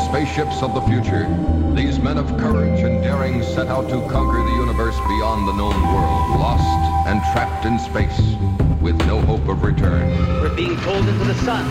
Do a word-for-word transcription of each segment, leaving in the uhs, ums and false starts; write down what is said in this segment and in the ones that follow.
spaceships of the future, these men of courage and daring set out to conquer the universe beyond the known world, lost and trapped in space, with no hope of return. We're being pulled into the sun.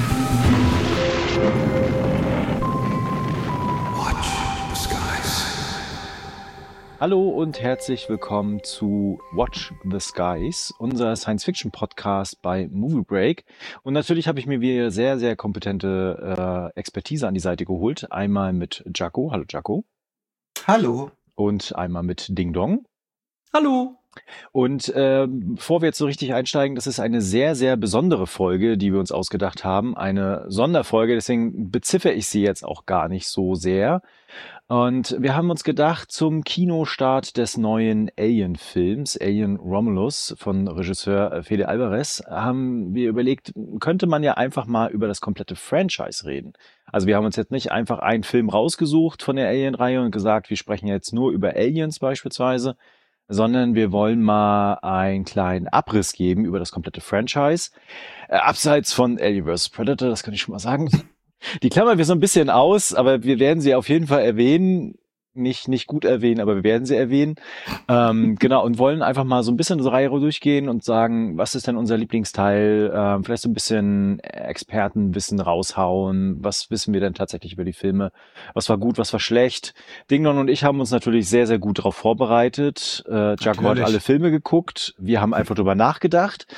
Watch the skies. Hallo und herzlich willkommen zu Watch the Skies, unser Science-Fiction-Podcast bei Movie Break. Und natürlich habe ich mir wieder sehr, sehr kompetente äh, Expertise an die Seite geholt. Einmal mit Jaco. Hallo Jaco. Hallo. Und einmal mit Ding Dong. Hallo. Und äh, bevor wir jetzt so richtig einsteigen, das ist eine sehr, sehr besondere Folge, die wir uns ausgedacht haben. Eine Sonderfolge, deswegen beziffere ich sie jetzt auch gar nicht so sehr. Und wir haben uns gedacht, zum Kinostart des neuen Alien-Films, Alien Romulus von Regisseur Fede Alvarez, haben wir überlegt, könnte man ja einfach mal über das komplette Franchise reden. Also wir haben uns jetzt nicht einfach einen Film rausgesucht von der Alien-Reihe und gesagt, wir sprechen jetzt nur über Aliens beispielsweise, sondern wir wollen mal einen kleinen Abriss geben über das komplette Franchise. Äh, abseits von Alien versus. Predator, das kann ich schon mal sagen. Die klammern wir so ein bisschen aus, aber wir werden sie auf jeden Fall erwähnen. Nicht nicht gut erwähnen, aber wir werden sie erwähnen. Ähm, genau, und wollen einfach mal so ein bisschen unsere Reihe durchgehen und sagen, was ist denn unser Lieblingsteil? Ähm, vielleicht so ein bisschen Expertenwissen raushauen. Was wissen wir denn tatsächlich über die Filme? Was war gut, was war schlecht? Dingdong und ich haben uns natürlich sehr, sehr gut darauf vorbereitet. Äh, Jaco hat alle Filme geguckt. Wir haben einfach drüber nachgedacht.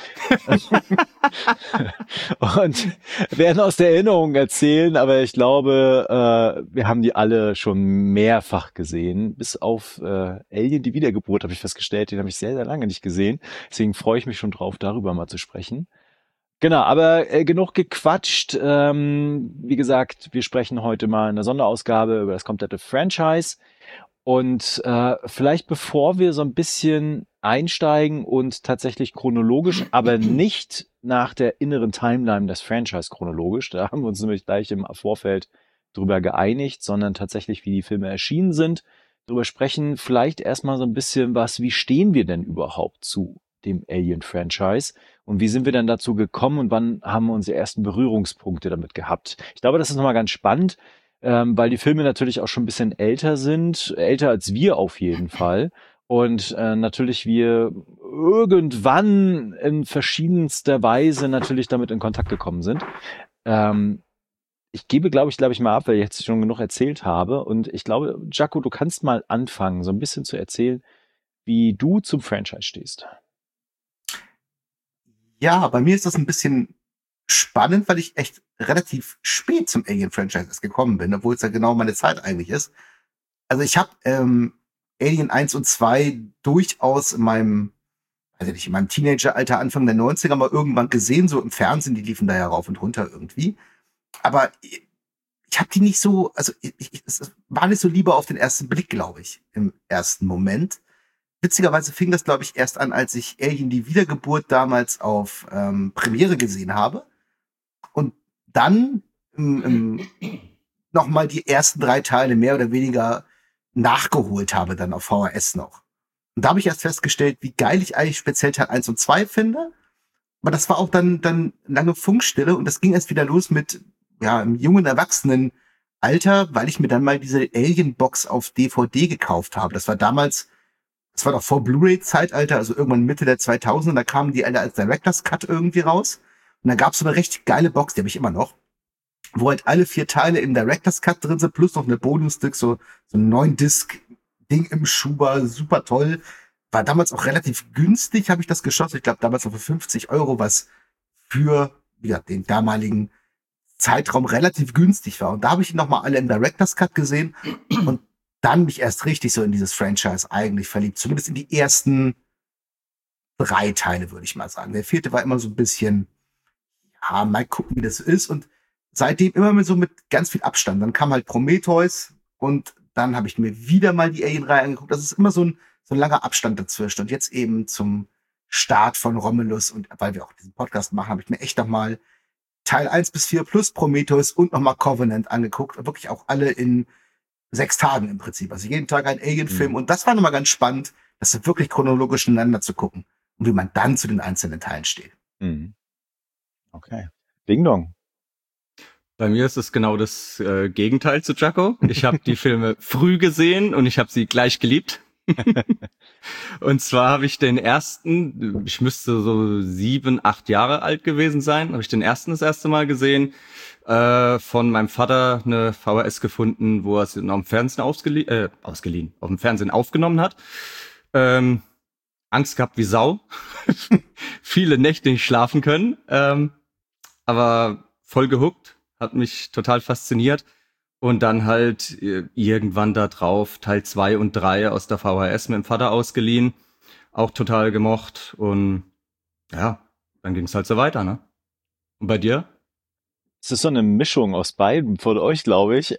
Und werden aus der Erinnerung erzählen, aber ich glaube, äh, wir haben die alle schon mehrfach gesehen. Bis auf äh, Alien, die Wiedergeburt, habe ich festgestellt, den habe ich sehr, sehr lange nicht gesehen. Deswegen freue ich mich schon drauf, darüber mal zu sprechen. Genau, aber äh, genug gequatscht. Ähm, wie gesagt, wir sprechen heute mal in der Sonderausgabe über das komplette Franchise. Und äh, vielleicht bevor wir so ein bisschen einsteigen und tatsächlich chronologisch, aber nicht nach der inneren Timeline des Franchise chronologisch, da haben wir uns nämlich gleich im Vorfeld drüber geeinigt, sondern tatsächlich, wie die Filme erschienen sind, drüber sprechen. Vielleicht erstmal so ein bisschen was, wie stehen wir denn überhaupt zu dem Alien-Franchise und wie sind wir denn dazu gekommen und wann haben wir unsere ersten Berührungspunkte damit gehabt? Ich glaube, das ist nochmal ganz spannend, ähm, weil die Filme natürlich auch schon ein bisschen älter sind, älter als wir auf jeden Fall. Und äh, natürlich wir irgendwann in verschiedenster Weise natürlich damit in Kontakt gekommen sind. Ähm, Ich gebe, glaube ich, glaube ich mal ab, weil ich jetzt schon genug erzählt habe. Und ich glaube, Jaco, du kannst mal anfangen, so ein bisschen zu erzählen, wie du zum Franchise stehst. Ja, bei mir ist das ein bisschen spannend, weil ich echt relativ spät zum Alien-Franchise erst gekommen bin, obwohl es ja genau meine Zeit eigentlich ist. Also ich habe ähm, Alien eins und zwei durchaus in meinem, also nicht in meinem Teenageralter, Anfang der neunziger mal irgendwann gesehen, so im Fernsehen, die liefen da ja rauf und runter irgendwie. Aber ich, ich habe die nicht so, also ich, ich, es war nicht so lieber auf den ersten Blick, glaube ich, im ersten Moment. Witzigerweise fing das, glaube ich, erst an, als ich Alien die Wiedergeburt damals auf ähm, Premiere gesehen habe. Und dann ähm, nochmal die ersten drei Teile mehr oder weniger nachgeholt habe, dann auf V H S noch. Und da habe ich erst festgestellt, wie geil ich eigentlich speziell Teil eins und zwei finde. Aber das war auch dann dann lange Funkstille und das ging erst wieder los mit ja im jungen Erwachsenenalter, weil ich mir dann mal diese Alien-Box auf D V D gekauft habe. Das war damals, das war doch vor Blu-ray-Zeitalter, also irgendwann Mitte der zweitausender, da kamen die alle als Director's Cut irgendwie raus. Und da gab es so eine recht geile Box, die habe ich immer noch, wo halt alle vier Teile im Director's Cut drin sind, plus noch eine Bonus-Disc, so, so ein neun Disc-Ding im Schuber, super toll. War damals auch relativ günstig, habe ich das geschossen. Ich glaube, damals noch für fünfzig Euro, was für ja, den damaligen Zeitraum relativ günstig war. Und da habe ich ihn nochmal alle im Director's Cut gesehen und dann mich erst richtig so in dieses Franchise eigentlich verliebt. Zumindest in die ersten drei Teile, würde ich mal sagen. Der vierte war immer so ein bisschen, ja, mal gucken, wie das ist. Und seitdem immer mit so mit ganz viel Abstand. Dann kam halt Prometheus und dann habe ich mir wieder mal die Alien-Reihe angeguckt. Das ist immer so ein so ein langer Abstand dazwischen. Und jetzt eben zum Start von Romulus und weil wir auch diesen Podcast machen, habe ich mir echt nochmal Teil eins bis vier plus Prometheus und nochmal Covenant angeguckt. Und wirklich auch alle in sechs Tagen im Prinzip. Also jeden Tag ein Alien-Film. Mhm. Und das war nochmal ganz spannend, das wirklich chronologisch ineinander zu gucken und wie man dann zu den einzelnen Teilen steht. Mhm. Okay. Ding Dong. Bei mir ist es genau das äh, Gegenteil zu Jaco. Ich habe die Filme früh gesehen und ich habe sie gleich geliebt. Und zwar habe ich den ersten, ich müsste so sieben, acht Jahre alt gewesen sein, habe ich den ersten das erste Mal gesehen, äh, von meinem Vater eine V H S gefunden, wo er es auf dem Fernsehen ausgeliehen, äh, ausgeliehen, auf dem Fernsehen aufgenommen hat. Ähm, Angst gehabt wie Sau. Viele Nächte nicht schlafen können, ähm, aber voll gehuckt. Hat mich total fasziniert. Und dann halt irgendwann da drauf Teil zwei und drei aus der V H S mit dem Vater ausgeliehen. Auch total gemocht. Und ja, dann ging's halt so weiter, ne? Und bei dir? Es ist so eine Mischung aus beiden von euch, glaube ich.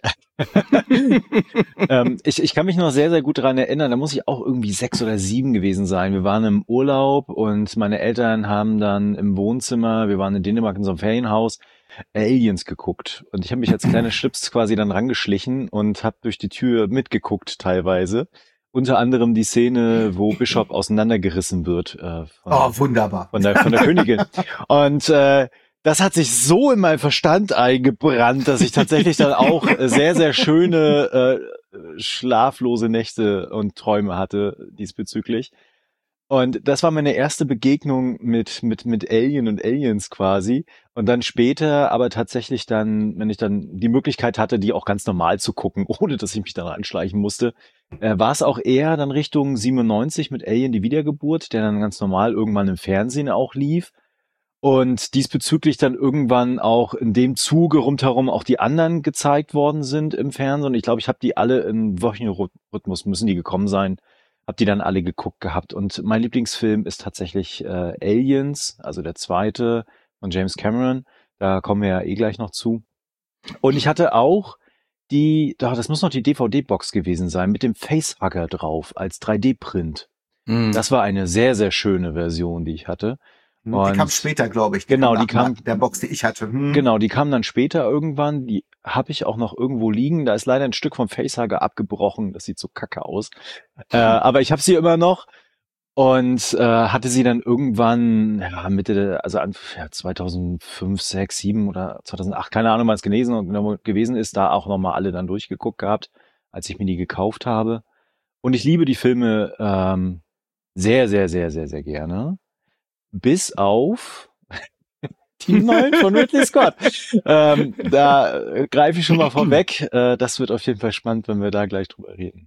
ähm, ich. Ich kann mich noch sehr, sehr gut daran erinnern, da muss ich auch irgendwie sechs oder sieben gewesen sein. Wir waren im Urlaub und meine Eltern haben dann im Wohnzimmer, wir waren in Dänemark in so einem Ferienhaus, Aliens geguckt. Und ich habe mich als kleiner Schlips quasi dann rangeschlichen und habe durch die Tür mitgeguckt teilweise. Unter anderem die Szene, wo Bishop auseinandergerissen wird. Äh, von, oh, wunderbar. Von der, von der Königin. Und äh, das hat sich so in meinen Verstand eingebrannt, dass ich tatsächlich dann auch sehr, sehr schöne äh, schlaflose Nächte und Träume hatte diesbezüglich. Und das war meine erste Begegnung mit mit mit Alien und Aliens quasi. Und dann später aber tatsächlich dann, wenn ich dann die Möglichkeit hatte, die auch ganz normal zu gucken, ohne dass ich mich dann anschleichen musste, äh, war es auch eher dann Richtung siebenundneunzig mit Alien, die Wiedergeburt, der dann ganz normal irgendwann im Fernsehen auch lief. Und diesbezüglich dann irgendwann auch in dem Zuge rundherum auch die anderen gezeigt worden sind im Fernsehen. Und ich glaube, ich habe die alle im wöchentlichen Rhythmus, müssen die gekommen sein, habe die dann alle geguckt gehabt. Und mein Lieblingsfilm ist tatsächlich äh, Aliens, also der zweite von James Cameron. Da kommen wir ja eh gleich noch zu. Und ich hatte auch die, das muss noch die D V D-Box gewesen sein, mit dem Facehugger drauf als drei D-Print. Mm. Das war eine sehr, sehr schöne Version, die ich hatte. Und die kam später, glaube ich. Die genau, die kam der Box, die ich hatte. Hm. Genau, die kam dann später irgendwann. Die habe ich auch noch irgendwo liegen. Da ist leider ein Stück vom Facehugger abgebrochen. Das sieht so kacke aus. Mhm. Äh, aber ich habe sie immer noch und äh, hatte sie dann irgendwann ja, Mitte, also an, ja, zweitausendfünf, sechs, sieben oder zweitausendacht, keine Ahnung, wann es gewesen, gewesen ist, da auch nochmal alle dann durchgeguckt gehabt, als ich mir die gekauft habe. Und ich liebe die Filme ähm, sehr, sehr, sehr, sehr, sehr gerne. Bis auf die neuen von Ridley Scott. ähm, da greife ich schon mal vorweg. Äh, das wird auf jeden Fall spannend, wenn wir da gleich drüber reden.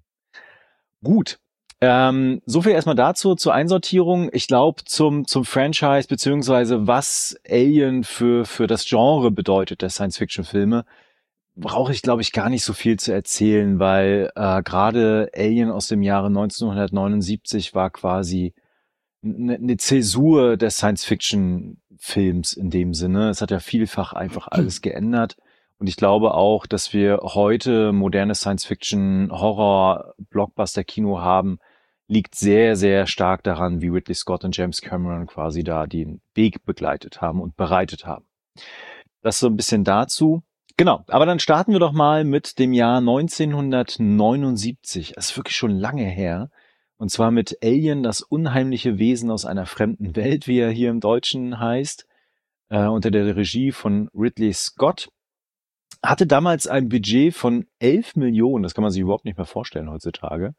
Gut. Ähm, so viel erstmal dazu, zur Einsortierung. Ich glaube, zum zum Franchise, beziehungsweise was Alien für für das Genre bedeutet, der Science-Fiction-Filme, brauche ich, glaube ich, gar nicht so viel zu erzählen, weil äh, gerade Alien aus dem Jahre neunzehnhundertneunundsiebzig war quasi eine Zäsur des Science-Fiction-Films in dem Sinne. Es hat ja vielfach einfach alles geändert. Und ich glaube auch, dass wir heute moderne Science-Fiction, Horror, Blockbuster-Kino haben, liegt sehr, sehr stark daran, wie Ridley Scott und James Cameron quasi da den Weg begleitet haben und bereitet haben. Das so ein bisschen dazu. Genau, aber dann starten wir doch mal mit dem Jahr neunzehnhundertneunundsiebzig. Das ist wirklich schon lange her. Und zwar mit Alien, das unheimliche Wesen aus einer fremden Welt, wie er hier im Deutschen heißt, äh, unter der Regie von Ridley Scott. Hatte damals ein Budget von elf Millionen, das kann man sich überhaupt nicht mehr vorstellen heutzutage.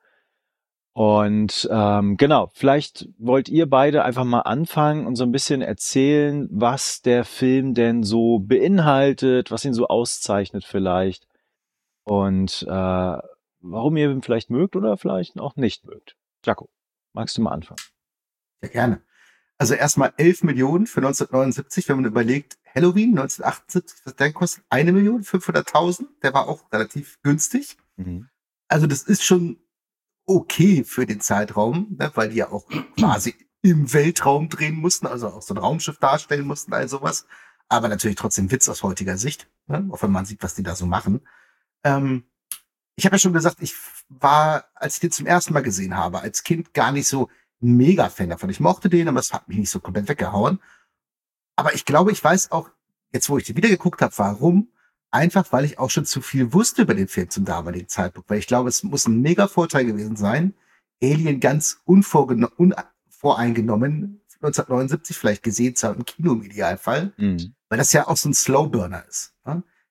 Und ähm, genau, vielleicht wollt ihr beide einfach mal anfangen und so ein bisschen erzählen, was der Film denn so beinhaltet, was ihn so auszeichnet vielleicht und äh, warum ihr ihn vielleicht mögt oder vielleicht auch nicht mögt. Jaco, magst du mal anfangen? Ja, gerne. Also erstmal elf Millionen für neunzehnhundertneunundsiebzig, wenn man überlegt, Halloween neunzehnhundertachtundsiebzig, was der kostet? eine Million fünfhunderttausend, der war auch relativ günstig. Mhm. Also das ist schon okay für den Zeitraum, ne, weil die ja auch quasi im Weltraum drehen mussten, also auch so ein Raumschiff darstellen mussten, all sowas. Aber natürlich trotzdem Witz aus heutiger Sicht, ne, auch wenn man sieht, was die da so machen. Ähm, ich habe ja schon gesagt, ich war, als ich den zum ersten Mal gesehen habe, als Kind gar nicht so ein Mega-Fan davon. Ich mochte den, aber es hat mich nicht so komplett weggehauen. Aber ich glaube, ich weiß auch, jetzt wo ich den wieder geguckt habe, warum. Einfach, weil ich auch schon zu viel wusste über den Film zum damaligen Zeitpunkt. Weil ich glaube, es muss ein Mega-Vorteil gewesen sein, Alien ganz unvoreingenommen neunzehnhundertneunundsiebzig vielleicht gesehen zu haben, im Kino im Idealfall. Mhm. Weil das ja auch so ein Slowburner ist. Ne?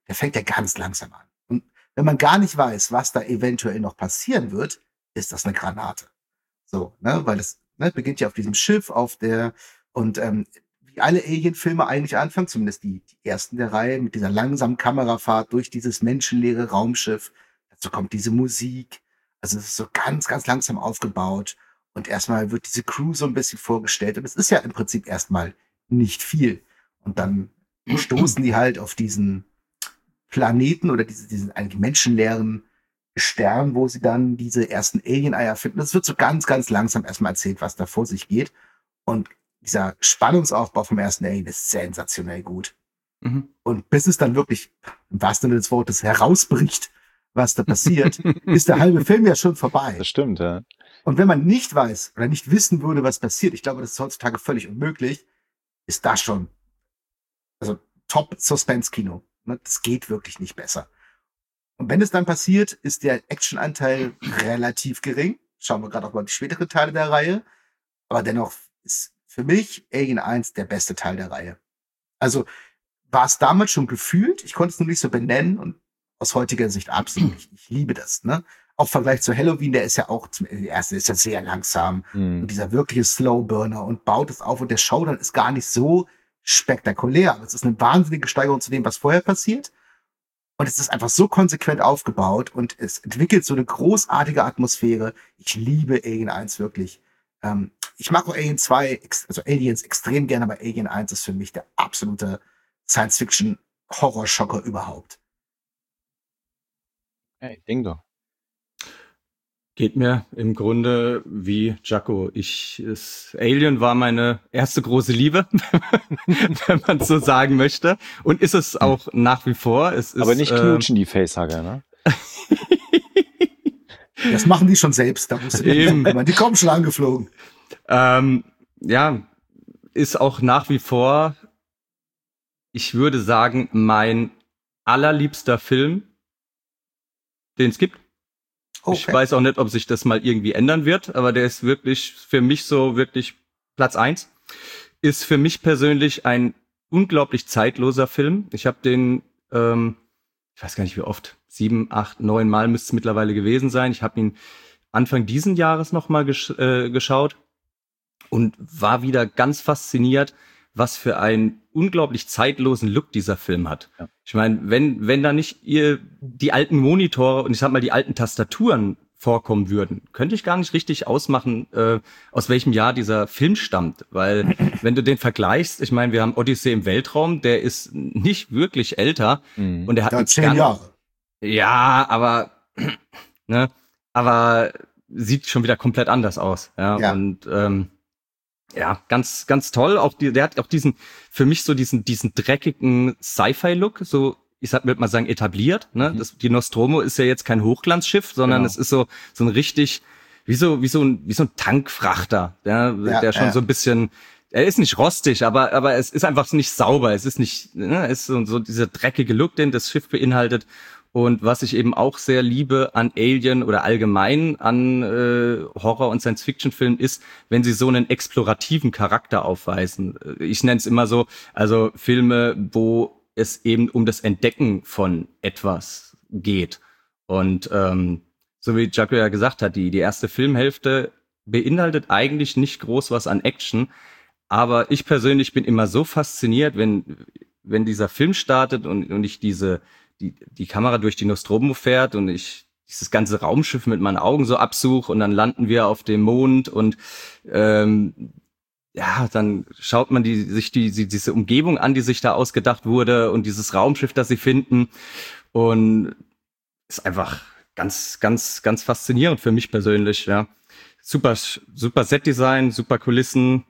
der fängt ja ganz langsam an. Und wenn man gar nicht weiß, was da eventuell noch passieren wird, ist das eine Granate. So, ne, weil das ne, beginnt ja auf diesem Schiff, auf der, und ähm, wie alle Alien-Filme eigentlich anfangen, zumindest die, die ersten der Reihe, mit dieser langsamen Kamerafahrt durch dieses menschenleere Raumschiff. Dazu kommt diese Musik. Also es ist so ganz, ganz langsam aufgebaut. Und erstmal wird diese Crew so ein bisschen vorgestellt. Und es ist ja im Prinzip erstmal nicht viel. Und dann stoßen die halt auf diesen Planeten oder diese, diesen eigentlich menschenleeren Stern, wo sie dann diese ersten Alien-Eier finden. Es wird so ganz, ganz langsam erstmal erzählt, was da vor sich geht. Und dieser Spannungsaufbau vom ersten Alien ist sensationell gut. Mhm. Und bis es dann wirklich, im wahrsten Sinne des Wortes, herausbricht, was da passiert, ist der halbe Film ja schon vorbei. Das stimmt, ja. Und wenn man nicht weiß oder nicht wissen würde, was passiert, ich glaube, das ist heutzutage völlig unmöglich, ist das schon, also Top-Suspense-Kino. Das geht wirklich nicht besser. Und wenn es dann passiert, ist der Action-Anteil relativ gering. Schauen wir gerade auch mal die späteren Teile der Reihe. Aber dennoch ist für mich Alien eins der beste Teil der Reihe. Also war es damals schon gefühlt, ich konnte es nur nicht so benennen und aus heutiger Sicht absolut. Ich, ich liebe das, ne? Auch im Vergleich zu Halloween, der ist ja auch, zum, der erste ist ja sehr langsam. Mhm. Und dieser wirkliche Slowburner und baut es auf und der Showdown ist gar nicht so spektakulär. Aber es ist eine wahnsinnige Steigerung zu dem, was vorher passiert. Und es ist einfach so konsequent aufgebaut und es entwickelt so eine großartige Atmosphäre. Ich liebe Alien eins wirklich. Ähm, ich mag auch Alien zwei, also Aliens extrem gerne, aber Alien eins ist für mich der absolute Science-Fiction-Horrorschocker überhaupt. Hey, Ding doch. Geht mir im Grunde wie Jaco. Ich, es, Alien war meine erste große Liebe, wenn man so sagen möchte. Und ist es auch nach wie vor. Es ist, aber nicht knutschen, äh, die Facehugger, ne? Das machen die schon selbst. Da musst du nicht, die kommen schon angeflogen. Ähm, ja, ist auch nach wie vor, ich würde sagen, mein allerliebster Film, den es gibt. Okay. Ich weiß auch nicht, ob sich das mal irgendwie ändern wird, aber der ist wirklich für mich so wirklich Platz eins. Ist für mich persönlich ein unglaublich zeitloser Film. Ich habe den, ähm, ich weiß gar nicht wie oft, sieben, acht, neun Mal müsste es mittlerweile gewesen sein. Ich habe ihn Anfang diesen Jahres noch mal gesch- äh, geschaut und war wieder ganz fasziniert, was für einen unglaublich zeitlosen Look dieser Film hat. Ja. Ich meine, wenn wenn da nicht ihr die alten Monitore und ich sag mal die alten Tastaturen vorkommen würden, könnte ich gar nicht richtig ausmachen, äh, aus welchem Jahr dieser Film stammt. Weil wenn du den vergleichst, ich meine, wir haben Odyssee im Weltraum, der ist nicht wirklich älter mhm. und der hat ja, zehn Jahre. Ja, aber ne, aber sieht schon wieder komplett anders aus. Ja, ja. Und ähm, ja, ganz, ganz toll. Auch die, der hat auch diesen, für mich so diesen, diesen dreckigen Sci-Fi-Look, so, ich würde mal sagen, etabliert, ne? Mhm. Das, die Nostromo ist ja jetzt kein Hochglanzschiff, sondern genau. es ist so, so ein richtig, wie so, wie so ein, wie so ein Tankfrachter, ja, ja, der schon ja. so ein bisschen, er ist nicht rostig, aber, aber es ist einfach nicht sauber. Es ist nicht, ne, es ist so, so dieser dreckige Look, den das Schiff beinhaltet. Und was ich eben auch sehr liebe an Alien oder allgemein an äh, Horror- und Science-Fiction-Filmen ist, wenn sie so einen explorativen Charakter aufweisen. Ich nenne es immer so, also Filme, wo es eben um das Entdecken von etwas geht. Und ähm, so wie Jaco ja gesagt hat, die, die erste Filmhälfte beinhaltet eigentlich nicht groß was an Action. Aber ich persönlich bin immer so fasziniert, wenn, wenn dieser Film startet und, und ich diese die die Kamera durch die Nostromo fährt und ich dieses ganze Raumschiff mit meinen Augen so absuche und dann landen wir auf dem Mond und ähm, ja, dann schaut man die sich die, die diese Umgebung an, die sich da ausgedacht wurde und dieses Raumschiff, das sie finden und ist einfach ganz ganz ganz faszinierend für mich persönlich, ja. Super super Setdesign, super Kulissen.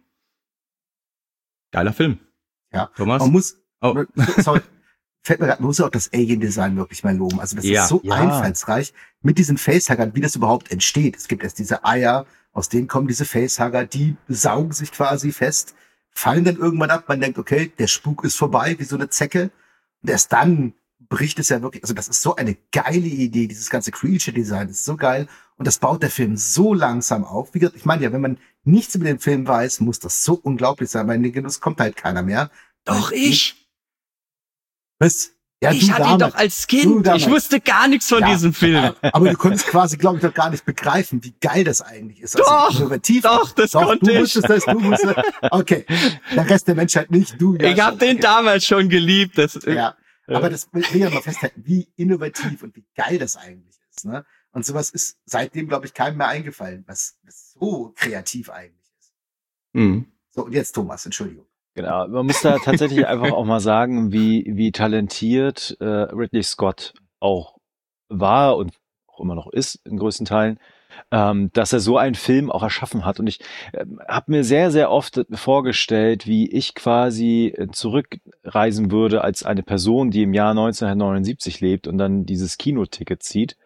Geiler Film. Ja. Thomas? Man muss oh. sorry. Fällt mir gerade, man muss ja auch das Alien-Design wirklich mal loben. Also das ja, ist so ja. einfallsreich mit diesen Facehuggern, wie das überhaupt entsteht. Es gibt erst diese Eier, aus denen kommen diese Facehugger, die saugen sich quasi fest, fallen dann irgendwann ab. Man denkt, okay, der Spuk ist vorbei, wie so eine Zecke. Und erst dann bricht es ja wirklich, also das ist so eine geile Idee, dieses ganze Creature-Design ist so geil. Und das baut der Film so langsam auf. Wie gesagt, ich meine ja, wenn man nichts über den Film weiß, muss das so unglaublich sein, weil in den Genuss kommt halt keiner mehr. Doch, ich! Was? Ja, ich du hatte ihn damals. doch als Du Kind. damals. Ich wusste gar nichts von Ja, diesem Film. Aber du konntest quasi, glaube ich, doch gar nicht begreifen, wie geil das eigentlich ist. Also Doch, wie innovativ. doch, das doch, konnte du ich. wusstest das, du wusstest. Okay, der Rest der Menschheit nicht, du. Ja, Ich habe den okay. damals schon geliebt. Das, Ja, aber das will ich ja mal festhalten, wie innovativ und wie geil das eigentlich ist. Ne? Und sowas ist seitdem, glaube ich, keinem mehr eingefallen, was, was so kreativ eigentlich ist. Mhm. So, und jetzt Thomas, Entschuldigung. Genau, man muss da tatsächlich einfach auch mal sagen, wie wie talentiert äh, Ridley Scott auch war und auch immer noch ist in größten Teilen, ähm, dass er so einen Film auch erschaffen hat. Und ich äh, habe mir sehr, sehr oft vorgestellt, wie ich quasi äh, zurückreisen würde als eine Person, die im Jahr neunzehnhundertneunundsiebzig lebt und dann dieses Kinoticket zieht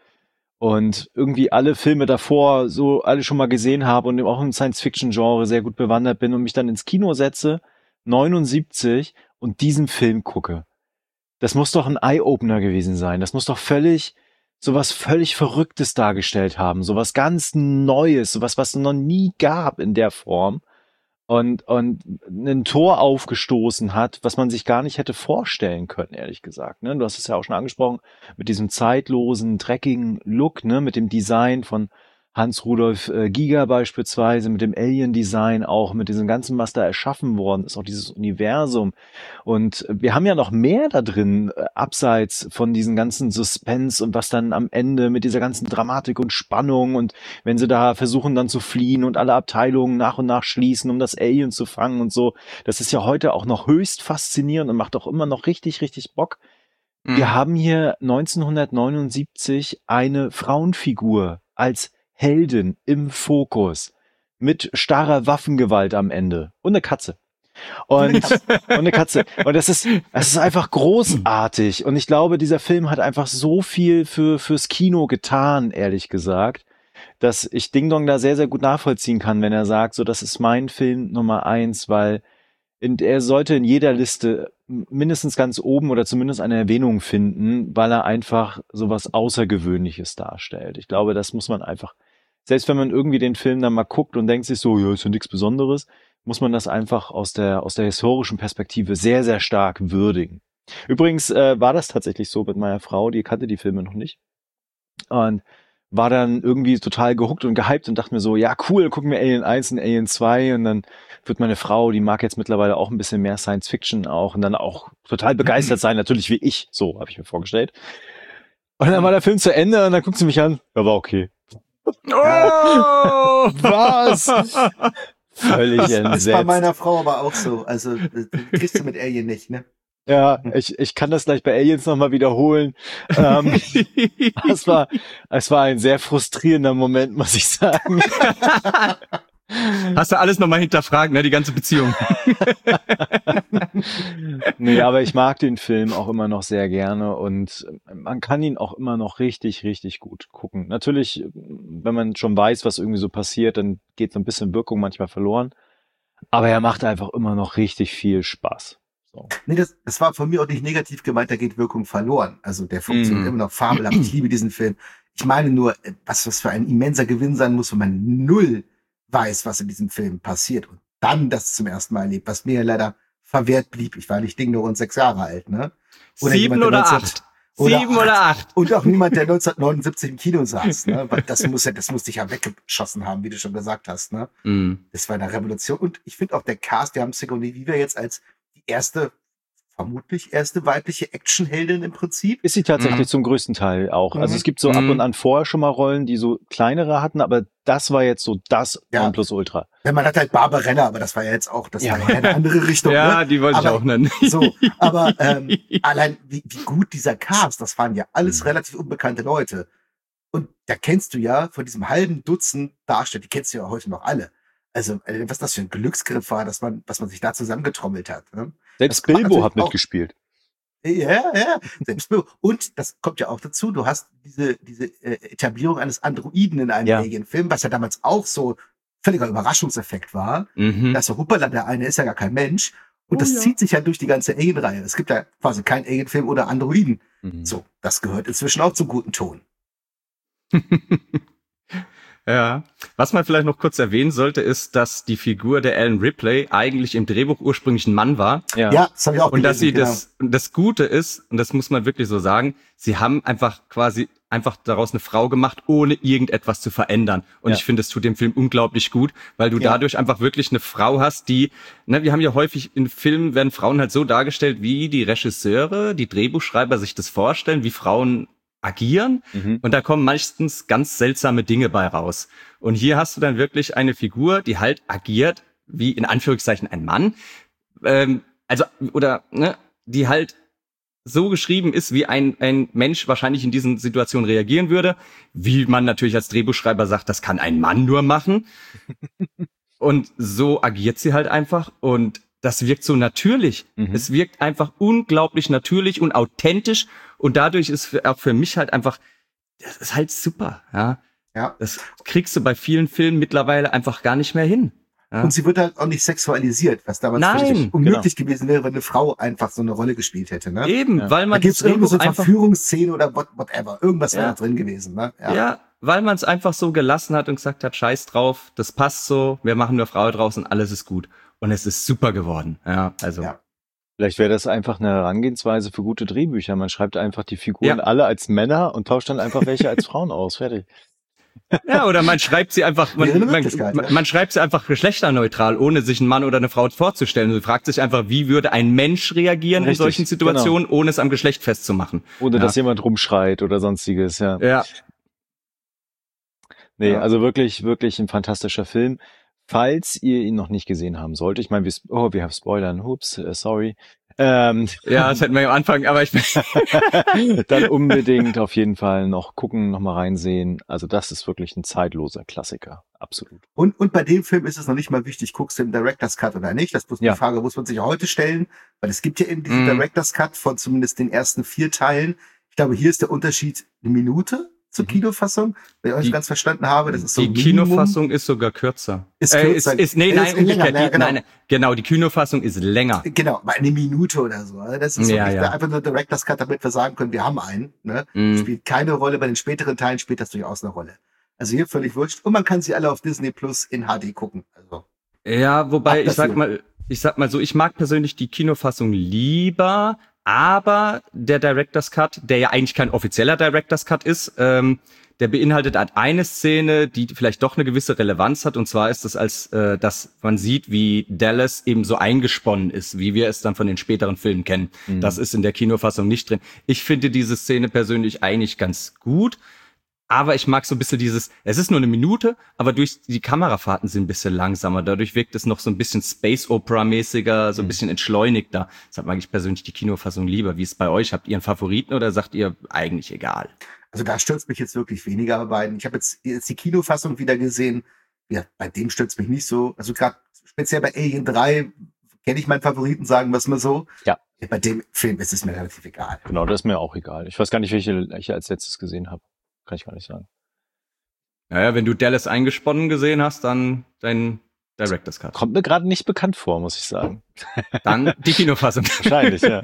und irgendwie alle Filme davor so alle schon mal gesehen habe und auch im Science-Fiction-Genre sehr gut bewandert bin und mich dann ins Kino setze, neunundsiebzig, und diesen Film gucke. Das muss doch ein Eye-Opener gewesen sein. Das muss doch völlig, sowas völlig Verrücktes dargestellt haben. Sowas ganz Neues, sowas, was es noch nie gab in der Form. Und, und ein Tor aufgestoßen hat, was man sich gar nicht hätte vorstellen können, ehrlich gesagt. Ne? Du hast es ja auch schon angesprochen, mit diesem zeitlosen, dreckigen Look, ne? Mit dem Design von Hans-Rudolf äh, Giger beispielsweise, mit dem Alien-Design auch, mit diesem ganzen, was da erschaffen worden ist, auch dieses Universum. Und wir haben ja noch mehr da drin, äh, abseits von diesen ganzen Suspense und was dann am Ende mit dieser ganzen Dramatik und Spannung und wenn sie da versuchen dann zu fliehen und alle Abteilungen nach und nach schließen, um das Alien zu fangen und so. Das ist ja heute auch noch höchst faszinierend und macht auch immer noch richtig, richtig Bock. Mhm. Wir haben hier neunzehnhundertneunundsiebzig eine Frauenfigur als Heldin im Fokus mit starrer Waffengewalt am Ende und eine Katze. Und, und eine Katze. Und das ist, das ist einfach großartig. Und ich glaube, dieser Film hat einfach so viel für, fürs Kino getan, ehrlich gesagt, dass ich Ding Dong da sehr, sehr gut nachvollziehen kann, wenn er sagt, so, das ist mein Film Nummer eins, weil in, er sollte in jeder Liste mindestens ganz oben oder zumindest eine Erwähnung finden, weil er einfach sowas Außergewöhnliches darstellt. Ich glaube, das muss man einfach, selbst wenn man irgendwie den Film dann mal guckt und denkt sich so, ja, ist ja nichts Besonderes, muss man das einfach aus der aus der historischen Perspektive sehr, sehr stark würdigen. Übrigens äh, war das tatsächlich so mit meiner Frau, die kannte die Filme noch nicht und war dann irgendwie total gehuckt und gehypt und dachte mir so, ja cool, gucken wir Alien eins und Alien zwei und dann wird meine Frau, die mag jetzt mittlerweile auch ein bisschen mehr Science-Fiction auch und dann auch total begeistert sein, natürlich wie ich, so habe ich mir vorgestellt. Und dann war der Film zu Ende und dann guckt sie mich an, ja, war okay. Oh! Was? Völlig Das entsetzt. ist bei meiner Frau aber auch so. Also, das kriegst du mit Alien nicht, ne? Ja, ich, ich kann das gleich bei Aliens nochmal wiederholen. Ähm, es war, es war ein sehr frustrierender Moment, muss ich sagen. Hast du alles nochmal hinterfragt, ne, die ganze Beziehung? Nee, aber ich mag den Film auch immer noch sehr gerne und man kann ihn auch immer noch richtig, richtig gut gucken. Natürlich, wenn man schon weiß, was irgendwie so passiert, dann geht so ein bisschen Wirkung manchmal verloren. Aber er macht einfach immer noch richtig viel Spaß. So. Nee, das, das war von mir auch nicht negativ gemeint, da geht Wirkung verloren. Also der funktioniert Mhm. immer noch fabelhaft. Ich liebe diesen Film. Ich meine nur, was das für ein immenser Gewinn sein muss, wenn man null weiß, was in diesem Film passiert und dann das zum ersten Mal erlebt, was mir ja leider verwehrt blieb. Ich war nicht Ding nur rund sechs Jahre alt, ne? Sieben jemand, der oder neunzehn acht? oder Sieben oder acht? Und auch niemand, der neunzehnhundertneunundsiebzig im Kino saß, ne? Weil das muss ja, das muss dich ja weggeschossen haben, wie du schon gesagt hast, ne? Mhm. Das war eine Revolution. Und ich finde auch der Cast, wir haben Sigourney Weaver jetzt als die erste, vermutlich erste weibliche Actionheldin im Prinzip. Ist sie tatsächlich Mhm. zum größten Teil auch. Also Mhm. es gibt so ab Mhm. und an vorher schon mal Rollen, die so kleinere hatten, aber das war jetzt so das Ja. Nonplusultra. Ja, man hat halt Barbarella, aber das war ja jetzt auch, das Ja. war ja eine andere Richtung. Ja, ne? die wollte ich Aber- auch nennen. So, aber ähm, allein wie, wie gut dieser Cast, das waren ja alles Mhm. relativ unbekannte Leute. Und da kennst du ja von diesem halben Dutzend Darsteller, die kennst du ja heute noch alle. Also, äh, was das für ein Glücksgriff war, dass man, was man sich da zusammengetrommelt hat. Ne? Selbst Das macht Bilbo natürlich hat auch- mitgespielt. Ja, ja, selbst Bill. Und das kommt ja auch dazu, du hast diese, diese äh, Etablierung eines Androiden in einem Ja. Alien-Film, was ja damals auch so völliger Überraschungseffekt war. Mhm. dass so, hoppala, der eine ist ja gar kein Mensch. Und Oh das ja. zieht sich ja durch die ganze Alien-Reihe. Es gibt ja quasi keinen Alien-Film oder Androiden. Mhm. So, das gehört inzwischen auch zum guten Ton. Ja. Was man vielleicht noch kurz erwähnen sollte, ist, dass die Figur der Ellen Ripley eigentlich im Drehbuch ursprünglich ein Mann war. Ja, Ja, das habe ich auch Und dass sie gelesen, das, und das Gute ist, und das muss man wirklich so sagen, sie haben einfach quasi einfach daraus eine Frau gemacht, ohne irgendetwas zu verändern. Und Ja. ich finde, es tut dem Film unglaublich gut, weil du Ja. dadurch einfach wirklich eine Frau hast, die, ne, wir haben ja häufig in Filmen werden Frauen halt so dargestellt, wie die Regisseure, die Drehbuchschreiber sich das vorstellen, wie Frauen agieren. Mhm. Und da kommen meistens ganz seltsame Dinge bei raus. Und hier hast du dann wirklich eine Figur, die halt agiert, wie in Anführungszeichen ein Mann, ähm, also, oder, ne, die halt so geschrieben ist, wie ein, ein Mensch wahrscheinlich in diesen Situationen reagieren würde, wie man natürlich als Drehbuchschreiber sagt, das kann ein Mann nur machen. Und so agiert sie halt einfach und das wirkt so natürlich. Mhm. Es wirkt einfach unglaublich natürlich und authentisch und dadurch ist für, auch für mich halt einfach, das ist halt super, ja. Ja. Das kriegst du bei vielen Filmen mittlerweile einfach gar nicht mehr hin. Ja. Und sie wird halt auch nicht sexualisiert, was damals Nein, völlig unmöglich gewesen wäre, wenn eine Frau einfach so eine Rolle gespielt hätte. Ne? Eben, Ja. weil Da man gibt es das irgendwo so eine einfach, Verführungsszene oder what, whatever. Irgendwas Ja. wäre da drin gewesen. Ne? ja. weil man es einfach so gelassen hat und gesagt hat, scheiß drauf, das passt so, wir machen nur Frau draußen, alles ist gut. Und es ist super geworden. Ja, also. Ja. Vielleicht wäre das einfach eine Herangehensweise für gute Drehbücher. Man schreibt einfach die Figuren Ja. alle als Männer und tauscht dann einfach welche als Frauen aus. Fertig. Ja, oder man schreibt sie einfach, man, Wäre eine man, Möglichkeit, man, ja. man schreibt sie einfach geschlechterneutral, ohne sich einen Mann oder eine Frau vorzustellen. Sie fragt sich einfach, wie würde ein Mensch reagieren Richtig, in solchen Situationen, ohne es am Geschlecht festzumachen. Ohne Ja. dass jemand rumschreit oder sonstiges, ja. Ja, Nee, Ja. also wirklich, wirklich ein fantastischer Film. Falls ihr ihn noch nicht gesehen haben solltet, ich meine, wir, sp- oh, wir haben Spoilern, hups, äh, sorry. Ähm, ja, das hätten wir ja am Anfang, aber ich dann unbedingt auf jeden Fall noch gucken, noch mal reinsehen. Also das ist wirklich ein zeitloser Klassiker, absolut. Und, und bei dem Film ist es noch nicht mal wichtig, guckst du im Director's Cut oder nicht. Das ist Ja. die Frage, muss man sich heute stellen, weil es gibt ja eben diesen Mhm. Director's Cut von zumindest den ersten vier Teilen. Ich glaube, hier ist der Unterschied eine Minute zur Mhm. Kinofassung. Wenn ich euch Die- ganz verstanden habe, das ist so die ein Minimum. Kinofassung ist sogar kürzer. Ist äh, kürzer. Ist, ist, nee, Ist nein, länger, umgekehrt. ja, Die- genau. Nein, nein, genau, die Kinofassung ist länger. Genau, mal eine Minute oder so. Also das ist Ja, wirklich ja. einfach nur Director's Cut, damit wir sagen können, wir haben einen. Ne? Mhm. Spielt keine Rolle. Bei den späteren Teilen spielt das durchaus eine Rolle. Also hier völlig wurscht. Und man kann sie alle auf Disney Plus in H D gucken. Also Ja, wobei Ab ich sag dafür. mal, ich sag mal so, ich mag persönlich die Kinofassung lieber, aber der Director's Cut, der ja eigentlich kein offizieller Director's Cut ist, ähm, der beinhaltet halt eine Szene, die vielleicht doch eine gewisse Relevanz hat, und zwar ist es, als äh, dass man sieht, wie Dallas eben so eingesponnen ist, wie wir es dann von den späteren Filmen kennen. Mhm. Das ist in der Kinofassung nicht drin. Ich finde diese Szene persönlich eigentlich ganz gut. Aber ich mag so ein bisschen dieses, es ist nur eine Minute, aber durch die Kamerafahrten sind ein bisschen langsamer. Dadurch wirkt es noch so ein bisschen Space-Opera-mäßiger, so ein bisschen entschleunigter. Deshalb mag ich persönlich die Kinofassung lieber. Wie ist es bei euch? Habt ihr einen Favoriten oder sagt ihr eigentlich egal? Also da stürzt mich jetzt wirklich weniger bei beiden. Ich habe jetzt, jetzt die Kinofassung wieder gesehen. Ja, bei dem stürzt mich nicht so. Also gerade speziell bei Alien drei kenne ich meinen Favoriten, sagen wir es mal so. Ja. Bei dem Film ist es mir relativ egal. Genau, das ist mir auch egal. Ich weiß gar nicht, welche ich als letztes gesehen habe. Kann ich gar nicht sagen. Naja, wenn du Dallas eingesponnen gesehen hast, dann dein Director's Cut. Kommt mir gerade nicht bekannt vor, muss ich sagen. Dann die Kinofassung. Wahrscheinlich, ja.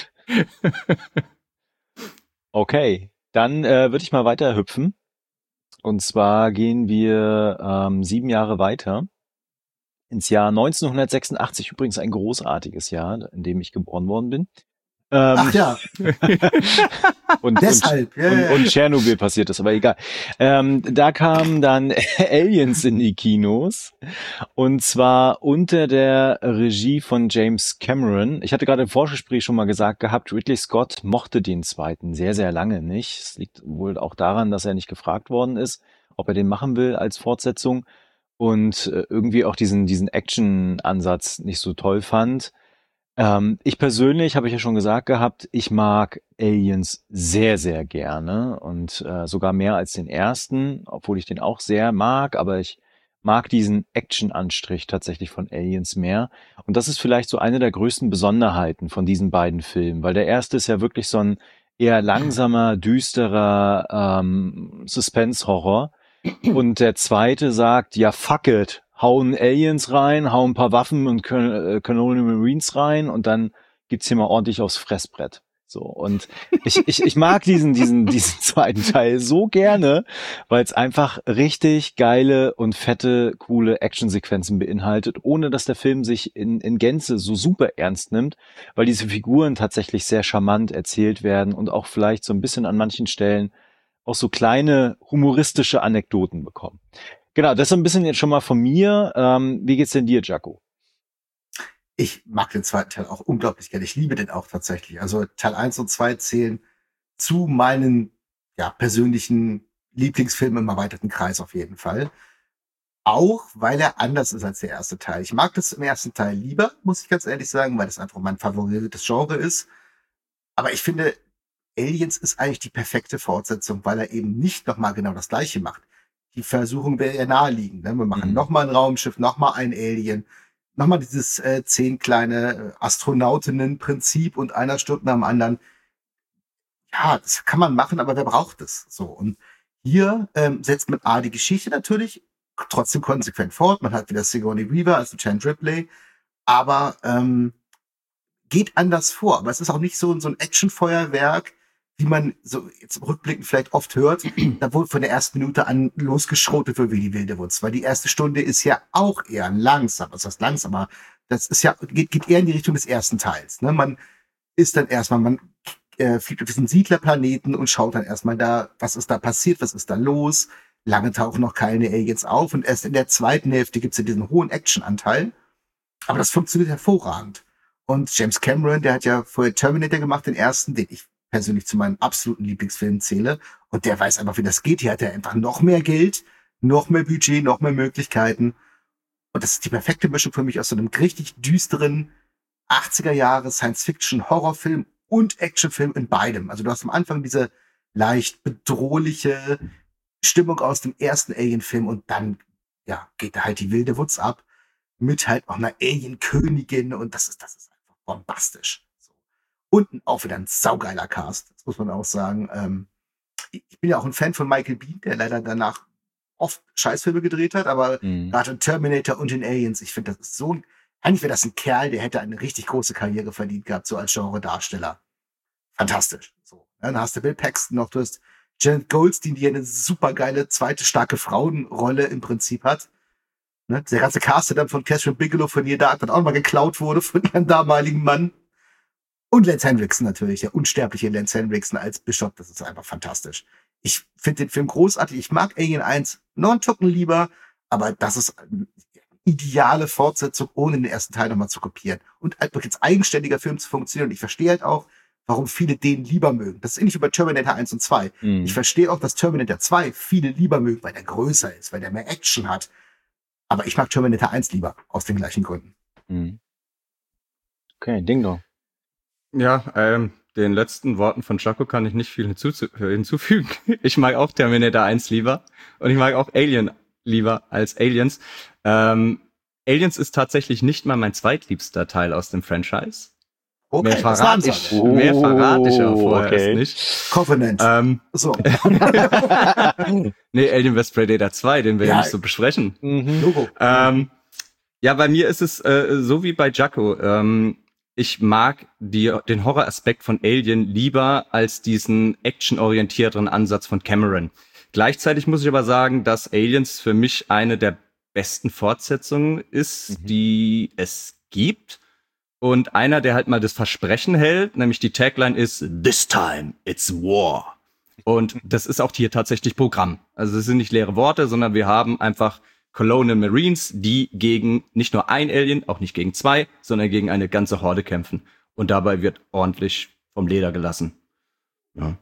Okay, dann äh, würde ich mal weiter hüpfen. Und zwar gehen wir ähm, sieben Jahre weiter ins Jahr neunzehnhundertsechsundachtzig, übrigens ein großartiges Jahr, in dem ich geboren worden bin. Ähm, Ach ja, und, deshalb. Und, Ja, und, ja. und Tschernobyl passiert ist, aber egal. Ähm, da kamen dann Aliens in die Kinos, und zwar unter der Regie von James Cameron. Ich hatte gerade im Vorgespräch schon mal gesagt gehabt, Ridley Scott mochte den zweiten sehr, sehr lange nicht. Es liegt wohl auch daran, dass er nicht gefragt worden ist, ob er den machen will als Fortsetzung, und äh, irgendwie auch diesen, diesen Action-Ansatz nicht so toll fand. Ähm, ich persönlich, habe ich ja schon gesagt gehabt, ich mag Aliens sehr, sehr gerne und äh, sogar mehr als den ersten, obwohl ich den auch sehr mag, aber ich mag diesen Action-Anstrich tatsächlich von Aliens mehr. Und das ist vielleicht so eine der größten Besonderheiten von diesen beiden Filmen, weil der erste ist ja wirklich so ein eher langsamer, düsterer ähm, Suspense-Horror, und der zweite sagt, ja fuck it, hauen Aliens rein, hauen ein paar Waffen und Colonial Marines rein und dann gibt's hier mal ordentlich aufs Fressbrett. So, und ich, ich, ich mag diesen, diesen, diesen zweiten Teil so gerne, weil es einfach richtig geile und fette, coole Actionsequenzen beinhaltet, ohne dass der Film sich in, in Gänze so super ernst nimmt, weil diese Figuren tatsächlich sehr charmant erzählt werden und auch vielleicht so ein bisschen an manchen Stellen auch so kleine humoristische Anekdoten bekommen. Genau, das ist ein bisschen jetzt schon mal von mir. Ähm, wie geht's denn dir, Jaco? Ich mag den zweiten Teil auch unglaublich gerne. Ich liebe den auch tatsächlich. Also Teil eins und zwei zählen zu meinen ja, persönlichen Lieblingsfilmen im erweiterten Kreis auf jeden Fall. Auch, weil er anders ist als der erste Teil. Ich mag das im ersten Teil lieber, muss ich ganz ehrlich sagen, weil das einfach mein favoriertes Genre ist. Aber ich finde, Aliens ist eigentlich die perfekte Fortsetzung, weil er eben nicht nochmal genau das Gleiche macht. Die Versuchung wäre eher naheliegend. Ne? Wir machen mhm. nochmal ein Raumschiff, nochmal ein Alien, nochmal dieses äh, zehn kleine Astronautinnen-Prinzip und einer Stunde am anderen. Ja, das kann man machen, aber wer braucht es? So. Und hier ähm, setzt man A, die Geschichte natürlich trotzdem konsequent fort. Man hat wieder Sigourney Weaver, also Jen Ripley, aber ähm, geht anders vor. Aber es ist auch nicht so, so ein Actionfeuerwerk, wie man so jetzt rückblickend vielleicht oft hört, da wurde von der ersten Minute an losgeschrotet wird wie die wilde Wutz. Weil die erste Stunde ist ja auch eher langsam. Das heißt langsam, aber das ist ja, geht, geht eher in die Richtung des ersten Teils. Ne? Man ist dann erstmal, man äh, fliegt auf diesen Siedlerplaneten und schaut dann erstmal da, was ist da passiert, was ist da los. Lange tauchen noch keine Aliens auf und erst in der zweiten Hälfte gibt es ja diesen hohen Actionanteil. Aber das funktioniert hervorragend. Und James Cameron, der hat ja vorher Terminator gemacht, den ersten, den ich persönlich zu meinen absoluten Lieblingsfilmen zähle. Und der weiß einfach, wie das geht. Hier hat er einfach noch mehr Geld, noch mehr Budget, noch mehr Möglichkeiten. Und das ist die perfekte Mischung für mich aus so einem richtig düsteren achtziger Jahre Science-Fiction-Horrorfilm und Actionfilm in beidem. Also du hast am Anfang diese leicht bedrohliche Stimmung aus dem ersten Alien-Film und dann ja geht da halt die wilde Wutz ab mit halt auch einer Alien-Königin und das ist, das ist einfach bombastisch. Und auch wieder ein saugeiler Cast, das muss man auch sagen. Ähm, ich bin ja auch ein Fan von Michael Biehn, der leider danach oft Scheißfilme gedreht hat, aber mhm. gerade in Terminator und in Aliens, ich finde, das ist so ein, eigentlich wäre das ein Kerl, der hätte eine richtig große Karriere verdient gehabt, so als Genre-Darsteller. Fantastisch. So. Dann hast du Bill Paxton noch, du hast Janet Goldstein, die eine super geile zweite starke Frauenrolle im Prinzip hat. Ne? Der ganze Cast dann von Catherine Bigelow von ihr da, dann auch mal geklaut wurde von ihrem damaligen Mann. Und Lance Henriksen natürlich, der unsterbliche Lance Henriksen als Bishop, das ist einfach fantastisch. Ich finde den Film großartig, ich mag Alien eins noch einen Tucken lieber, aber das ist eine ideale Fortsetzung, ohne den ersten Teil nochmal zu kopieren. Und halt als eigenständiger Film zu funktionieren. Und ich verstehe halt auch, warum viele den lieber mögen. Das ist ähnlich wie bei Terminator eins und zwei. Mhm. Ich verstehe auch, dass Terminator zwei viele lieber mögen, weil der größer ist, weil der mehr Action hat. Aber ich mag Terminator eins lieber, aus den gleichen Gründen. Mhm. Okay, Ding Dong. Ja, ähm, den letzten Worten von Jaco kann ich nicht viel hinzu- hinzufügen. Ich mag auch Terminator eins lieber und ich mag auch Alien lieber als Aliens. Ähm, Aliens ist tatsächlich nicht mal mein zweitliebster Teil aus dem Franchise. Okay, mehr verrate ich, oh, mehr verrate ich auch vorher okay. erst nicht. Covenant. Ähm, so. nee, Alien vs Predator zwei, den wir ja nicht so besprechen. Mhm. Logo. Ähm, ja, bei mir ist es äh, so wie bei Jaco. Ähm, ich mag die, den Horroraspekt von Alien lieber als diesen actionorientierteren Ansatz von Cameron. Gleichzeitig muss ich aber sagen, dass Aliens für mich eine der besten Fortsetzungen ist, mhm. die es gibt. Und einer, der halt mal das Versprechen hält, nämlich die Tagline ist "This time it's war". Und das ist auch hier tatsächlich Programm. Also es sind nicht leere Worte, sondern wir haben einfach Colonial Marines, die gegen nicht nur ein Alien, auch nicht gegen zwei, sondern gegen eine ganze Horde kämpfen. Und dabei wird ordentlich vom Leder gelassen. Ja.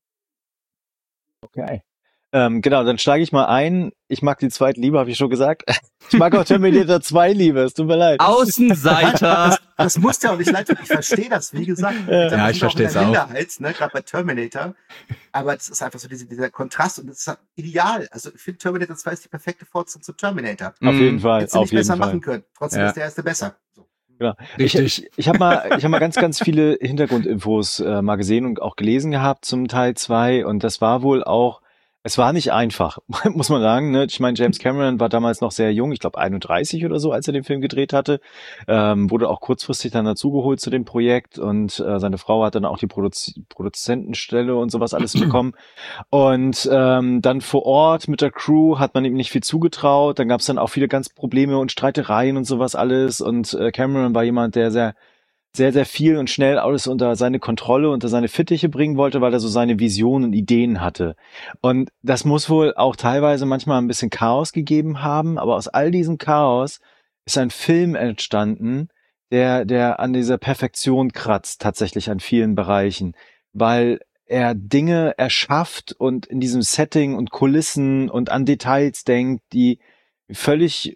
Okay. Ähm, genau, dann steige ich mal ein. Ich mag die zweite lieber, habe ich schon gesagt. Ich mag auch Terminator zwei lieber, es tut mir leid. Außenseiter! Das, das muss ja auch nicht leid tun. Ich verstehe das, wie gesagt. Ja, ja ich verstehe es auch. Minderheit, ne, gerade bei Terminator. Aber das ist einfach so diese, dieser Kontrast und das ist ideal. Also ich finde, Terminator zwei ist die perfekte Fortsetzung zu Terminator. Auf jeden Fall, Hättest du auf nicht jeden besser Fall. machen können. Trotzdem ja. ist der erste besser. So. Genau. Richtig. Ich, ich habe mal, ich habe mal ganz, ganz viele Hintergrundinfos äh, mal gesehen und auch gelesen gehabt zum Teil zwei und das war wohl auch Es war nicht einfach, muss man sagen. Ne? Ich meine, James Cameron war damals noch sehr jung, ich glaube einunddreißig oder so, als er den Film gedreht hatte. Ähm, wurde auch kurzfristig dann dazugeholt zu dem Projekt und äh, seine Frau hat dann auch die Produzi- Produzentenstelle und sowas alles bekommen. Und ähm, dann vor Ort mit der Crew hat man ihm nicht viel zugetraut. Dann gab es dann auch viele ganz Probleme und Streitereien und sowas alles. Und äh, Cameron war jemand, der sehr sehr, sehr viel und schnell alles unter seine Kontrolle, unter seine Fittiche bringen wollte, weil er so seine Visionen und Ideen hatte. Und das muss wohl auch teilweise manchmal ein bisschen Chaos gegeben haben, aber aus all diesem Chaos ist ein Film entstanden, der, der an dieser Perfektion kratzt, tatsächlich an vielen Bereichen, weil er Dinge erschafft und in diesem Setting und Kulissen und an Details denkt, die völlig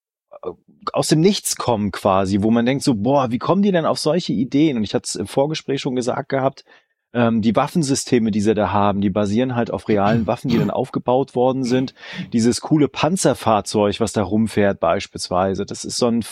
aus dem Nichts kommen quasi, wo man denkt so, boah, wie kommen die denn auf solche Ideen? Und ich hatte es im Vorgespräch schon gesagt gehabt, ähm, die Waffensysteme, die sie da haben, die basieren halt auf realen Waffen, die dann aufgebaut worden sind. Dieses coole Panzerfahrzeug, was da rumfährt beispielsweise, das ist so ein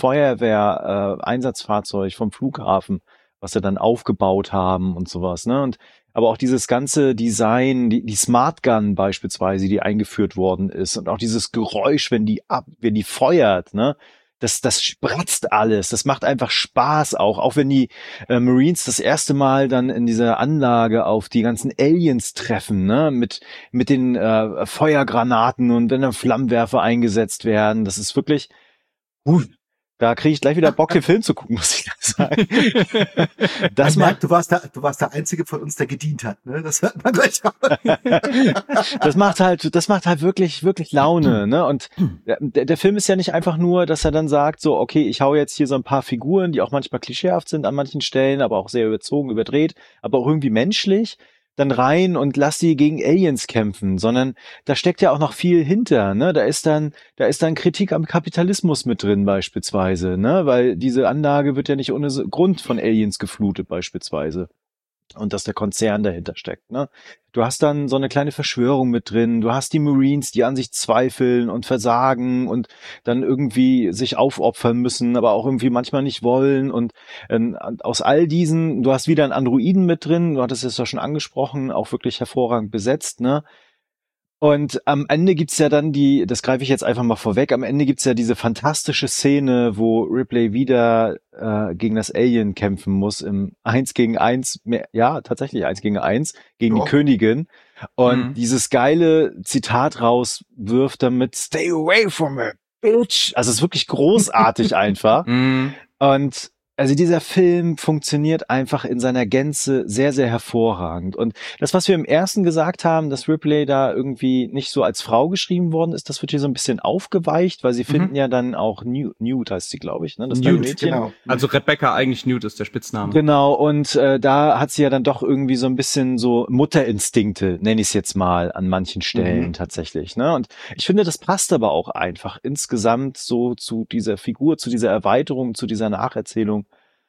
Feuerwehr-Einsatzfahrzeug vom Flughafen, was sie dann aufgebaut haben und sowas, ne? Und aber auch dieses ganze Design, die, die Smart Gun beispielsweise, die eingeführt worden ist und auch dieses Geräusch, wenn die ab, wenn die feuert, ne? Das, das spratzt alles. Das macht einfach Spaß auch. Auch wenn die äh, Marines das erste Mal dann in dieser Anlage auf die ganzen Aliens treffen, ne, mit mit den äh, Feuergranaten und wenn dann Flammenwerfer eingesetzt werden. Das ist wirklich, uh, da kriege ich gleich wieder Bock, den Film zu gucken, muss ich sagen. Das man macht, merkt, du warst der, du warst der Einzige von uns, der gedient hat, ne? Das hört man gleich raus. das macht halt, das macht halt wirklich, wirklich Laune, ne? Und der, der Film ist ja nicht einfach nur, dass er dann sagt, so, okay, ich hau jetzt hier so ein paar Figuren, die auch manchmal klischeehaft sind an manchen Stellen, aber auch sehr überzogen, überdreht, aber auch irgendwie menschlich, dann rein und lass die gegen Aliens kämpfen, sondern da steckt ja auch noch viel hinter, ne? Da ist dann, da ist dann Kritik am Kapitalismus mit drin beispielsweise, ne? Weil diese Anlage wird ja nicht ohne Grund von Aliens geflutet beispielsweise. Und dass der Konzern dahinter steckt, ne? Du hast dann so eine kleine Verschwörung mit drin. Du hast die Marines, die an sich zweifeln und versagen und dann irgendwie sich aufopfern müssen, aber auch irgendwie manchmal nicht wollen. Und äh, aus all diesen, du hast wieder einen Androiden mit drin. Du hattest es ja schon angesprochen, auch wirklich hervorragend besetzt, ne? Und am Ende gibt's ja dann die, das greife ich jetzt einfach mal vorweg, am Ende gibt's ja diese fantastische Szene, wo Ripley wieder äh, gegen das Alien kämpfen muss im eins gegen eins, mehr, ja, tatsächlich eins gegen eins, gegen Ja. die Königin. Und Mhm. dieses geile Zitat rauswirft damit, "Stay away from her, bitch." Also es ist wirklich großartig einfach. Mhm. Und also dieser Film funktioniert einfach in seiner Gänze sehr, sehr hervorragend. Und das, was wir im ersten gesagt haben, dass Ripley da irgendwie nicht so als Frau geschrieben worden ist, das wird hier so ein bisschen aufgeweicht, weil sie Mhm. finden ja dann auch Newt, Newt heißt sie, glaube ich, ne? Das Newt, kleine Mädchen. Genau. Also Rebecca, eigentlich Newt ist der Spitzname. Genau, und äh, da hat sie ja dann doch irgendwie so ein bisschen so Mutterinstinkte, nenne ich es jetzt mal, an manchen Stellen Mhm. tatsächlich. Ne? Und ich finde, das passt aber auch einfach insgesamt so zu dieser Figur, zu dieser Erweiterung, zu dieser Nacherzählung.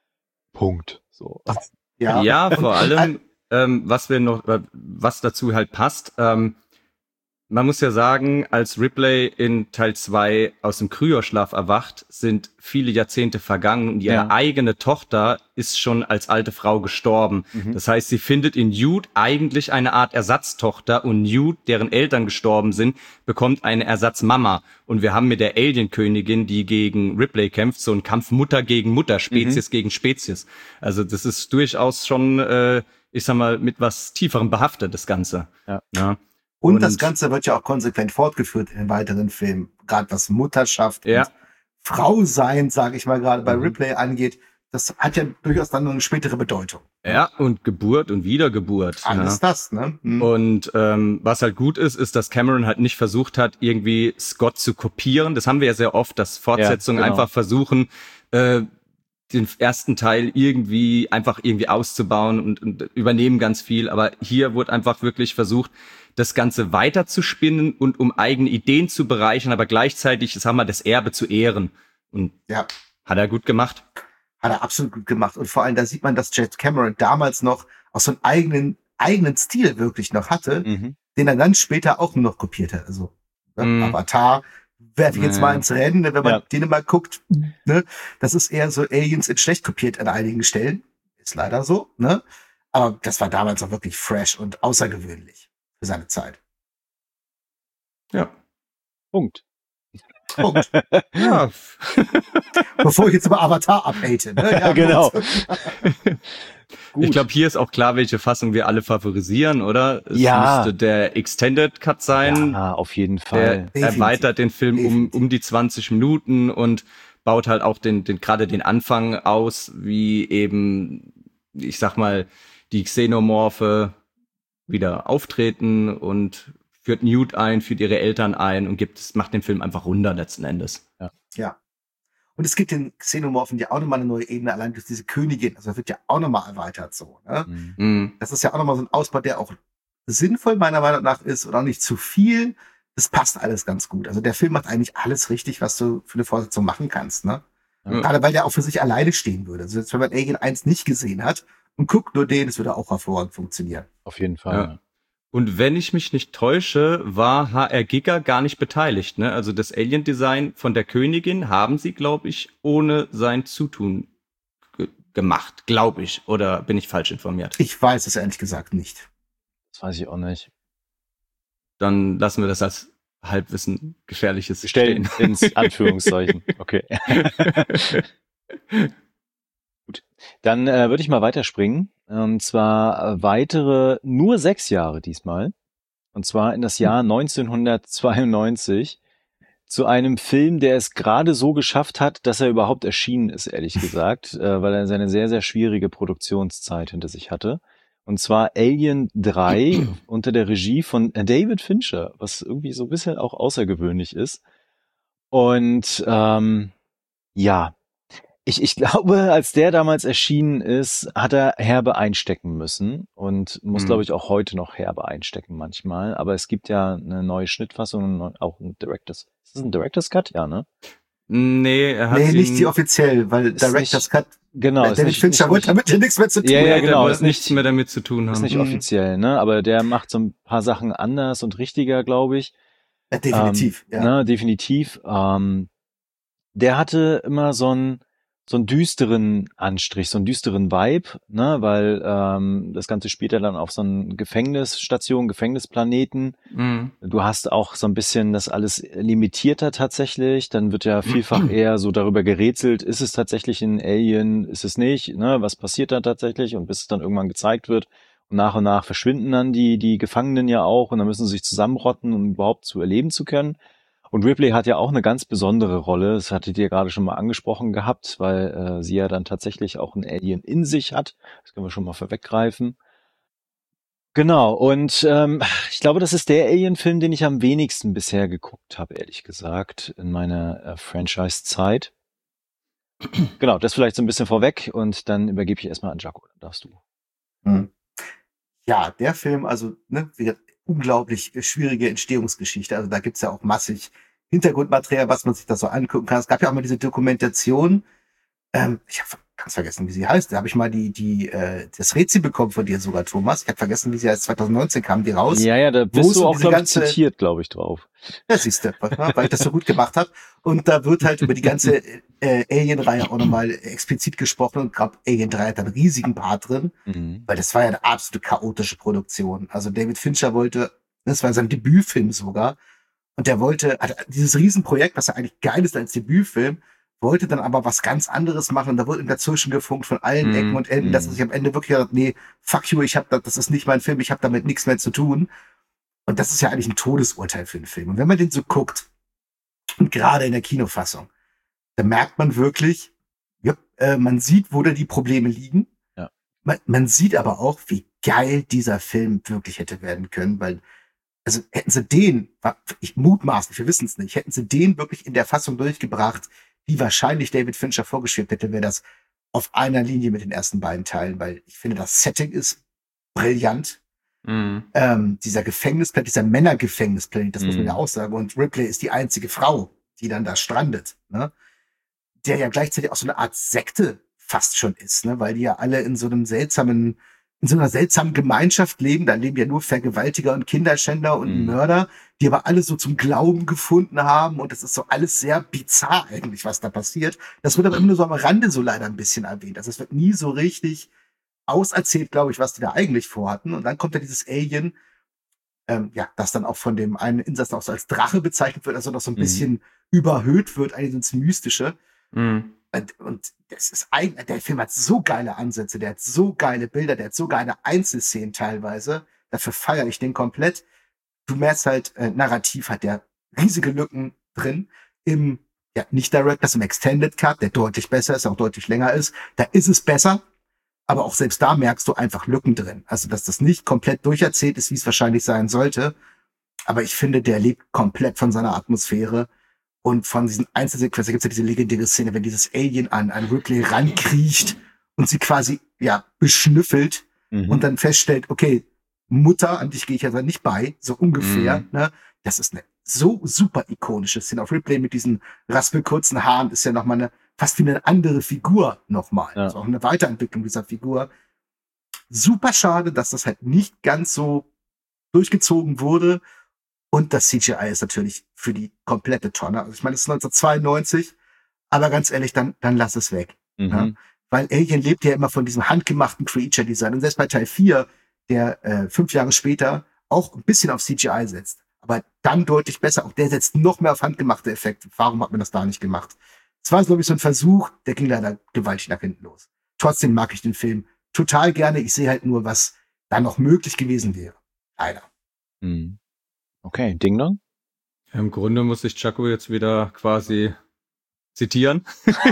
Punkt. So. Ja. Ja, Und- vor allem, ähm, was wir noch, äh, was dazu halt passt, ähm, man muss ja sagen, als Ripley in Teil zwei aus dem Kryoschlaf erwacht, sind viele Jahrzehnte vergangen und ihre Ja. eigene Tochter ist schon als alte Frau gestorben. Mhm. Das heißt, sie findet in Newt eigentlich eine Art Ersatztochter und Newt, deren Eltern gestorben sind, bekommt eine Ersatzmama. Und wir haben mit der Alien-Königin, die gegen Ripley kämpft, so einen Kampf Mutter gegen Mutter, Spezies Mhm. gegen Spezies. Also das ist durchaus schon, äh, ich sag mal, mit was Tieferem behaftet, das Ganze. Ja. Ja. Und, Und- das Ganze wird ja auch konsequent fortgeführt in den weiteren Filmen. Gerade was Mutterschaft Ja. und Frau sein, sage ich mal, gerade bei Mhm. Ripley angeht. Das hat ja durchaus dann noch eine spätere Bedeutung. Ja, und Geburt und Wiedergeburt. Alles ja. das, ne? Hm. Und ähm, was halt gut ist, ist, dass Cameron halt nicht versucht hat, irgendwie Scott zu kopieren. Das haben wir ja sehr oft, dass Fortsetzungen Ja, genau. einfach versuchen, äh, den ersten Teil irgendwie einfach irgendwie auszubauen und, und übernehmen ganz viel. Aber hier wurde einfach wirklich versucht, das Ganze weiter zu spinnen und um eigene Ideen zu bereichern, aber gleichzeitig, sag mal, das Erbe zu ehren. Und Ja. hat er gut gemacht. Hat er absolut gut gemacht. Und vor allem, da sieht man, dass James Cameron damals noch auch so einen eigenen, eigenen Stil wirklich noch hatte, Mhm. den er dann später auch nur noch kopiert hat. Also, ne, Mhm. Avatar, werfe ich jetzt Ja. mal ins Rennen, ne, wenn man Ja. den mal guckt, ne, das ist eher so Aliens in schlecht kopiert an einigen Stellen. Ist leider so, ne. Aber das war damals auch wirklich fresh und außergewöhnlich für seine Zeit. Ja. Punkt. Punkt. Ja. Bevor ich jetzt über Avatar abhate. Ne? Ja, Genau. Gut. Ich glaube, hier ist auch klar, welche Fassung wir alle favorisieren, oder? Es Ja. müsste der Extended Cut sein. Ja, auf jeden Der Fall. Definitiv. erweitert den Film um, Definitiv. um die zwanzig Minuten und baut halt auch den, den gerade den Anfang aus, wie eben, ich sag mal, die Xenomorphe wieder auftreten und führt Newt ein, führt ihre Eltern ein und gibt es, macht den Film einfach runder letzten Endes. Ja. Und es gibt den Xenomorphen ja auch nochmal eine neue Ebene, allein durch diese Königin. Also das wird ja auch nochmal erweitert so. Ne? Mhm. Mhm. Das ist ja auch nochmal so ein Ausbau, der auch sinnvoll meiner Meinung nach ist und auch nicht zu viel. Das passt alles ganz gut. Also der Film macht eigentlich alles richtig, was du für eine Fortsetzung machen kannst. Ne? Ja. Gerade weil der auch für sich alleine stehen würde. Also jetzt, wenn man Alien eins nicht gesehen hat und guckt nur den, das würde auch hervorragend funktionieren. Auf jeden Fall. Ja. Und wenn ich mich nicht täusche, war H R Giger gar nicht beteiligt. Ne? Also das Alien-Design von der Königin haben sie, glaube ich, ohne sein Zutun ge- gemacht, glaube ich. Oder bin ich falsch informiert? Ich weiß es ehrlich gesagt nicht. Das weiß ich auch nicht. Dann lassen wir das als Halbwissen gefährliches Stellen stehen. ins Anführungszeichen. Okay. Gut. Dann äh, würde ich mal weiterspringen. Und zwar äh, weitere nur sechs Jahre diesmal. Und zwar in das Jahr neunzehnhundertzweiundneunzig zu einem Film, der es gerade so geschafft hat, dass er überhaupt erschienen ist, ehrlich gesagt, äh, weil er seine sehr, sehr schwierige Produktionszeit hinter sich hatte. Und zwar Alien drei unter der Regie von David Fincher, was irgendwie so ein bisschen auch außergewöhnlich ist. Und ähm, ja, ich, ich glaube, als der damals erschienen ist, hat er herbe einstecken müssen und muss, Mhm. glaube ich, auch heute noch herbe einstecken manchmal. Aber es gibt ja eine neue Schnittfassung und auch ein Director's. Ist das ein Director's Cut? Ja, ne? Nee, er hat Nee, ihn, nicht die offiziell, weil Ist Director's nicht- Cut, Genau. weil ist David nicht- Fincher nicht- wollte damit ja nichts mehr zu tun. Ja, ja, der haben. genau, wollte ist nichts nicht- mehr damit zu tun Ist haben. nicht Mhm. offiziell, ne? Aber der macht so ein paar Sachen anders und richtiger, glaube ich. Ja, definitiv, ähm, ja. Ne, definitiv. Ähm, der hatte immer so einen so einen düsteren Anstrich, so einen düsteren Vibe, ne, weil ähm, das Ganze spielt ja dann auf so einer Gefängnisstation, Gefängnisplaneten. Mhm. Du hast auch so ein bisschen das alles limitierter tatsächlich. Dann wird ja vielfach eher so darüber gerätselt, ist es tatsächlich ein Alien, ist es nicht, ne? Was passiert da tatsächlich? Und bis es dann irgendwann gezeigt wird. Und nach und nach verschwinden dann die die Gefangenen ja auch und dann müssen sie sich zusammenrotten, um überhaupt zu erleben zu können. Und Ripley hat ja auch eine ganz besondere Rolle. Das hattet ihr gerade schon mal angesprochen gehabt, weil äh, sie ja dann tatsächlich auch ein Alien in sich hat. Das können wir schon mal vorweggreifen. Genau, und ähm, ich glaube, das ist der Alien-Film, den ich am wenigsten bisher geguckt habe, ehrlich gesagt, in meiner äh, Franchise-Zeit. Genau, das vielleicht so ein bisschen vorweg und dann übergebe ich erstmal an Jaco, dann darfst du. Hm. Ja, der Film, also, ne, wie gesagt, unglaublich äh, schwierige Entstehungsgeschichte. Also da gibt's ja auch massig Hintergrundmaterial, was man sich da so angucken kann. Es gab ja auch mal diese Dokumentation, ähm, ich habe ganz vergessen, wie sie heißt. Da habe ich mal die, die, äh, das Rätsel bekommen von dir sogar, Thomas. Ich habe vergessen, wie sie heißt. zwanzig neunzehn kam die raus. Ja, ja, da Wo bist ist du so auch, diese glaube ich, ganze- zitiert, glaube ich, drauf. Ja, siehst du, weil ich das so gut gemacht habe. Und da wird halt über die ganze äh, Alien-Reihe auch nochmal explizit gesprochen. Und gerade Alien drei hat einen riesigen Part drin, Mhm. weil das war ja eine absolut chaotische Produktion. Also David Fincher wollte, das war sein Debütfilm sogar, und der wollte, hat dieses Riesenprojekt, was ja eigentlich geil ist als Debütfilm, wollte dann aber was ganz anderes machen. Und da wurde ihm dazwischen gefunkt von allen Mhm. Ecken und Enden, dass er Mhm. sich am Ende wirklich gesagt hat, nee, fuck you, ich hab da, das ist nicht mein Film, ich habe damit nichts mehr zu tun. Und das ist ja eigentlich ein Todesurteil für den Film. Und wenn man den so guckt, und gerade in der Kinofassung, da merkt man wirklich, ja, äh, man sieht, wo da die Probleme liegen. Ja. Man, man sieht aber auch, wie geil dieser Film wirklich hätte werden können, weil, also hätten sie den, ich mutmaßlich, wir wissen es nicht, hätten sie den wirklich in der Fassung durchgebracht, die wahrscheinlich David Fincher vorgeschwebt hätte, wäre das auf einer Linie mit den ersten beiden Teilen, weil ich finde, das Setting ist brillant. Mhm. Ähm, dieser Gefängnisplanet, dieser Männergefängnisplanet, das muss man Mhm. ja auch sagen. Und Ripley ist die einzige Frau, die dann da strandet, ne? Der ja gleichzeitig auch so eine Art Sekte fast schon ist, ne? Weil die ja alle in so einem seltsamen, in so einer seltsamen Gemeinschaft leben. Da leben ja nur Vergewaltiger und Kinderschänder und Mhm. Mörder, die aber alle so zum Glauben gefunden haben. Und das ist so alles sehr bizarr eigentlich, was da passiert. Das wird aber immer nur so am Rande so leider ein bisschen erwähnt. Also es wird nie so richtig auserzählt, glaube ich, was die da eigentlich vorhatten. Und dann kommt ja dieses Alien, ähm, ja, das dann auch von dem einen Insassen auch so als Drache bezeichnet wird, also noch so ein Mhm. bisschen überhöht wird, eigentlich ins Mystische. Mhm. Und, und das ist eigentlich, der Film hat so geile Ansätze, der hat so geile Bilder, der hat so geile Einzelszenen teilweise. Dafür feiere ich den komplett. Du merkst halt, äh, narrativ hat der riesige Lücken drin. Im, ja, nicht Directors, im Extended Cut, der deutlich besser ist, auch deutlich länger ist. Da ist es besser. Aber auch selbst da merkst du einfach Lücken drin. Also, dass das nicht komplett durcherzählt ist, wie es wahrscheinlich sein sollte. Aber ich finde, der lebt komplett von seiner Atmosphäre. Und von diesen Einzelsequenzen gibt es ja diese legendäre Szene, wenn dieses Alien an, an Ripley rankriecht und sie quasi, ja, beschnüffelt Mhm. und dann feststellt, okay, Mutter, an dich gehe ich ja dann nicht bei, so ungefähr, Mhm. ne? Das ist eine so super ikonische Szene. Auf Ripley mit diesen raspelkurzen Haaren ist ja nochmal eine, fast wie eine andere Figur nochmal. Ja. Also auch eine Weiterentwicklung dieser Figur. Super schade, dass das halt nicht ganz so durchgezogen wurde. Und das C G I ist natürlich für die komplette Tonne. Also ich meine, es ist neunzehnhundertzweiundneunzig, aber ganz ehrlich, dann, dann lass es weg. Mhm. Ja. Weil Alien lebt ja immer von diesem handgemachten Creature-Design. Und selbst bei Teil vier, der äh, fünf Jahre später auch ein bisschen auf C G I setzt, aber dann deutlich besser. Auch der setzt noch mehr auf handgemachte Effekte. Warum hat man das da nicht gemacht? Es war, glaube ich, so ein Versuch, der ging leider gewaltig nach hinten los. Trotzdem mag ich den Film total gerne. Ich sehe halt nur, was da noch möglich gewesen wäre. Leider. Mhm. Okay, Ding Dong? Ja, im Grunde muss ich Chaco jetzt wieder quasi zitieren.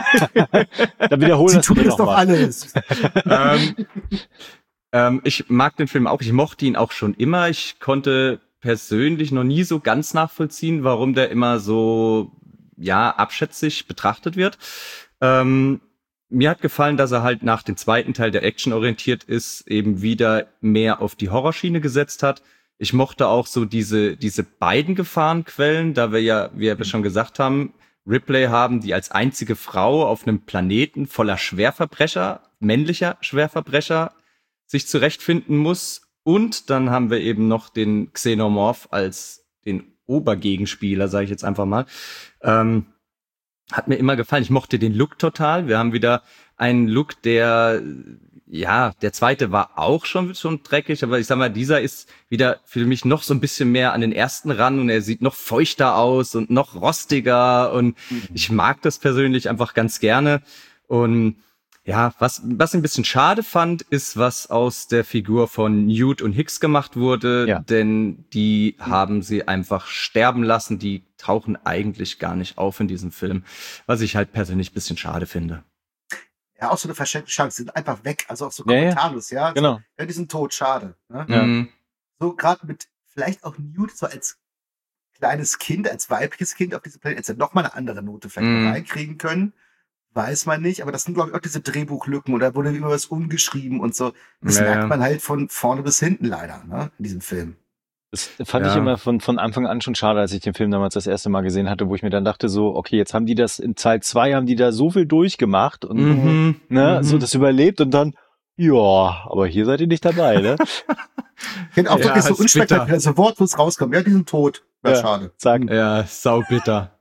Dann wiederholen Sie wir das tun bitte es doch nochmal. alles. ähm, ähm, ich mag den Film auch. Ich mochte ihn auch schon immer. Ich konnte persönlich noch nie so ganz nachvollziehen, warum der immer so, ja, abschätzig betrachtet wird. Ähm, mir hat gefallen, dass er halt nach dem zweiten Teil, der actionorientiert ist, eben wieder mehr auf die Horrorschiene gesetzt hat. Ich mochte auch so diese, diese beiden Gefahrenquellen, da wir ja, wie wir schon gesagt haben, Ripley haben, die als einzige Frau auf einem Planeten voller Schwerverbrecher, männlicher Schwerverbrecher, sich zurechtfinden muss. Und dann haben wir eben noch den Xenomorph als den Obergegenspieler, sage ich jetzt einfach mal. Ähm, hat mir immer gefallen. Ich mochte den Look total. Wir haben wieder einen Look, der, ja, der zweite war auch schon, schon dreckig, aber ich sag mal, dieser ist wieder für mich noch so ein bisschen mehr an den ersten ran und er sieht noch feuchter aus und noch rostiger und mhm. ich mag das persönlich einfach ganz gerne. Und ja, was, was ich ein bisschen schade fand, ist, was aus der Figur von Newt und Hicks gemacht wurde, Ja. denn die haben sie einfach sterben lassen, die tauchen eigentlich gar nicht auf in diesem Film, was ich halt persönlich ein bisschen schade finde. Ja, auch so eine verschenkte Chance. Sie sind einfach weg. Also auch so Ja, ja. kommentarlos, ja. Genau. So, ja, die sind tot, schade. Ne? Ja. Mhm. So gerade mit vielleicht auch Newt so als kleines Kind, als weibliches Kind auf diesem Planeten, jetzt noch mal eine andere Note vielleicht Mhm. noch reinkriegen können. Weiß man nicht. Aber das sind, glaube ich, auch diese Drehbuchlücken oder wurde immer was umgeschrieben und so. Das Ja, merkt ja. man halt von vorne bis hinten leider, ne, in diesem Film. Das fand Ja. ich immer von, von Anfang an schon schade, als ich den Film damals das erste Mal gesehen hatte, wo ich mir dann dachte so, okay, jetzt haben die das in Teil zwei haben die da so viel durchgemacht und Mhm. ne, Mhm. so das überlebt und dann, ja, aber hier seid ihr nicht dabei, ne? Genau, Ja, wirklich so ist unspektakulär, so wortlos rauskommen. Ja, die sind tot. Ja, Ja. schade. Sagen. Ja, saubitter.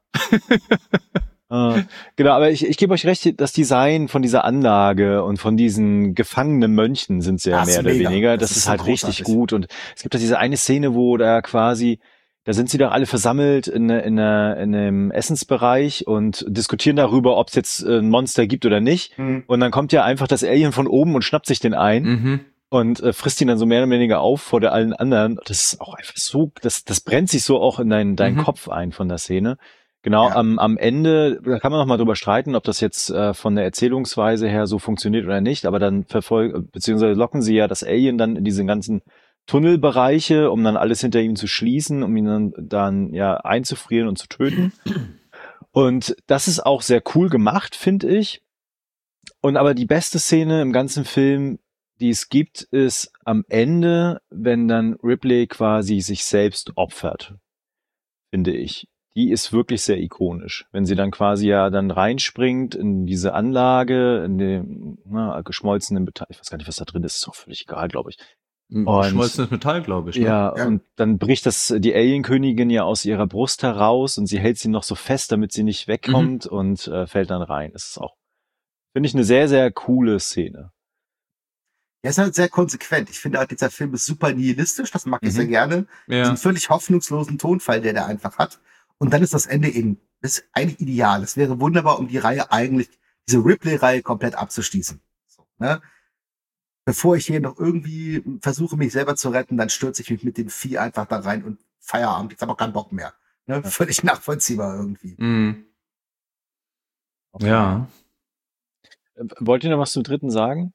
Äh, genau, aber ich, ich gebe euch recht, das Design von dieser Anlage und von diesen gefangenen Mönchen sind sehr Das ist mehr oder mega. weniger. Das Das, ist ist so halt richtig großartig. gut. Und es gibt da diese eine Szene, wo da quasi, da sind sie doch alle versammelt in, in, einer- in einem Essensbereich und diskutieren darüber, ob es jetzt äh, ein Monster gibt oder nicht. Hm. Und dann kommt ja einfach das Alien von oben und schnappt sich den ein Mhm. und äh, frisst ihn dann so mehr oder weniger auf vor der allen anderen. Das ist auch einfach so, das, das brennt sich so auch in deinen, deinen Mhm. Kopf ein von der Szene. Genau, Ja. am, am Ende, da kann man noch mal drüber streiten, ob das jetzt äh, von der Erzählungsweise her so funktioniert oder nicht, aber dann verfolgen, beziehungsweise locken sie ja das Alien dann in diese ganzen Tunnelbereiche, um dann alles hinter ihm zu schließen, um ihn dann, dann ja einzufrieren und zu töten. Und das ist auch sehr cool gemacht, finde ich. Und aber die beste Szene im ganzen Film, die es gibt, ist am Ende, wenn dann Ripley quasi sich selbst opfert, finde ich. Die ist wirklich sehr ikonisch. Wenn sie dann quasi ja dann reinspringt in diese Anlage, in dem na, geschmolzenen Metall, ich weiß gar nicht, was da drin ist, ist auch völlig egal, glaube ich. Und- Schmolzenes Metall, glaube ich. Ne? Ja, Ja. und dann bricht das die Alienkönigin ja aus ihrer Brust heraus und sie hält sie noch so fest, damit sie nicht wegkommt und äh, fällt dann rein. Das ist auch, finde ich, eine sehr, sehr coole Szene. Der ist halt sehr konsequent. Ich finde halt, dieser Film ist super nihilistisch, das mag ich Mhm. sehr gerne. Ja. Diesen völlig hoffnungslosen Tonfall, der der einfach hat. Und dann ist das Ende eben, ist eigentlich ideal. Es wäre wunderbar, um die Reihe eigentlich, diese Ripley-Reihe komplett abzuschließen. So, ne? Bevor ich hier noch irgendwie versuche, mich selber zu retten, dann stürze ich mich mit dem Vieh einfach da rein und Feierabend. Jetzt habe ich auch keinen Bock mehr. Ne? Völlig nachvollziehbar irgendwie. Mhm. Okay. Ja. Äh, Wollt ihr noch was zum dritten sagen?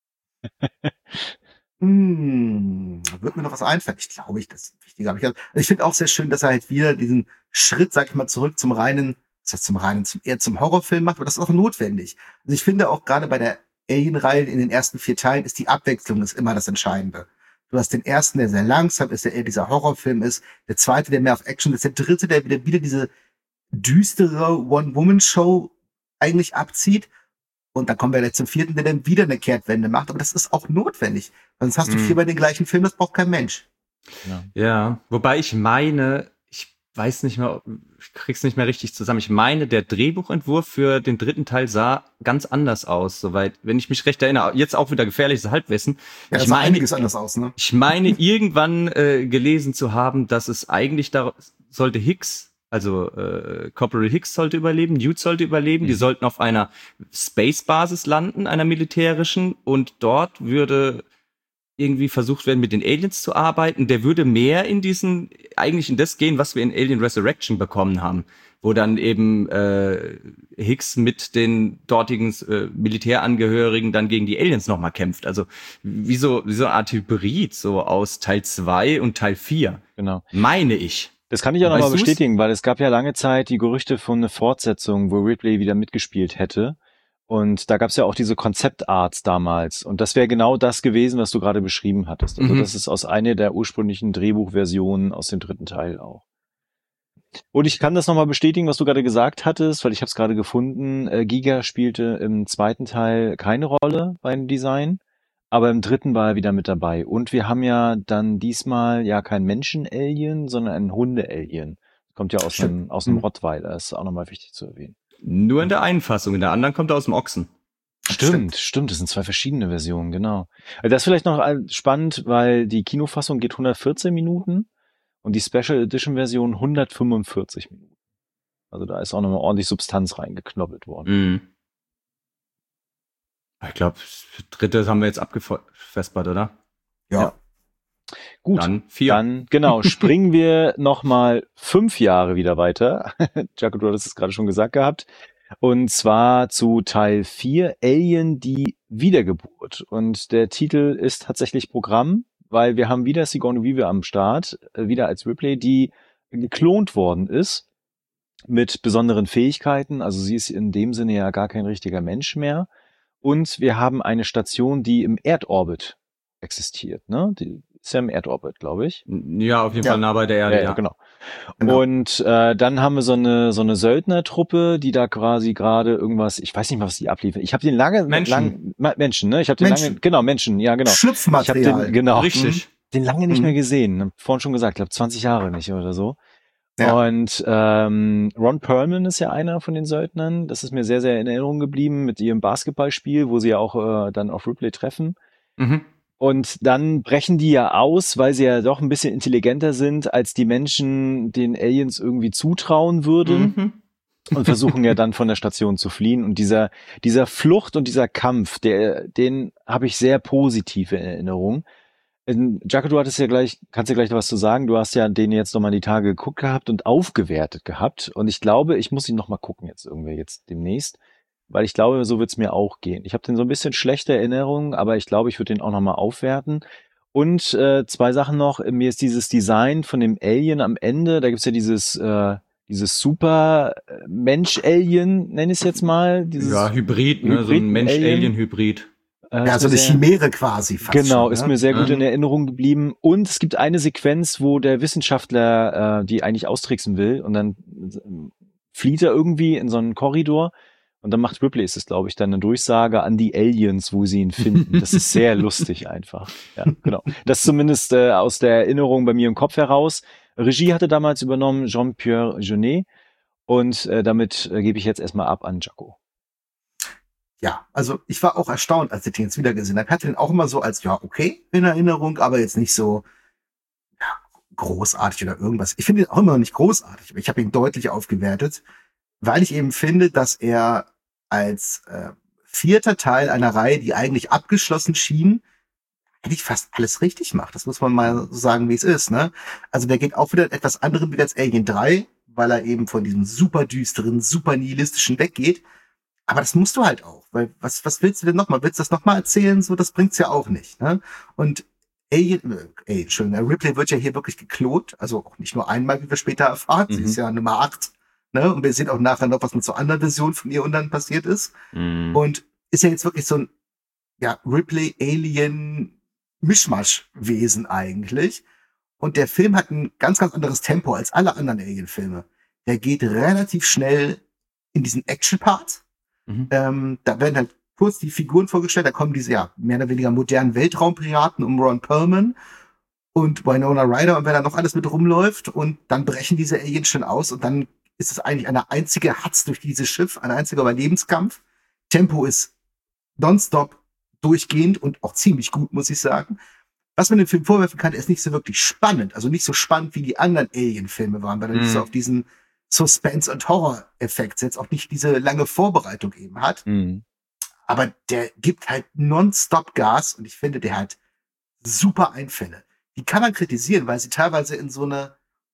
Hm, wird mir noch was einfallen? Ich glaube, ich, das ist wichtiger. Aber ich, also ich finde auch sehr schön, dass er halt wieder diesen Schritt, sag ich mal, zurück zum reinen, das heißt zum reinen, zum, eher zum Horrorfilm macht, aber das ist auch notwendig. Also ich finde auch gerade bei der Alien-Reihe in den ersten vier Teilen ist die Abwechslung ist immer das Entscheidende. Du hast den ersten, der sehr langsam ist, der eher dieser Horrorfilm ist, der zweite, der mehr auf Action ist, der dritte, der wieder, wieder diese düstere One-Woman-Show eigentlich abzieht. Und dann kommen wir jetzt zum vierten, der dann wieder eine Kehrtwende macht. Aber das ist auch notwendig. Sonst hast du Mhm. viermal den gleichen Film, das braucht kein Mensch. Ja. Ja, wobei ich meine, ich weiß nicht mehr, ich krieg's nicht mehr richtig zusammen. Ich meine, der Drehbuchentwurf für den dritten Teil sah ganz anders aus, soweit, wenn ich mich recht erinnere. Jetzt auch wieder gefährliches Halbwissen. Ja, das ich sah meine, einiges anders aus, ne? ich meine irgendwann äh, gelesen zu haben, dass es eigentlich da sollte Hicks, also äh, Corporal Hicks sollte überleben, Newt sollte überleben, die Mhm. sollten auf einer Space-Basis landen, einer militärischen, und dort würde irgendwie versucht werden, mit den Aliens zu arbeiten. Der würde mehr in diesen, eigentlich in das gehen, was wir in Alien Resurrection bekommen haben, wo dann eben äh, Hicks mit den dortigen äh, Militärangehörigen dann gegen die Aliens nochmal kämpft. Also wie so, wie so eine Art Hybrid, so aus Teil zwei und Teil vier, Genau. meine ich. Das kann ich auch Weißt nochmal du's? bestätigen, weil es gab ja lange Zeit die Gerüchte von einer Fortsetzung, wo Ripley wieder mitgespielt hätte. Und da gab es ja auch diese Konzeptarts damals. Und das wäre genau das gewesen, was du gerade beschrieben hattest. Also Mhm. das ist aus einer der ursprünglichen Drehbuchversionen aus dem dritten Teil auch. Und ich kann das nochmal bestätigen, was du gerade gesagt hattest, weil ich habe es gerade gefunden. Äh, Giga spielte im zweiten Teil keine Rolle beim Design, aber im dritten war er wieder mit dabei. Und wir haben ja dann diesmal ja kein Menschen-Alien, sondern ein Hunde-Alien. Kommt ja aus Stimmt. einem, aus einem Mhm. Rottweiler. Das ist auch nochmal wichtig zu erwähnen. Nur in der einen Fassung, in der anderen kommt er aus dem Ochsen. Stimmt, stimmt, das sind zwei verschiedene Versionen, genau. Also das ist vielleicht noch all- spannend, weil die Kinofassung geht hundertvierzehn Minuten und die Special Edition Version hundertfünfundvierzig Minuten. Also da ist auch nochmal ordentlich Substanz reingeknobbelt worden. Mhm. Ich glaube, dritte haben wir jetzt abgefespert, oder? Ja. Ja. Gut, Dann vier. dann genau, springen wir nochmal fünf Jahre wieder weiter. Jaco, du hattest es gerade schon gesagt gehabt. Und zwar zu Teil vier, Alien, die Wiedergeburt. Und der Titel ist tatsächlich Programm, weil wir haben wieder Sigourney Weaver am Start, äh, wieder als Ripley, die geklont worden ist mit besonderen Fähigkeiten. Also sie ist in dem Sinne ja gar kein richtiger Mensch mehr. Und wir haben eine Station, die im Erdorbit existiert. Ne? Die ist ja im Erdorbit, glaube ich. Ja, auf jeden Ja. Fall nah bei der Erde, Ja, ja. ja, genau. Genau. Und äh, dann haben wir so eine so eine Söldnertruppe, die da quasi gerade irgendwas, ich weiß nicht mal, was die abliefern. Ich habe den lange Menschen. lang, Ma- Menschen, ne? Ich habe den Menschen. lange genau Menschen, ja genau. Ich habe Schlüpfmaterial. den genau Richtig. den lange nicht Mhm. mehr gesehen. Hab vorhin schon gesagt, ich glaube zwanzig Jahre nicht oder so. Ja. Und ähm, Ron Perlman ist ja einer von den Söldnern. Das ist mir sehr sehr in Erinnerung geblieben mit ihrem Basketballspiel, wo sie ja auch äh, dann auf Ripley treffen. Mhm. Und dann brechen die ja aus, weil sie ja doch ein bisschen intelligenter sind, als die Menschen den Aliens irgendwie zutrauen würden, Mhm. und versuchen ja dann von der Station zu fliehen. Und dieser dieser Flucht und dieser Kampf, der den habe ich sehr positiv in Erinnerung. Ähm, Jaco, du hattest ja gleich, kannst ja gleich noch was zu sagen. Du hast ja den jetzt nochmal die Tage geguckt gehabt und aufgewertet gehabt. Und ich glaube, ich muss ihn nochmal gucken jetzt irgendwie jetzt demnächst. Weil ich glaube, so wird's mir auch gehen. Ich habe den so ein bisschen schlechte Erinnerungen, aber ich glaube, ich würde den auch nochmal aufwerten. Und äh, zwei Sachen noch. Mir ist dieses Design von dem Alien am Ende, da gibt's ja dieses äh, dieses Super-Mensch-Alien, nenn ich es jetzt mal. Dieses, Ja, Hybrid, ne? So ein Hybrid-Alien. Mensch-Alien-Hybrid. äh, Ja, ist so mir eine sehr- Chimäre quasi fast Genau, schon, ist ne? mir sehr gut Mhm. in Erinnerung geblieben. Und es gibt eine Sequenz, wo der Wissenschaftler äh, die eigentlich austricksen will und dann äh, flieht er irgendwie in so einen Korridor und dann macht Ripley, ist es glaube ich, dann eine Durchsage an die Aliens, wo sie ihn finden. Das ist sehr lustig einfach. Ja, genau. Das zumindest äh, aus der Erinnerung bei mir im Kopf heraus. Regie hatte damals übernommen Jean-Pierre Jeunet und äh, damit äh, gebe ich jetzt erstmal ab an Jaco. ja, also ich war auch erstaunt, als ich den jetzt wieder gesehen habe. Ich hatte den auch immer so als, ja, okay, in Erinnerung, aber jetzt nicht so ja, großartig oder irgendwas. Ich finde ihn auch immer noch nicht großartig, aber ich habe ihn deutlich aufgewertet, weil ich eben finde, dass er als äh, vierter Teil einer Reihe, die eigentlich abgeschlossen schien, eigentlich fast alles richtig macht. Das muss man mal so sagen, wie es ist, ne? Also der geht auch wieder etwas anderem wie als Alien drei, weil er eben von diesem super düsteren, super nihilistischen weggeht. Aber das musst du halt auch, weil was, was willst du denn nochmal? Willst du das nochmal erzählen? So, das bringt's ja auch nicht, ne? Und Alien, äh, ey, Entschuldigung, Ripley wird ja hier wirklich geklont, also auch nicht nur einmal, wie wir später erfahren. Mhm. Sie ist ja Nummer acht, ne? Und wir sehen auch nachher noch, was mit so anderen Versionen von ihr und dann passiert ist. Mhm. Und ist ja jetzt wirklich so ein, ja, Ripley-Alien-Mischmasch-Wesen eigentlich. Und der Film hat ein ganz, ganz anderes Tempo als alle anderen Alien-Filme. Der geht relativ schnell in diesen Action-Part. Mhm. Ähm, da werden halt kurz die Figuren vorgestellt, da kommen diese ja mehr oder weniger modernen Weltraumpiraten um Ron Perlman und Winona Ryder und wer da noch alles mit rumläuft und dann brechen diese Aliens schon aus und dann ist es eigentlich eine einzige Hatz durch dieses Schiff, ein einziger Überlebenskampf. Tempo ist nonstop durchgehend und auch ziemlich gut, muss ich sagen. Was man dem Film vorwerfen kann, ist nicht so wirklich spannend, also nicht so spannend wie die anderen Alien-Filme waren, weil er mhm. nicht so auf diesen Suspense- und Horror-Effekt jetzt auch nicht diese lange Vorbereitung eben hat. Mhm. Aber der gibt halt nonstop Gas und ich finde, der hat super Einfälle. Die kann man kritisieren, weil sie teilweise in so eine,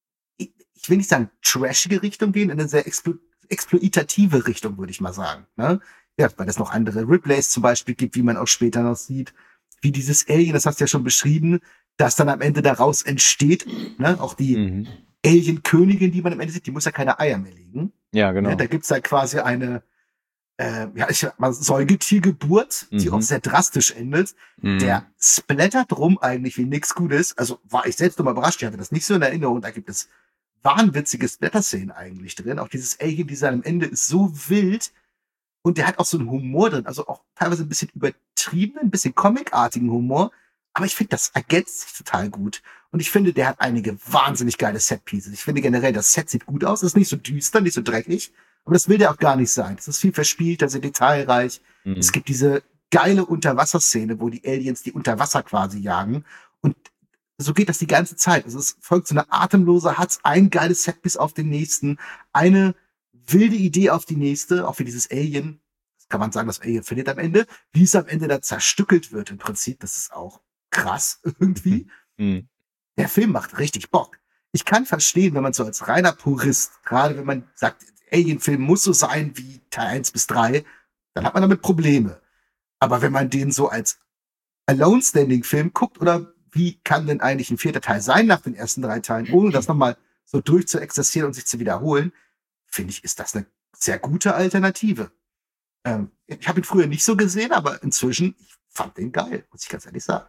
ich will nicht sagen trashige Richtung gehen, in eine sehr explo- exploitative Richtung, würde ich mal sagen. Ne? Ja, weil es noch andere Ripleys zum Beispiel gibt, wie man auch später noch sieht, wie dieses Alien, das hast du ja schon beschrieben, das dann am Ende daraus entsteht. Ne? Auch die mhm. Alien-Königin, die man am Ende sieht, die muss ja keine Eier mehr legen. Ja, genau. Ja, da gibt's halt quasi eine, äh, ja, ich sag mal, Säugetiergeburt, die mhm. auch sehr drastisch endet. Mhm. Der splattert rum eigentlich wie nix Gutes. Also war ich selbst nochmal überrascht, ich hatte das nicht so in Erinnerung. Da gibt es wahnwitzige Splatter-Szenen eigentlich drin. Auch dieses Alien-Design am Ende ist so wild und der hat auch so einen Humor drin, also auch teilweise ein bisschen übertriebenen, ein bisschen comicartigen Humor. Aber ich finde, das ergänzt sich total gut. Und ich finde, der hat einige wahnsinnig geile Set-Pieces. Ich finde generell, das Set sieht gut aus. Es ist nicht so düster, nicht so dreckig. Aber das will der auch gar nicht sein. Es ist viel verspielter, sehr detailreich. Mhm. Es gibt diese geile Unterwasserszene, wo die Aliens die unter Wasser quasi jagen. Und so geht das die ganze Zeit. Also es folgt so eine atemlose Hatz, ein geiles Set-Piece auf den nächsten, eine wilde Idee auf die nächste, auch für dieses Alien. Das kann man sagen, das Alien findet am Ende. Wie es am Ende da zerstückelt wird im Prinzip, das ist auch krass irgendwie. Mhm. Der Film macht richtig Bock. Ich kann verstehen, wenn man so als reiner Purist, gerade wenn man sagt, Alien-Film muss so sein wie Teil eins bis drei, dann hat man damit Probleme. Aber wenn man den so als Alone-Standing-Film guckt, oder wie kann denn eigentlich ein vierter Teil sein nach den ersten drei Teilen, ohne das nochmal so durchzuexerzieren und sich zu wiederholen, finde ich, ist das eine sehr gute Alternative. Ähm, ich habe ihn früher nicht so gesehen, aber inzwischen, ich fand den geil, muss ich ganz ehrlich sagen.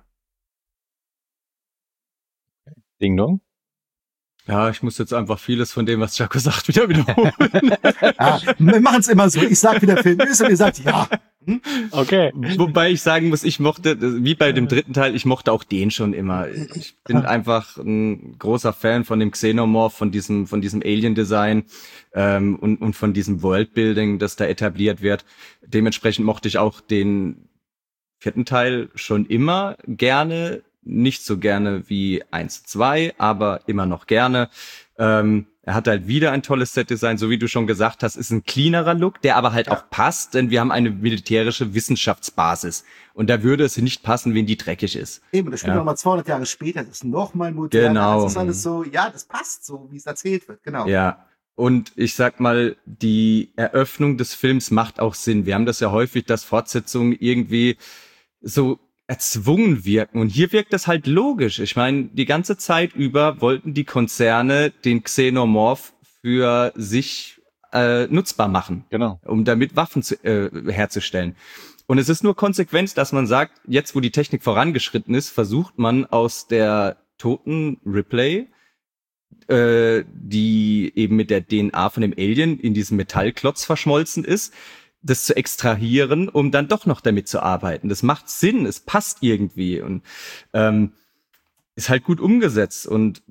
Ding Dong? Ja, ich muss jetzt einfach vieles von dem, was Jaco sagt, wieder wiederholen. Ja, wir machen es immer so. Ich sag, wie der Film ist und ihr sagt ja. Hm? Okay. Wobei ich sagen muss, ich mochte, wie bei dem dritten Teil, ich mochte auch den schon immer. Ich bin einfach ein großer Fan von dem Xenomorph, von diesem, von diesem Alien-Design ähm, und, und von diesem Worldbuilding, das da etabliert wird. Dementsprechend mochte ich auch den vierten Teil schon immer gerne. Nicht so gerne wie eins, zwei, aber immer noch gerne. Ähm, er hat halt wieder ein tolles Set-Design, so wie du schon gesagt hast, ist ein cleanerer Look, der aber halt ja. auch passt, denn wir haben eine militärische Wissenschaftsbasis. Und da würde es nicht passen, wenn die dreckig ist. Eben, das spielt ja. nochmal zweihundert Jahre später, das ist nochmal moderner. Genau. Das ist alles so, ja, das passt so, wie es erzählt wird, genau. Ja. Und ich sag mal, die Eröffnung des Films macht auch Sinn. Wir haben das ja häufig, dass Fortsetzungen irgendwie so erzwungen wirken. Und hier wirkt das halt logisch. Ich meine, die ganze Zeit über wollten die Konzerne den Xenomorph für sich äh, nutzbar machen. Genau. Um damit Waffen zu, äh, herzustellen. Und es ist nur konsequent, dass man sagt, jetzt wo die Technik vorangeschritten ist, versucht man aus der toten Ripley, äh, die eben mit der D N A von dem Alien in diesem Metallklotz verschmolzen ist, das zu extrahieren, um dann doch noch damit zu arbeiten. Das macht Sinn, es passt irgendwie und ähm, ist halt gut umgesetzt. Und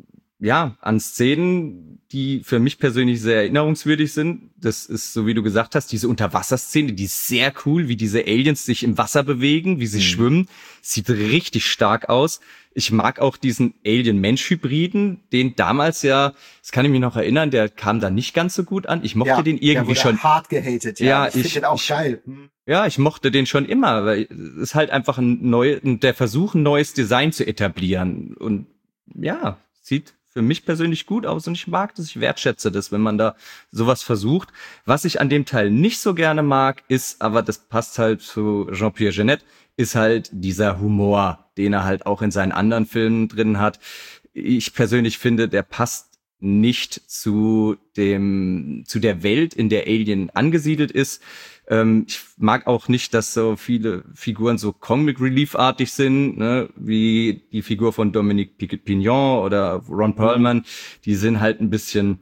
ja, an Szenen, die für mich persönlich sehr erinnerungswürdig sind. Das ist, so wie du gesagt hast, diese Unterwasserszene, die ist sehr cool, wie diese Aliens sich im Wasser bewegen, wie sie mhm. schwimmen. Sieht richtig stark aus. Ich mag auch diesen Alien-Mensch-Hybriden, den damals ja, das kann ich mich noch erinnern, der kam da nicht ganz so gut an. Ich mochte ja, den irgendwie der wurde schon. hart gehatet, ja. ja ich finde den auch ich, geil. Hm. Ja, ich mochte den schon immer, weil es ist halt einfach ein neu, der Versuch, ein neues Design zu etablieren. Und ja, sieht für mich persönlich gut aus und ich mag das, ich wertschätze das, wenn man da sowas versucht. Was ich an dem Teil nicht so gerne mag, ist, aber das passt halt zu Jean-Pierre Jeunet, ist halt dieser Humor, den er halt auch in seinen anderen Filmen drin hat. Ich persönlich finde, der passt nicht zu dem, zu der Welt, in der Alien angesiedelt ist. Ähm, ich mag auch nicht, dass so viele Figuren so Comic-Relief-artig sind, ne, wie die Figur von Dominique Pignon oder Ron Perlman. Die sind halt ein bisschen,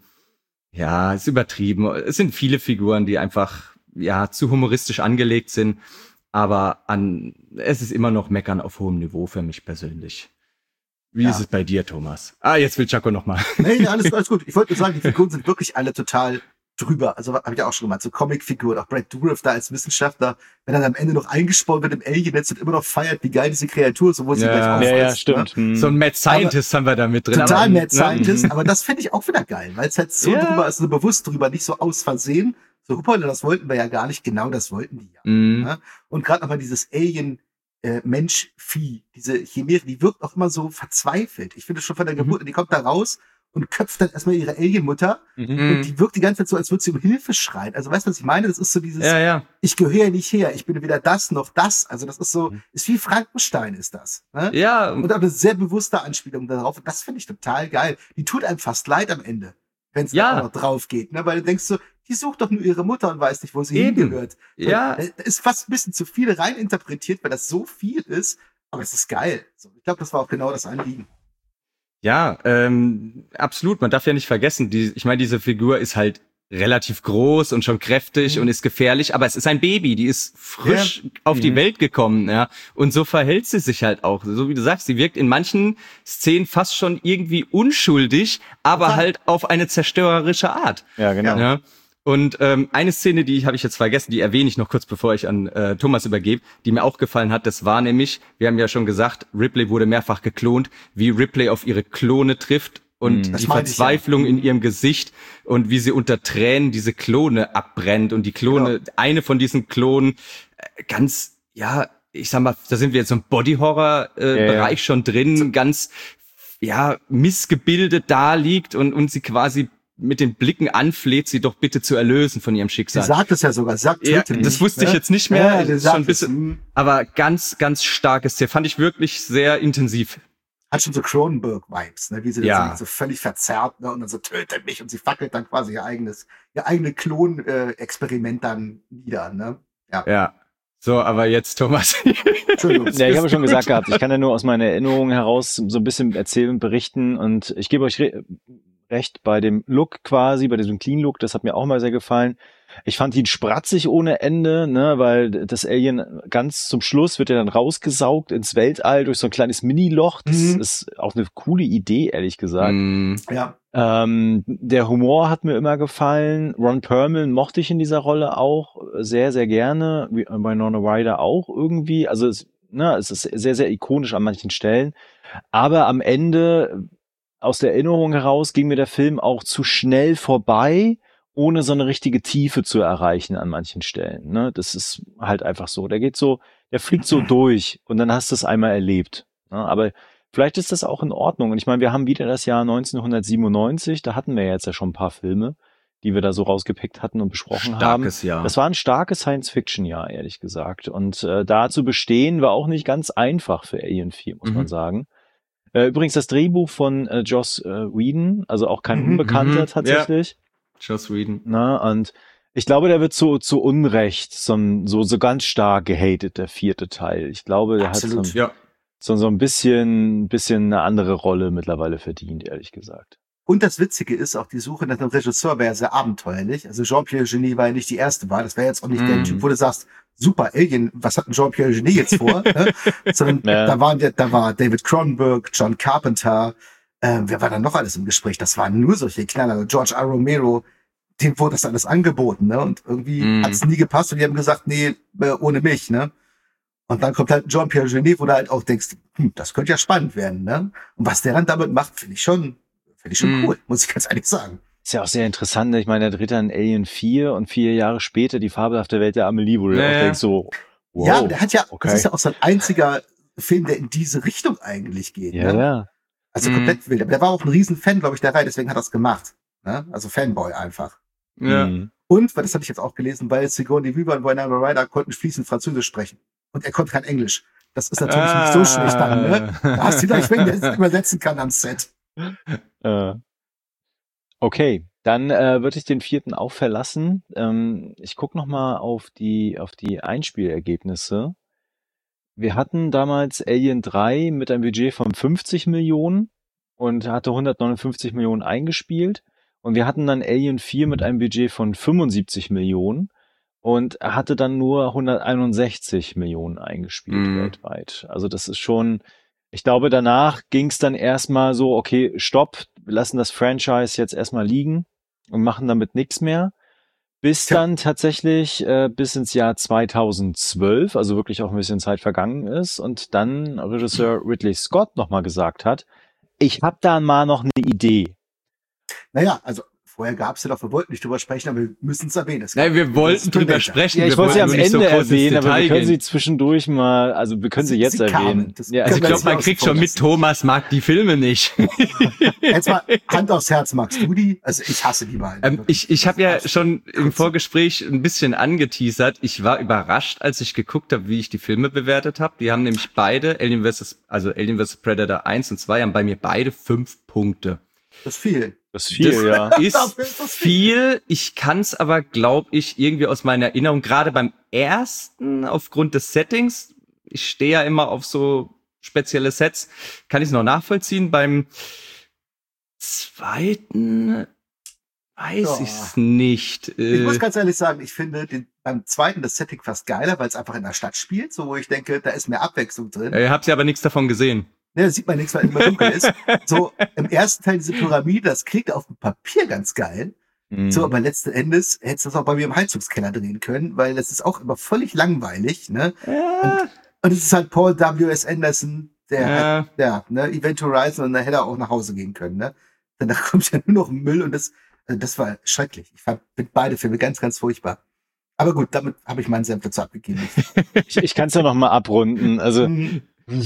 ja, ist übertrieben. Es sind viele Figuren, die einfach, ja, zu humoristisch angelegt sind. Aber an, es ist immer noch Meckern auf hohem Niveau für mich persönlich. Wie ja. ist es bei dir, Thomas? Ah, jetzt will Chaco noch mal. Nee, alles, alles gut. Ich wollte nur sagen, die Figuren sind wirklich alle total drüber. Also habe ich ja auch schon gemacht. So Comicfiguren, auch Brad Dourif da als Wissenschaftler, wenn er dann am Ende noch eingesponnen wird im Alien-Netz und immer noch feiert, wie geil diese Kreatur ist, obwohl sie ja. gleich aufreißt. Ja, ja, stimmt. Ne? So ein Mad Scientist aber haben wir da mit drin. Total aber, Mad Scientist, ne? Aber das finde ich auch wieder geil, weil es halt so ja. drüber ist, so bewusst drüber, nicht so aus Versehen. So, Hupperle, das wollten wir ja gar nicht, genau das wollten die ja. Mhm. Ne? Und gerade nochmal dieses Alien- Äh, Mensch-Vieh, diese Chimäre, die wirkt auch immer so verzweifelt. Ich finde schon von der Geburt, mhm. die kommt da raus und köpft dann erstmal ihre Alien-Mutter mhm. und die wirkt die ganze Zeit so, als würde sie um Hilfe schreien. Also weißt du, was ich meine? Das ist so dieses, ja, ja. ich gehöre nicht her, ich bin weder das noch das. Also das ist so, ist wie Frankenstein ist das. Ne? Ja. Und auch eine sehr bewusste Anspielung darauf. Und das finde ich total geil. Die tut einem fast leid am Ende, wenn es ja. da auch noch drauf geht. Ne? Weil du denkst so, die sucht doch nur ihre Mutter und weiß nicht, wo sie Eben. hingehört. Ja. Da ist fast ein bisschen zu viel reininterpretiert, weil das so viel ist. Aber es ist geil. Ich glaube, das war auch genau das Anliegen. Ja, ähm, absolut. Man darf ja nicht vergessen, die, ich meine, diese Figur ist halt relativ groß und schon kräftig mhm. und ist gefährlich, aber es ist ein Baby, die ist frisch ja. auf mhm. die Welt gekommen, ja. Und so verhält sie sich halt auch. So wie du sagst, sie wirkt in manchen Szenen fast schon irgendwie unschuldig, aber okay. halt auf eine zerstörerische Art. Ja, genau. Ja. Und ähm, eine Szene, die habe ich jetzt vergessen, die erwähne ich noch kurz, bevor ich an äh, Thomas übergebe, die mir auch gefallen hat, das war nämlich, wir haben ja schon gesagt, Ripley wurde mehrfach geklont, wie Ripley auf ihre Klone trifft und das die Verzweiflung ja. in ihrem Gesicht und wie sie unter Tränen diese Klone abbrennt und die Klone, genau. eine von diesen Klonen äh, ganz, ja, ich sag mal, da sind wir jetzt im Body-Horror-Bereich äh, ja, ja. schon drin, so. ganz, ja, missgebildet da liegt und, und sie quasi mit den Blicken anfleht, sie doch bitte zu erlösen von ihrem Schicksal. Sie sagt es ja sogar, sagt ja, das wusste ich jetzt nicht mehr, ja, schon ein bisschen, aber ganz, ganz starkes Ziel. Fand ich wirklich sehr intensiv. Hat schon so Cronenberg-Vibes, ne? Wie sie ja. dann so völlig verzerrt, ne? Und dann so tötet mich und sie fackelt dann quasi ihr eigenes, ihr eigene Klon-Experiment dann nieder, ne? Ja. Ja. So, aber jetzt, Thomas. Entschuldigung. Ja, ich habe schon gesagt gehabt, ich kann ja nur aus meiner Erinnerung heraus so ein bisschen erzählen und berichten und ich gebe euch re- recht bei dem Look quasi, bei diesem Clean Look, das hat mir auch mal sehr gefallen. Ich fand ihn spratzig ohne Ende, ne, weil das Alien ganz zum Schluss wird ja dann rausgesaugt ins Weltall durch so ein kleines Mini-Loch. Das mhm. ist auch eine coole Idee, ehrlich gesagt. Mhm. Ja. Ähm, der Humor hat mir immer gefallen. Ron Perlman mochte ich in dieser Rolle auch sehr, sehr gerne. Wie bei Winona Ryder auch irgendwie. Also es, ne, es ist sehr, sehr ikonisch an manchen Stellen. Aber am Ende aus der Erinnerung heraus ging mir der Film auch zu schnell vorbei, ohne so eine richtige Tiefe zu erreichen an manchen Stellen. Ne? Das ist halt einfach so. Der geht so, der fliegt so durch und dann hast du es einmal erlebt. Ne? Aber vielleicht ist das auch in Ordnung. Und ich meine, wir haben wieder das Jahr neunzehnhundertsiebenundneunzig, da hatten wir jetzt ja schon ein paar Filme, die wir da so rausgepickt hatten und besprochen starkes haben. Starkes Jahr. Das war ein starkes Science-Fiction-Jahr, ehrlich gesagt. Und äh, da zu bestehen, war auch nicht ganz einfach für Alien vier, muss mhm. man sagen. Äh, übrigens das Drehbuch von äh, Joss äh, Whedon, also auch kein mhm, Unbekannter mhm, tatsächlich. Ja. Joss Whedon. Na, und ich glaube, der wird zu, zu Unrecht so, so, so ganz stark gehatet, der vierte Teil. Ich glaube, der Absolut. hat so, ja. so, so ein bisschen, bisschen eine andere Rolle mittlerweile verdient, ehrlich gesagt. Und das Witzige ist, auch die Suche nach einem Regisseur wäre ja sehr abenteuerlich. Also Jean-Pierre Jeunet war ja nicht die erste Wahl. Das wäre jetzt auch nicht mm. der Typ, wo du sagst, super, Alien, was hat denn Jean-Pierre Jeunet jetzt vor? ne? Sondern ja. da waren, da war David Cronenberg, John Carpenter, Ähm, wer war dann noch alles im Gespräch? Das waren nur solche Knaller. George R. Romero, dem wurde das alles angeboten, ne? Und irgendwie Mhm. hat's nie gepasst und die haben gesagt, nee, äh, ohne mich, ne? Und dann kommt halt Jean-Pierre Jeunet, wo du halt auch denkst, hm, das könnte ja spannend werden, ne? Und was der dann damit macht, finde ich schon, finde ich schon Mhm. cool, muss ich ganz ehrlich sagen. Ist ja auch sehr interessant. Ich meine, der dreht dann Alien vier und vier Jahre später die fabelhafte Welt der Amelie, wo du Ja, auch ja. denkst so, wow, ja, aber der hat ja, okay. das ist ja auch sein einziger Film, der in diese Richtung eigentlich geht, ja, ne? ja. Also Mhm. komplett wild. Aber der war auch ein riesen Fan, glaube ich, der Reihe, deswegen hat er es gemacht, ne? Also Fanboy einfach. Ja. Mhm. Und, weil das habe ich jetzt auch gelesen, weil Sigourney Weaver und Winona Ryder konnten fließend Französisch sprechen. Und er konnte kein Englisch. Das ist natürlich Ah. nicht so schlecht dann, ne? Da hast du gleich, wenn der es übersetzen kann am Set. Äh, okay, dann äh, würde ich den vierten auch verlassen. Ähm, ich gucke noch mal auf die auf die Einspielergebnisse. Wir hatten damals Alien drei mit einem Budget von fünfzig Millionen und hatte hundertneunundfünfzig Millionen eingespielt. Und wir hatten dann Alien vier mit einem Budget von fünfundsiebzig Millionen und hatte dann nur hunderteinundsechzig Millionen eingespielt Mhm. weltweit. Also das ist schon, ich glaube, danach ging es dann erstmal so, okay, stopp, wir lassen das Franchise jetzt erstmal liegen und machen damit nichts mehr. Bis Tja. dann tatsächlich äh, bis ins Jahr zweitausendzwölf, also wirklich auch ein bisschen Zeit vergangen ist und dann Regisseur Ridley Scott nochmal gesagt hat, ich habe da mal noch eine Idee. Naja, also vorher gab's ja doch, wir wollten nicht drüber sprechen, aber wir müssen es erwähnen. Es Nein, gab- wir wollten das drüber Predator. sprechen. Ja, ich wir wollte sie wollten am nur nicht Ende so groß ins erwähnen, aber wir Detail können gehen. sie zwischendurch mal, also wir können sie, Sie- jetzt sie kamen. erwähnen. Das Ja, können Also wir ich jetzt glaube, man nicht kriegt außen schon vor mit, lassen. Thomas mag die Filme nicht. Jetzt mal Hand aufs Herz, magst du die? Also ich hasse die beiden. Ähm, ich ich habe ja Das ist schon im kurz. Vorgespräch ein bisschen angeteasert. Ich war überrascht, als ich geguckt habe, wie ich die Filme bewertet habe. Die haben nämlich beide, Alien versus. also Alien versus. Predator eins und zwei, haben bei mir beide fünf Punkte. Das ist viel. das ist viel, ja. Ist Dafür ist das viel. Ich kann es aber, glaube ich, irgendwie aus meiner Erinnerung, gerade beim ersten, aufgrund des Settings, ich stehe ja immer auf so spezielle Sets, kann ich es noch nachvollziehen. Beim zweiten weiß Ja. ich es nicht. Ich Äh, muss ganz ehrlich sagen, ich finde den, beim zweiten das Setting fast geiler, weil es einfach in der Stadt spielt, so wo ich denke, da ist mehr Abwechslung drin. äh, habt ihr aber nichts davon gesehen. Ne, da sieht man nichts, weil immer dunkel ist. So, im ersten Teil diese Pyramide, das klingt auf dem Papier ganz geil. Mhm. So, aber letzten Endes hättest du das auch bei mir im Heizungskeller drehen können, weil das ist auch immer völlig langweilig, ne? Ja, Und es ist halt Paul W S. Anderson, der Ja. halt, ja, ne, Event Horizon, und da hätte er auch nach Hause gehen können, ne? Danach kommt ja nur noch Müll und das, also das war schrecklich. Ich fand beide Filme ganz, ganz furchtbar. Aber gut, damit habe ich meinen Senf dazu abgegeben. Ich, ich kann es ja noch mal abrunden. Also Mhm.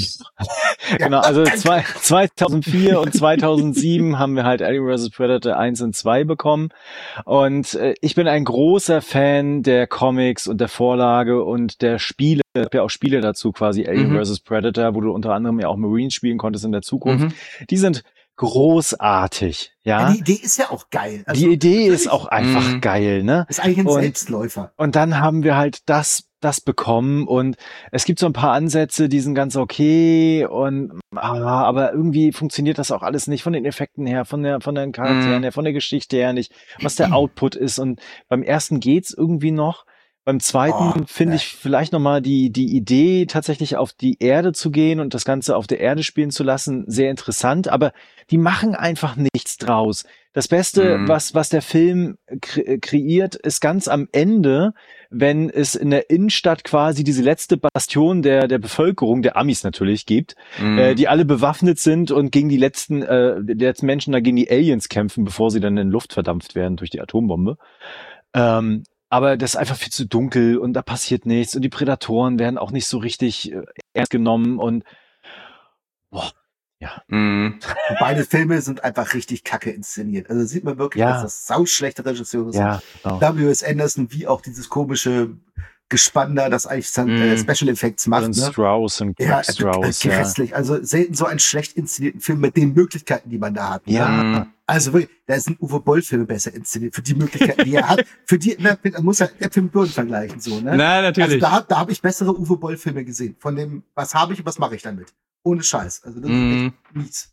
genau, also zwei, zweitausendvier und zweitausendsieben haben wir halt Alien versus. Predator eins und zwei bekommen. Und äh, ich bin ein großer Fan der Comics und der Vorlage und der Spiele. Ich habe ja auch Spiele dazu, quasi Alien Mhm. versus. Predator, wo du unter anderem ja auch Marines spielen konntest in der Zukunft. Mhm. Die sind großartig, Ja, ja. die Idee ist ja auch geil. Also, Die Idee natürlich, ist auch einfach Mhm. geil, ne? ist eigentlich ein und- Selbstläufer. Und dann haben wir halt das, das bekommen und es gibt so ein paar Ansätze, die sind ganz okay und ah, aber irgendwie funktioniert das auch alles nicht von den Effekten her, von der, von den Charakteren Mhm. her, von der Geschichte her nicht, was der Output ist und beim ersten geht's irgendwie noch. Beim zweiten Oh, finde ja. ich vielleicht nochmal die, die Idee, tatsächlich auf die Erde zu gehen und das Ganze auf der Erde spielen zu lassen, sehr interessant, aber die machen einfach nichts draus. Das Beste, Mhm. was, was der Film kre kreiert, ist ganz am Ende, wenn es in der Innenstadt quasi diese letzte Bastion der, der Bevölkerung, der Amis natürlich, gibt, Mhm. äh, die alle bewaffnet sind und gegen die letzten, äh, die letzten Menschen da gegen die Aliens kämpfen, bevor sie dann in Luft verdampft werden durch die Atombombe. Ähm, aber das ist einfach viel zu dunkel und da passiert nichts und die Prädatoren werden auch nicht so richtig äh, ernst genommen und boah, Mhm. Und beide Filme sind einfach richtig kacke inszeniert. Also sieht man wirklich, Ja. dass das sauschlechte Regisseure sind. ja, genau. W S. Anderson, wie auch dieses komische Gespann da, das eigentlich dann, äh, Mhm. Special Effects macht. Und Ne? Strauss und Greg Ja, äh, Strauss, äh, ja. grässlich. Also selten so einen schlecht inszenierten Film mit den Möglichkeiten, die man da hat. Ne? Ja. Mhm. Also wirklich, da sind Uwe Boll-Filme besser inszeniert für die Möglichkeiten, die er hat. Für die, na, man muss ja Äpfel mit Birnen vergleichen, so, ne? Na, Also natürlich. da, da habe ich bessere Uwe Boll-Filme gesehen. Von dem, was habe ich und was mache ich damit? Ohne Scheiß. Also das Mhm. ist echt mies.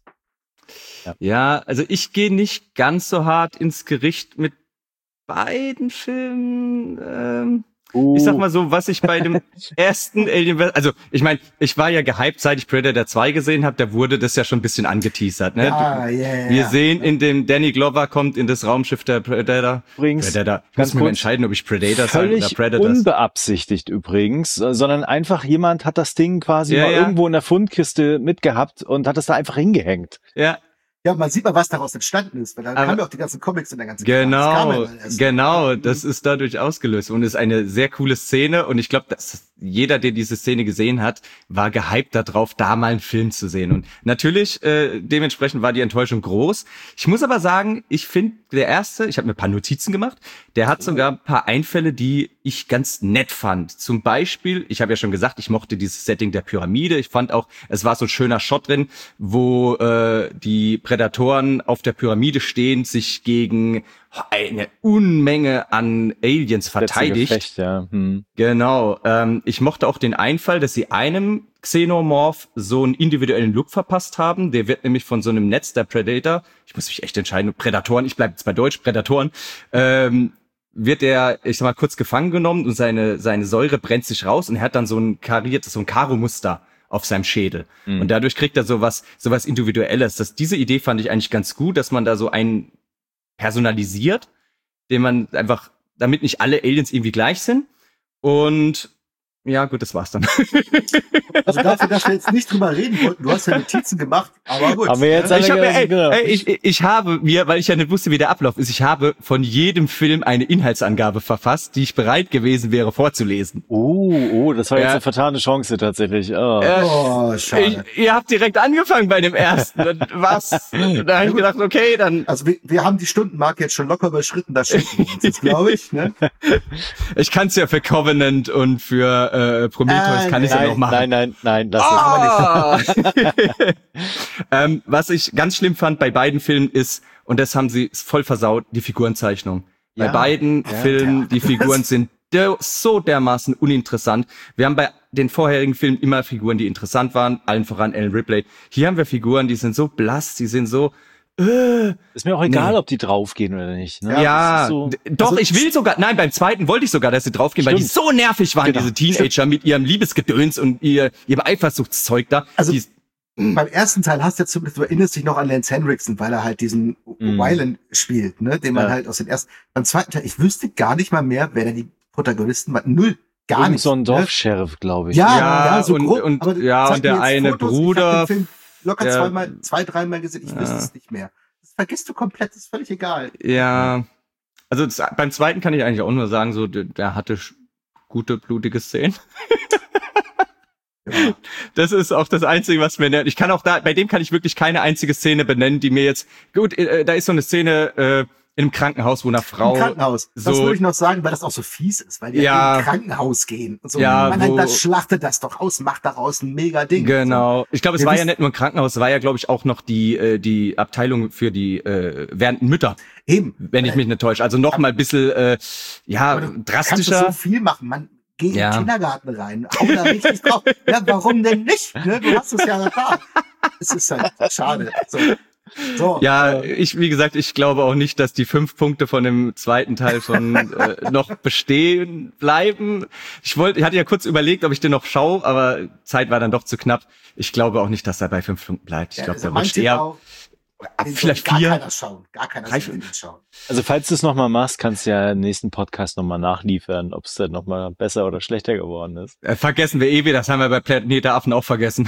Ja, also ich gehe nicht ganz so hart ins Gericht mit beiden Filmen. Ähm, Uh. Ich sag mal so, was ich bei dem ersten Alien, also ich meine, ich war ja gehypt, seit ich Predator zwei gesehen habe, da wurde das ja schon ein bisschen angeteasert. Ne? Ja, yeah, Wir yeah. sehen in dem, Danny Glover kommt in das Raumschiff der Predator. Übrigens, Predator. Ich ganz muss mir kurz, entscheiden, ob ich Predator sage oder völlig Predators. unbeabsichtigt übrigens, sondern einfach jemand hat das Ding quasi Ja, mal ja. irgendwo in der Fundkiste mitgehabt und hat es da einfach hingehängt. Ja, Ja, man sieht mal, was daraus entstanden ist, weil dann Aber- kamen ja auch die ganzen Comics und der ganze Kram. Das kam ja genau, dann erst. genau, das ist dadurch ausgelöst und ist eine sehr coole Szene und ich glaube, dass jeder, der diese Szene gesehen hat, war gehypt darauf, da mal einen Film zu sehen und natürlich, äh, dementsprechend war die Enttäuschung groß. Ich muss aber sagen, ich finde, der erste, ich habe mir ein paar Notizen gemacht, der hat sogar ein paar Einfälle, die ich ganz nett fand. Zum Beispiel, ich habe ja schon gesagt, ich mochte dieses Setting der Pyramide, ich fand auch, es war so ein schöner Shot drin, wo äh, die Prädatoren auf der Pyramide stehen, sich gegen eine Unmenge an Aliens Letzte verteidigt. Gefecht, ja. Hm. Genau. Ähm, ich mochte auch den Einfall, dass sie einem Xenomorph so einen individuellen Look verpasst haben. Der wird nämlich von so einem Netz der Predator, ich muss mich echt entscheiden, Prädatoren, ich bleibe jetzt bei Deutsch, Prädatoren, ähm, wird er, ich sag mal, kurz gefangen genommen und seine seine Säure brennt sich raus und er hat dann so ein kariertes, so ein Karo-Muster auf seinem Schädel. Mhm. Und dadurch kriegt er sowas, sowas Individuelles. Das, diese Idee fand ich eigentlich ganz gut, dass man da so einen personalisiert, den man einfach, damit nicht alle Aliens irgendwie gleich sind. Und ja, gut, das war's dann. Also dafür, dass wir jetzt nicht drüber reden wollten, du hast ja Notizen gemacht, aber gut. Haben wir jetzt ne? alle Ich, hab, mir- ey, genau. ey, ich, ich habe mir, weil ich ja nicht wusste, wie der Ablauf ist, ich habe von jedem Film eine Inhaltsangabe verfasst, die ich bereit gewesen wäre vorzulesen. Oh, oh, das war jetzt Ja. eine vertane Chance tatsächlich. Oh. Äh, Oh, Ich, schade. ihr habt direkt angefangen bei dem ersten. Und was? Da habe ich gedacht, okay, dann. Also wir, wir haben die Stundenmarke jetzt schon locker überschritten, das schicken wir uns jetzt, glaube ich. Ne? Ich kann es ja für Covenant und für äh, Prometheus Äh, kann ich ja nein, noch machen. nein, nein, nein, lass Ah! ähm, was ich ganz schlimm fand bei beiden Filmen ist, und das haben sie voll versaut, die Figurenzeichnung. Bei Ja. beiden Ja. Filmen, die Figuren sind der, so dermaßen uninteressant. Wir haben bei den vorherigen Filmen immer Figuren, die interessant waren, allen voran Ellen Ripley. Hier haben wir Figuren, die sind so blass, die sind so äh, Ist mir auch egal, Nee. ob die draufgehen oder nicht. Ne? ja, Das ist so, d- doch, also- ich will sogar, nein, beim zweiten wollte ich sogar, dass sie draufgehen, weil die Stimmt. so nervig waren, Genau. diese Teenager mit ihrem Liebesgedöns und ihr, ihrem Eifersuchtszeug da. Also- die, Beim ersten Teil hast du ja zumindest, du erinnerst dich noch an Lance Henriksen, weil er halt diesen Mhm. Wyland spielt, ne, den man Ja. halt aus den ersten, beim zweiten Teil, ich wüsste gar nicht mal mehr, wer da die Protagonisten war. Null. Gar Irgend nicht. so ein ne? Dorfsheriff, glaube ich. Ja, Ja, ja, so und- grob, und- aber ja, zeig und der mir jetzt eine Fotos, Bruder, Ich hab den Film locker der- zweimal, zwei, dreimal gesehen, ich Ja. wüsste es nicht mehr. Das vergisst du komplett, das ist völlig egal. ja, also das, beim zweiten kann ich eigentlich auch nur sagen, so, der, der hatte sch- gute, blutige Szenen. Ja. Das ist auch das Einzige, was mir nervt. Ich kann auch da, bei dem kann ich wirklich keine einzige Szene benennen, die mir jetzt, gut, äh, da ist so eine Szene äh, in einem Krankenhaus, wo eine Frau, Im Krankenhaus. Das so- würde ich noch sagen, weil das auch so fies ist, weil die Ja. ja im Krankenhaus gehen. Und so, Ja, man wo- halt, das schlachtet das doch aus, macht daraus ein mega Ding. genau. Ich glaube, es Wir war ja wissen- nicht nur ein Krankenhaus, es war ja, glaube ich, auch noch die äh, die Abteilung für die äh, werdenden Mütter, So. Eben. wenn ich mich nicht täusche. Also noch mal ein bisschen, äh, ja, Aber du kannst drastischer. so viel machen. Man geht Ja. in den Kindergarten rein, hau da richtig drauf. Ja, warum denn nicht? Ne? Du hast es ja da. Es ist halt schade. So. So. Ja, ich, wie gesagt, ich glaube auch nicht, dass die fünf Punkte von dem zweiten Teil schon äh, noch bestehen bleiben. Ich wollte, ich hatte ja kurz überlegt, ob ich den noch schaue, aber Zeit war dann doch zu knapp. Ich glaube auch nicht, dass er bei fünf Punkten bleibt. Ich Ja, glaube, also der mein rutscht Tipp eher auch, ab den vielleicht soll vier. Gar keiner schauen. Gar keiner Drei, soll den schauen. Also falls du es nochmal machst, kannst du ja im nächsten Podcast nochmal nachliefern, ob es dann nochmal besser oder schlechter geworden ist. Äh, vergessen wir eh wieder, das haben wir bei Planet der Affen auch vergessen.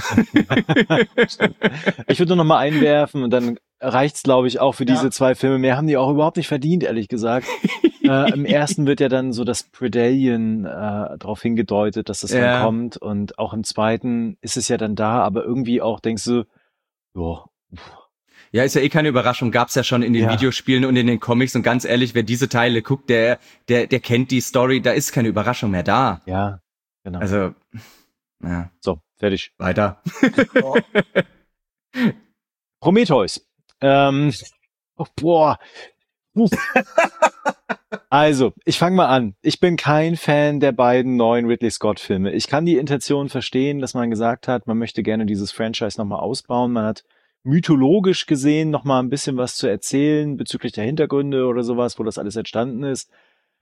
Ich würde nur noch mal einwerfen und dann reicht's, glaube ich, auch für Ja. diese zwei Filme. Mehr haben die auch überhaupt nicht verdient, ehrlich gesagt. äh, Im ersten wird ja dann so das Predalien äh, darauf hingedeutet, dass das Ja. dann kommt. Und auch im zweiten ist es ja dann da, aber irgendwie auch denkst du, ja, Ja, ist ja eh keine Überraschung, gab's ja schon in den Ja. Videospielen und in den Comics und ganz ehrlich, wer diese Teile guckt, der der der kennt die Story, da ist keine Überraschung mehr da. ja, genau. Also ja, so, fertig. weiter. So. Prometheus. Ähm, oh, boah. Puh. Also, ich fange mal an. Ich bin kein Fan der beiden neuen Ridley Scott-Filme. Ich kann die Intention verstehen, dass man gesagt hat, man möchte gerne dieses Franchise nochmal ausbauen. Man hat mythologisch gesehen nochmal ein bisschen was zu erzählen bezüglich der Hintergründe oder sowas, wo das alles entstanden ist.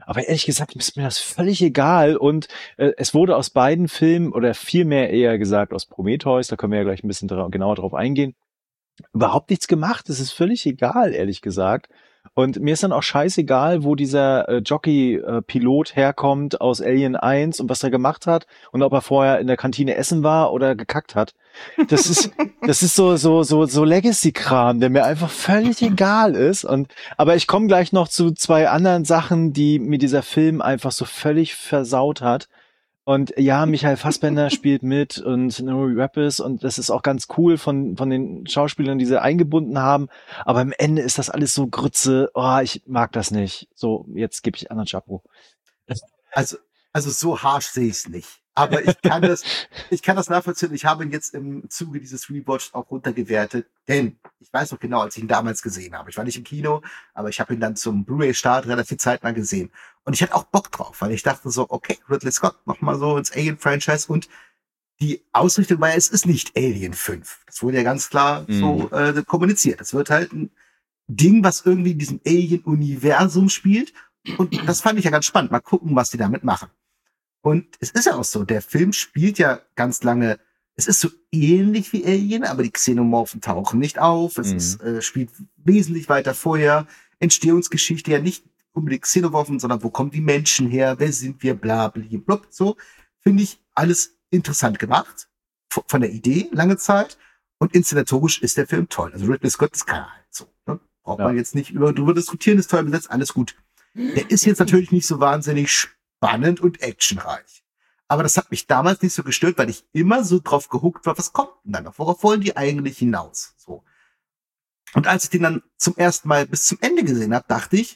Aber ehrlich gesagt ist mir das völlig egal. Und äh, es wurde aus beiden Filmen, oder vielmehr eher gesagt aus Prometheus, da können wir ja gleich ein bisschen dra- genauer drauf eingehen, überhaupt nichts gemacht. Es ist völlig egal, ehrlich gesagt. Und mir ist dann auch scheißegal, wo dieser äh, Jockey-Pilot herkommt aus Alien eins und was er gemacht hat und ob er vorher in der Kantine essen war oder gekackt hat. Das ist, das ist so, so, so, so Legacy-Kram, der mir einfach völlig egal ist. Und, aber ich komme gleich noch zu zwei anderen Sachen, die mir dieser Film einfach so völlig versaut hat. Und ja, Michael Fassbender spielt mit und Nuri Rapace und das ist auch ganz cool von von den Schauspielern, die sie eingebunden haben. Aber am Ende ist das alles so Grütze. Oh, ich mag das nicht. So, jetzt gebe ich an den Chapeau. Also, also so harsh sehe ich es nicht. Aber ich kann das, ich kann das nachvollziehen. Ich habe ihn jetzt im Zuge dieses Rewatch auch runtergewertet, denn ich weiß noch genau, als ich ihn damals gesehen habe. Ich war nicht im Kino, aber ich habe ihn dann zum Blu-ray-Start relativ zeitnah gesehen. Und ich hatte auch Bock drauf, weil ich dachte so, okay, Ridley Scott nochmal so ins Alien-Franchise und die Ausrichtung war ja, es ist nicht Alien fünf. Das wurde ja ganz klar mhm. so äh, kommuniziert. Das wird halt ein Ding, was irgendwie in diesem Alien-Universum spielt. Und das fand ich ja ganz spannend. Mal gucken, was die damit machen. Und es ist ja auch so, der Film spielt ja ganz lange, es ist so ähnlich wie Alien, aber die Xenomorphen tauchen nicht auf. Es mhm. ist, äh, spielt wesentlich weiter vorher. Entstehungsgeschichte ja nicht unbedingt Xenomorphen, sondern wo kommen die Menschen her? Wer sind wir? Bla, bla, bla. So finde ich alles interessant gemacht. Von der Idee lange Zeit. Und inszenatorisch ist der Film toll. Also Ridley Scott, das kann er halt so. Ne? Braucht ja. man jetzt nicht über, drüber diskutieren, ist toll besetzt, alles gut. Der ist jetzt natürlich nicht so wahnsinnig spannend und actionreich. Aber das hat mich damals nicht so gestört, weil ich immer so drauf gehuckt war, was kommt denn dann noch? Worauf wollen die eigentlich hinaus? So. Und als ich den dann zum ersten Mal bis zum Ende gesehen habe, dachte ich,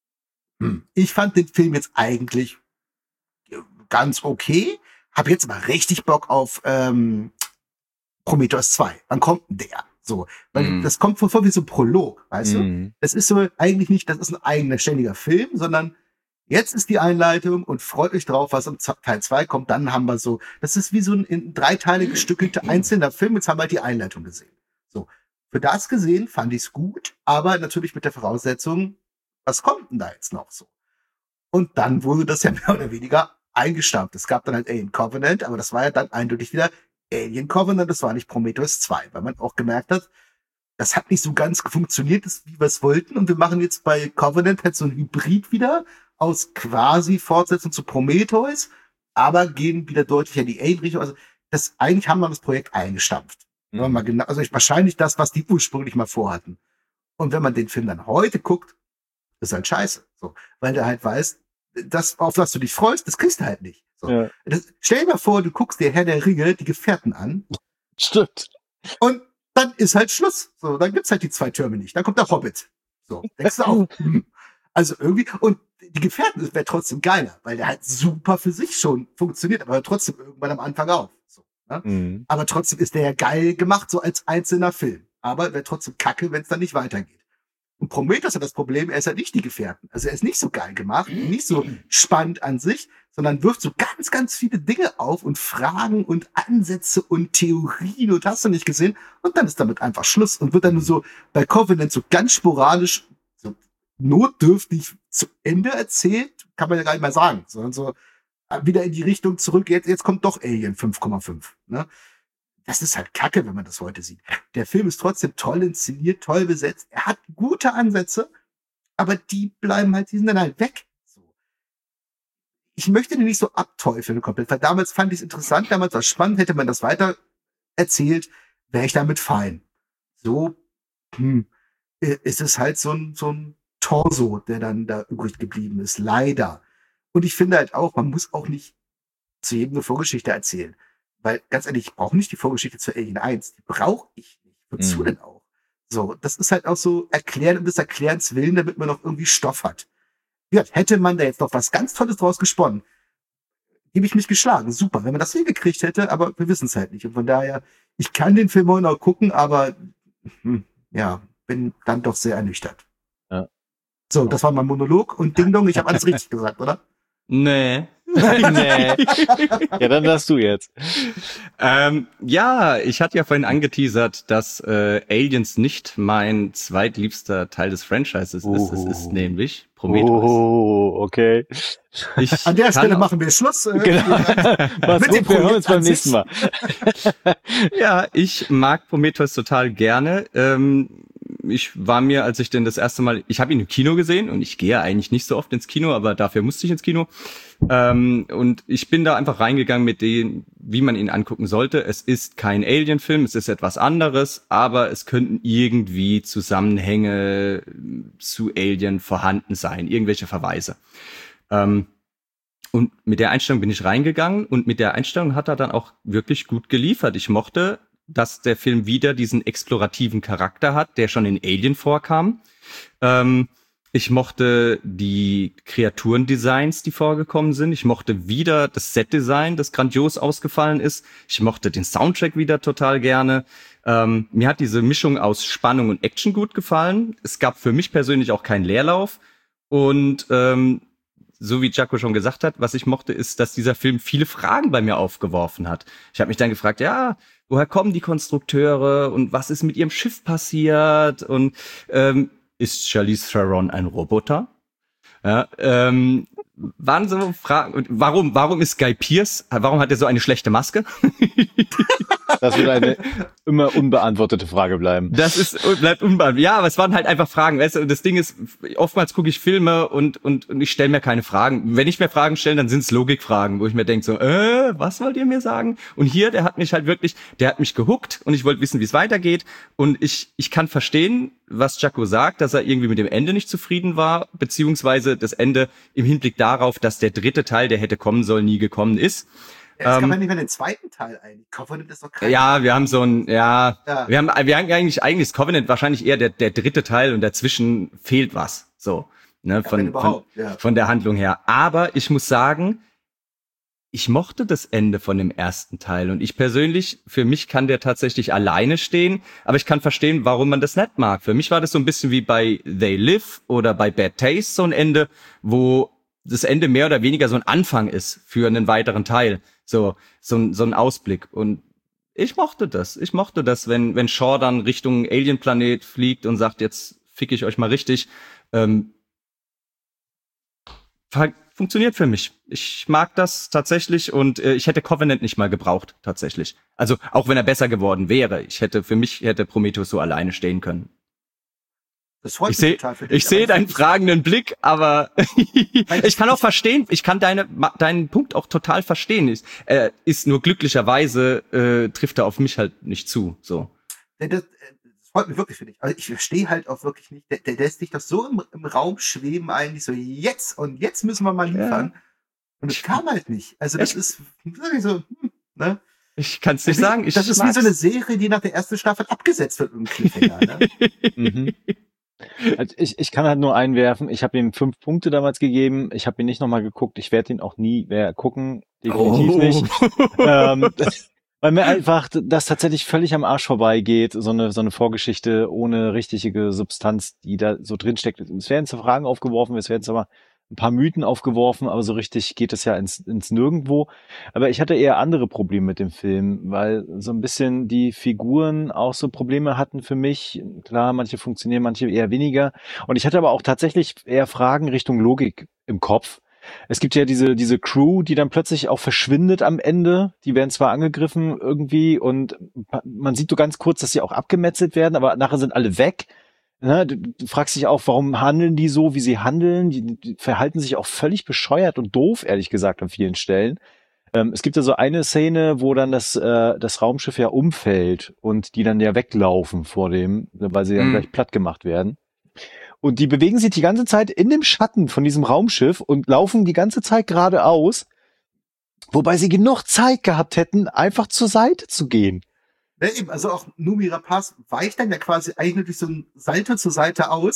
hm, ich fand den Film jetzt eigentlich ganz okay, habe jetzt aber richtig Bock auf ähm, Prometheus zwei. Wann kommt denn der? So, weil mm. das kommt vor wie so ein Prolog, weißt mm. du? Das ist so eigentlich nicht, das ist ein eigener ständiger Film, sondern jetzt ist die Einleitung und freut euch drauf, was im Teil zwei kommt. Dann haben wir so, das ist wie so ein in drei Teile gestückelter einzelner Film. Jetzt haben wir halt die Einleitung gesehen. So, für das gesehen fand ich es gut, aber natürlich mit der Voraussetzung, was kommt denn da jetzt noch so? Und dann wurde das ja mehr oder weniger eingestampft. Es gab dann halt Alien Covenant, aber das war ja dann eindeutig wieder Alien Covenant, das war nicht Prometheus zwei, weil man auch gemerkt hat, das hat nicht so ganz funktioniert, wie wir es wollten. Und wir machen jetzt bei Covenant halt so ein Hybrid wieder aus quasi Fortsetzung zu Prometheus, aber gehen wieder deutlich in die Alien-Richtung. Also das eigentlich haben wir das Projekt eingestampft. Mhm. Mal genau, also wahrscheinlich das, was die ursprünglich mal vorhatten. Und wenn man den Film dann heute guckt, ist halt scheiße. So, weil der halt weiß, das, auf was du dich freust, das kriegst du halt nicht. So. Ja. Das, stell dir mal vor, du guckst dir Herr der Ringe, die Gefährten an. Stimmt. Und dann ist halt Schluss. So, dann gibt's halt die zwei Türme nicht. Dann kommt der Hobbit. So, denkst du auch. Hm. Also irgendwie, und die Gefährten wäre trotzdem geiler, weil der halt super für sich schon funktioniert, aber trotzdem irgendwann am Anfang auf. So, ne? Mhm. Aber trotzdem ist der ja geil gemacht, so als einzelner Film. Aber wäre trotzdem kacke, wenn es dann nicht weitergeht. Und Prometheus hat das Problem, er ist halt nicht die Gefährten. Also er ist nicht so geil gemacht, nicht so spannend an sich, sondern wirft so ganz, ganz viele Dinge auf und Fragen und Ansätze und Theorien und hast du nicht gesehen. Und dann ist damit einfach Schluss und wird dann nur so bei Covenant so ganz sporadisch, so notdürftig zu Ende erzählt, kann man ja gar nicht mehr sagen, sondern so wieder in die Richtung zurück, jetzt, jetzt kommt doch Alien fünf Komma fünf, ne? Das ist halt kacke, wenn man das heute sieht. Der Film ist trotzdem toll inszeniert, toll besetzt. Er hat gute Ansätze, aber die bleiben halt, die sind dann halt weg. So. Ich möchte den nicht so abteufeln komplett, weil damals fand ich es interessant, damals war es spannend, hätte man das weiter erzählt, wäre ich damit fein. So, hm, ist es halt so ein, so ein Torso, der dann da übrig geblieben ist, leider. Und ich finde halt auch, man muss auch nicht zu jedem eine Vorgeschichte erzählen. Weil, ganz ehrlich, ich brauche nicht die Vorgeschichte zu Alien eins. Die brauche ich nicht. Wozu mhm. denn auch? So, das ist halt auch so erklären um des Erklärens willen, damit man noch irgendwie Stoff hat. Ja, hätte man da jetzt noch was ganz Tolles draus gesponnen, gebe ich mich geschlagen. Super, wenn man das hingekriegt hätte, aber wir wissen es halt nicht. Und von daher, ich kann den Film heute noch gucken, aber hm, ja, bin dann doch sehr ernüchtert. Ja. So, das war mein Monolog und Ding Dong, ich habe alles richtig gesagt, oder? Nee. Nee. Ja, dann darfst du jetzt. Ähm, ja, ich hatte ja vorhin angeteasert, dass äh, Aliens nicht mein zweitliebster Teil des Franchises Oh. ist. Es ist nämlich Prometheus. Oh, okay. Ich An der kann Stelle auch- machen wir Schluss. Äh, Genau. Was Mit dem gut, wir hören uns Projekt beim an nächsten sich. Mal. Ja, ich mag Prometheus total gerne. Ähm, ich war mir, als ich den das erste Mal, ich habe ihn im Kino gesehen und ich gehe eigentlich nicht so oft ins Kino, aber dafür musste ich ins Kino. Ähm, und ich bin da einfach reingegangen mit dem, wie man ihn angucken sollte. Es ist kein Alien-Film, es ist etwas anderes, aber es könnten irgendwie Zusammenhänge zu Alien vorhanden sein, irgendwelche Verweise. Ähm, Und mit der Einstellung bin ich reingegangen und mit der Einstellung hat er dann auch wirklich gut geliefert. Ich mochte, dass der Film wieder diesen explorativen Charakter hat, der schon in Alien vorkam. Ähm, ich mochte die Kreaturendesigns, die vorgekommen sind. Ich mochte wieder das Setdesign, das grandios ausgefallen ist. Ich mochte den Soundtrack wieder total gerne. Ähm, mir hat diese Mischung aus Spannung und Action gut gefallen. Es gab für mich persönlich auch keinen Leerlauf. Und ähm, so wie Jaco schon gesagt hat, was ich mochte, ist, dass dieser Film viele Fragen bei mir aufgeworfen hat. Ich habe mich dann gefragt, ja, woher kommen die Konstrukteure und was ist mit ihrem Schiff passiert und ähm, ist Charlize Theron ein Roboter? Ja, ähm, waren so Fragen. Und warum, warum ist Guy Pearce? Warum hat er so eine schlechte Maske? Das wird eine immer unbeantwortete Frage bleiben. Das ist bleibt unbeantwortet. Ja, aber es waren halt einfach Fragen. Weißt du, und das Ding ist, oftmals gucke ich Filme und und und ich stelle mir keine Fragen. Wenn ich mir Fragen stelle, dann sind es Logikfragen, wo ich mir denke so, äh, was wollt ihr mir sagen? Und hier, der hat mich halt wirklich, der hat mich gehuckt und ich wollte wissen, wie es weitergeht. Und ich ich kann verstehen, was Jaco sagt, dass er irgendwie mit dem Ende nicht zufrieden war, beziehungsweise das Ende im Hinblick darauf, dass der dritte Teil, der hätte kommen sollen, nie gekommen ist. Ja, jetzt kann Ähm, man nicht mehr den zweiten Teil ein. Covenant ist doch kein. Ja, wir haben so ein, ja, Ja. wir haben, wir haben eigentlich, eigentlich ist Covenant wahrscheinlich eher der, der dritte Teil und dazwischen fehlt was, so, ne, wenn von, von, überhaupt, ja. von der Handlung her. Aber ich muss sagen, ich mochte das Ende von dem ersten Teil und ich persönlich, für mich kann der tatsächlich alleine stehen, aber ich kann verstehen, warum man das nicht mag. Für mich war das so ein bisschen wie bei They Live oder bei Bad Taste so ein Ende, wo das Ende mehr oder weniger so ein Anfang ist für einen weiteren Teil. So, so ein, so ein Ausblick. Und ich mochte das. Ich mochte das, wenn, wenn Shaw dann Richtung Alien-Planet fliegt und sagt, jetzt fick ich euch mal richtig. Ähm, funktioniert für mich. Ich mag das tatsächlich und äh, ich hätte Covenant nicht mal gebraucht, tatsächlich. Also, auch wenn er besser geworden wäre. Ich hätte, für mich hätte Prometheus so alleine stehen können. Das freut Ich mich sehe, total für dich, ich sehe aber deinen ich- fragenden Blick, aber ich kann auch verstehen, ich kann deine, ma- deinen Punkt auch total verstehen. Ist, äh, ist nur glücklicherweise äh, trifft er auf mich halt nicht zu. So. Der, das, das freut mich wirklich für dich. Also ich verstehe halt auch wirklich nicht, der, der lässt dich doch so im, im Raum schweben eigentlich, so jetzt und jetzt müssen wir mal liefern. Und es kam halt nicht. Also das Ich- ist wirklich so, hm, ne? Ich kann es nicht sagen. Ich das ist wie mag's. so eine Serie, die nach der ersten Staffel abgesetzt wird mit einem Cliffhanger, ne? Mhm. Also ich, ich kann halt nur einwerfen, ich habe ihm fünf Punkte damals gegeben, ich habe ihn nicht nochmal geguckt, ich werde ihn auch nie mehr gucken, definitiv Oh. nicht. ähm, weil mir einfach das tatsächlich völlig am Arsch vorbeigeht, so eine so eine Vorgeschichte ohne richtige Substanz, die da so drinsteckt. Es werden zwar Fragen aufgeworfen, es werden zwar ein paar Mythen aufgeworfen, aber so richtig geht es ja ins, ins Nirgendwo. Aber ich hatte eher andere Probleme mit dem Film, weil so ein bisschen die Figuren auch so Probleme hatten für mich. Klar, manche funktionieren, manche eher weniger. Und ich hatte aber auch tatsächlich eher Fragen Richtung Logik im Kopf. Es gibt ja diese, diese Crew, die dann plötzlich auch verschwindet am Ende. Die werden zwar angegriffen irgendwie und man sieht so ganz kurz, dass sie auch abgemetzelt werden, aber nachher sind alle weg. Ne, du, du fragst dich auch, warum handeln die so, wie sie handeln? Die, die verhalten sich auch völlig bescheuert und doof, ehrlich gesagt, an vielen Stellen. Ähm, es gibt ja so eine Szene, wo dann das, äh, das Raumschiff ja umfällt und die dann ja weglaufen vor dem, weil sie dann Mhm. gleich platt gemacht werden. Und die bewegen sich die ganze Zeit in dem Schatten von diesem Raumschiff und laufen die ganze Zeit geradeaus, wobei sie genug Zeit gehabt hätten, einfach zur Seite zu gehen. Ne, eben, also auch Noomi Rapace weicht dann ja quasi eigentlich nur durch so ein Salto zur Seite aus,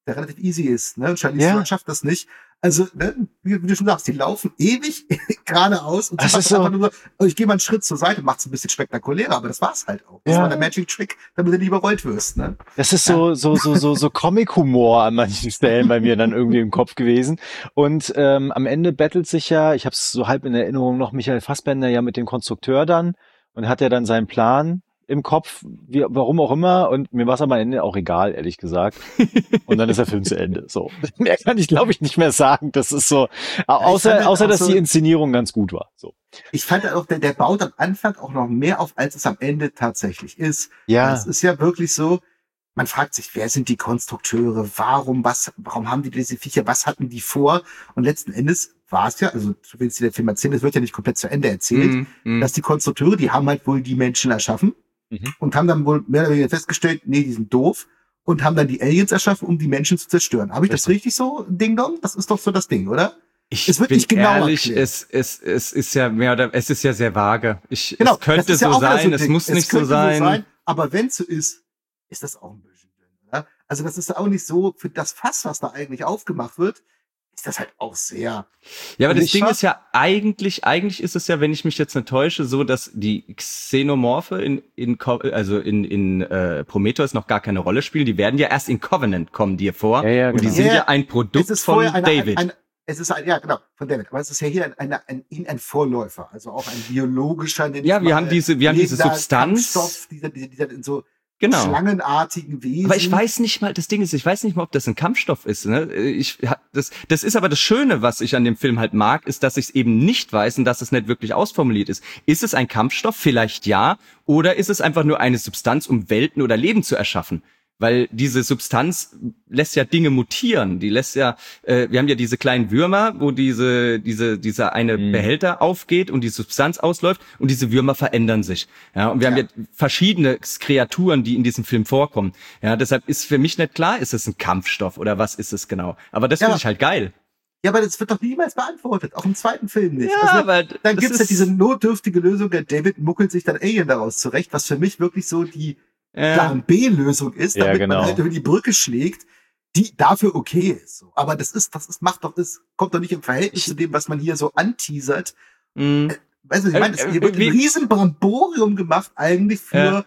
der relativ easy ist, ne? Und Charlize Ja. Theron schafft das nicht. Also, ne, wie, wie du schon sagst, die laufen ewig geradeaus und sie Das macht ist so- einfach nur so, oh, ich gehe mal einen Schritt zur Seite, macht's ein bisschen spektakulärer, aber das war's halt auch. Das Ja. war der Magic Trick, damit du nicht überrollt wirst, ne? Das ist so, so, so, so, so Comic-Humor an manchen Stellen bei mir dann irgendwie im Kopf gewesen. Und ähm, am Ende battelt sich ja, ich habe es so halb in Erinnerung noch, Michael Fassbender ja mit dem Konstrukteur dann und hat ja dann seinen Plan im Kopf, wie, warum auch immer. Und mir war es am Ende auch egal, ehrlich gesagt. Und dann ist der Film zu Ende. So, mehr kann ich, glaube ich, nicht mehr sagen. Das ist so, außer, fand das außer auch dass so- die Inszenierung ganz gut war. So. Ich fand auch, der, der baut am Anfang auch noch mehr auf, als es am Ende tatsächlich ist. Ja. Es ist ja wirklich so, man fragt sich, wer sind die Konstrukteure? Warum, was, warum haben die diese Viecher? Was hatten die vor? Und letzten Endes war es ja, also, du willst dir der Film erzählen, es wird ja nicht komplett zu Ende erzählt, Mhm, mhm. dass die Konstrukteure, die haben halt wohl die Menschen erschaffen Mhm. und haben dann wohl mehr oder weniger festgestellt, nee, die sind doof und haben dann die Aliens erschaffen, um die Menschen zu zerstören. Habe ich das richtig so, Ding Dong? Das ist doch so das Ding, oder? Ich Es wird bin nicht genau ehrlich, erklärt. es, es, es ist ja mehr oder es ist ja sehr vage. Ich, Genau, es könnte das ist ja so auch wieder sein, ein es Ding. muss nicht so könnte sein. Aber wenn es so ist, ist das auch ein bisschen dünn, oder? Also das ist auch nicht so, für das Fass, was da eigentlich aufgemacht wird, ist das halt auch sehr. Ja, aber Und das ich Ding war- ist ja eigentlich, eigentlich ist es ja, wenn ich mich jetzt nicht täusche, so, dass die Xenomorphe in, in Co- also in, in äh, Prometheus noch gar keine Rolle spielen. Die werden ja erst in Covenant kommen dir vor. Ja, ja, Und die genau. sind Ja, ja ein Produkt Es ist von vorher eine, David. Ein, ein, es ist ein, ja genau, von David. Aber es ist ja hier ein, ein, ein, ein, ein Vorläufer, also auch ein biologischer. nenn ich Ja, wir mal, haben diese- wir haben diese lebender Substanz. Kampfstoff, dieser, dieser, dieser in so Genau. schlangenartigen Wesen. Aber ich weiß nicht mal, das Ding ist, ich weiß nicht mal, ob das ein Kampfstoff ist. Ne? Ich, das, das ist aber das Schöne, was ich an dem Film halt mag, ist, dass ich es eben nicht weiß und dass es nicht wirklich ausformuliert ist. Ist es ein Kampfstoff? Vielleicht ja. Oder ist es einfach nur eine Substanz, um Welten oder Leben zu erschaffen? Weil diese Substanz lässt ja Dinge mutieren. Die lässt ja, äh, wir haben ja diese kleinen Würmer, wo diese, diese, dieser eine Mhm. Behälter aufgeht und die Substanz ausläuft und diese Würmer verändern sich. Ja, und wir Ja. haben ja verschiedene Kreaturen, die in diesem Film vorkommen. Ja, deshalb ist für mich nicht klar, ist es ein Kampfstoff oder was ist es genau. Aber das Ja. finde ich halt geil. Ja, aber das wird doch niemals beantwortet, auch im zweiten Film nicht. Ja, Also, aber dann das gibt's ja ist- diese notdürftige Lösung, der David muckelt sich dann Alien daraus zurecht, was für mich wirklich so die Äh, Plan B-Lösung ist, Ja, damit genau. man halt über die Brücke schlägt, die dafür okay ist. So. Aber das ist, das ist, macht doch, das kommt doch nicht im Verhältnis Ich- zu dem, was man hier so anteasert. mh. Weißt du, ich Äh, meine, es äh, hier wird ein wie- riesen Bramborium gemacht eigentlich für,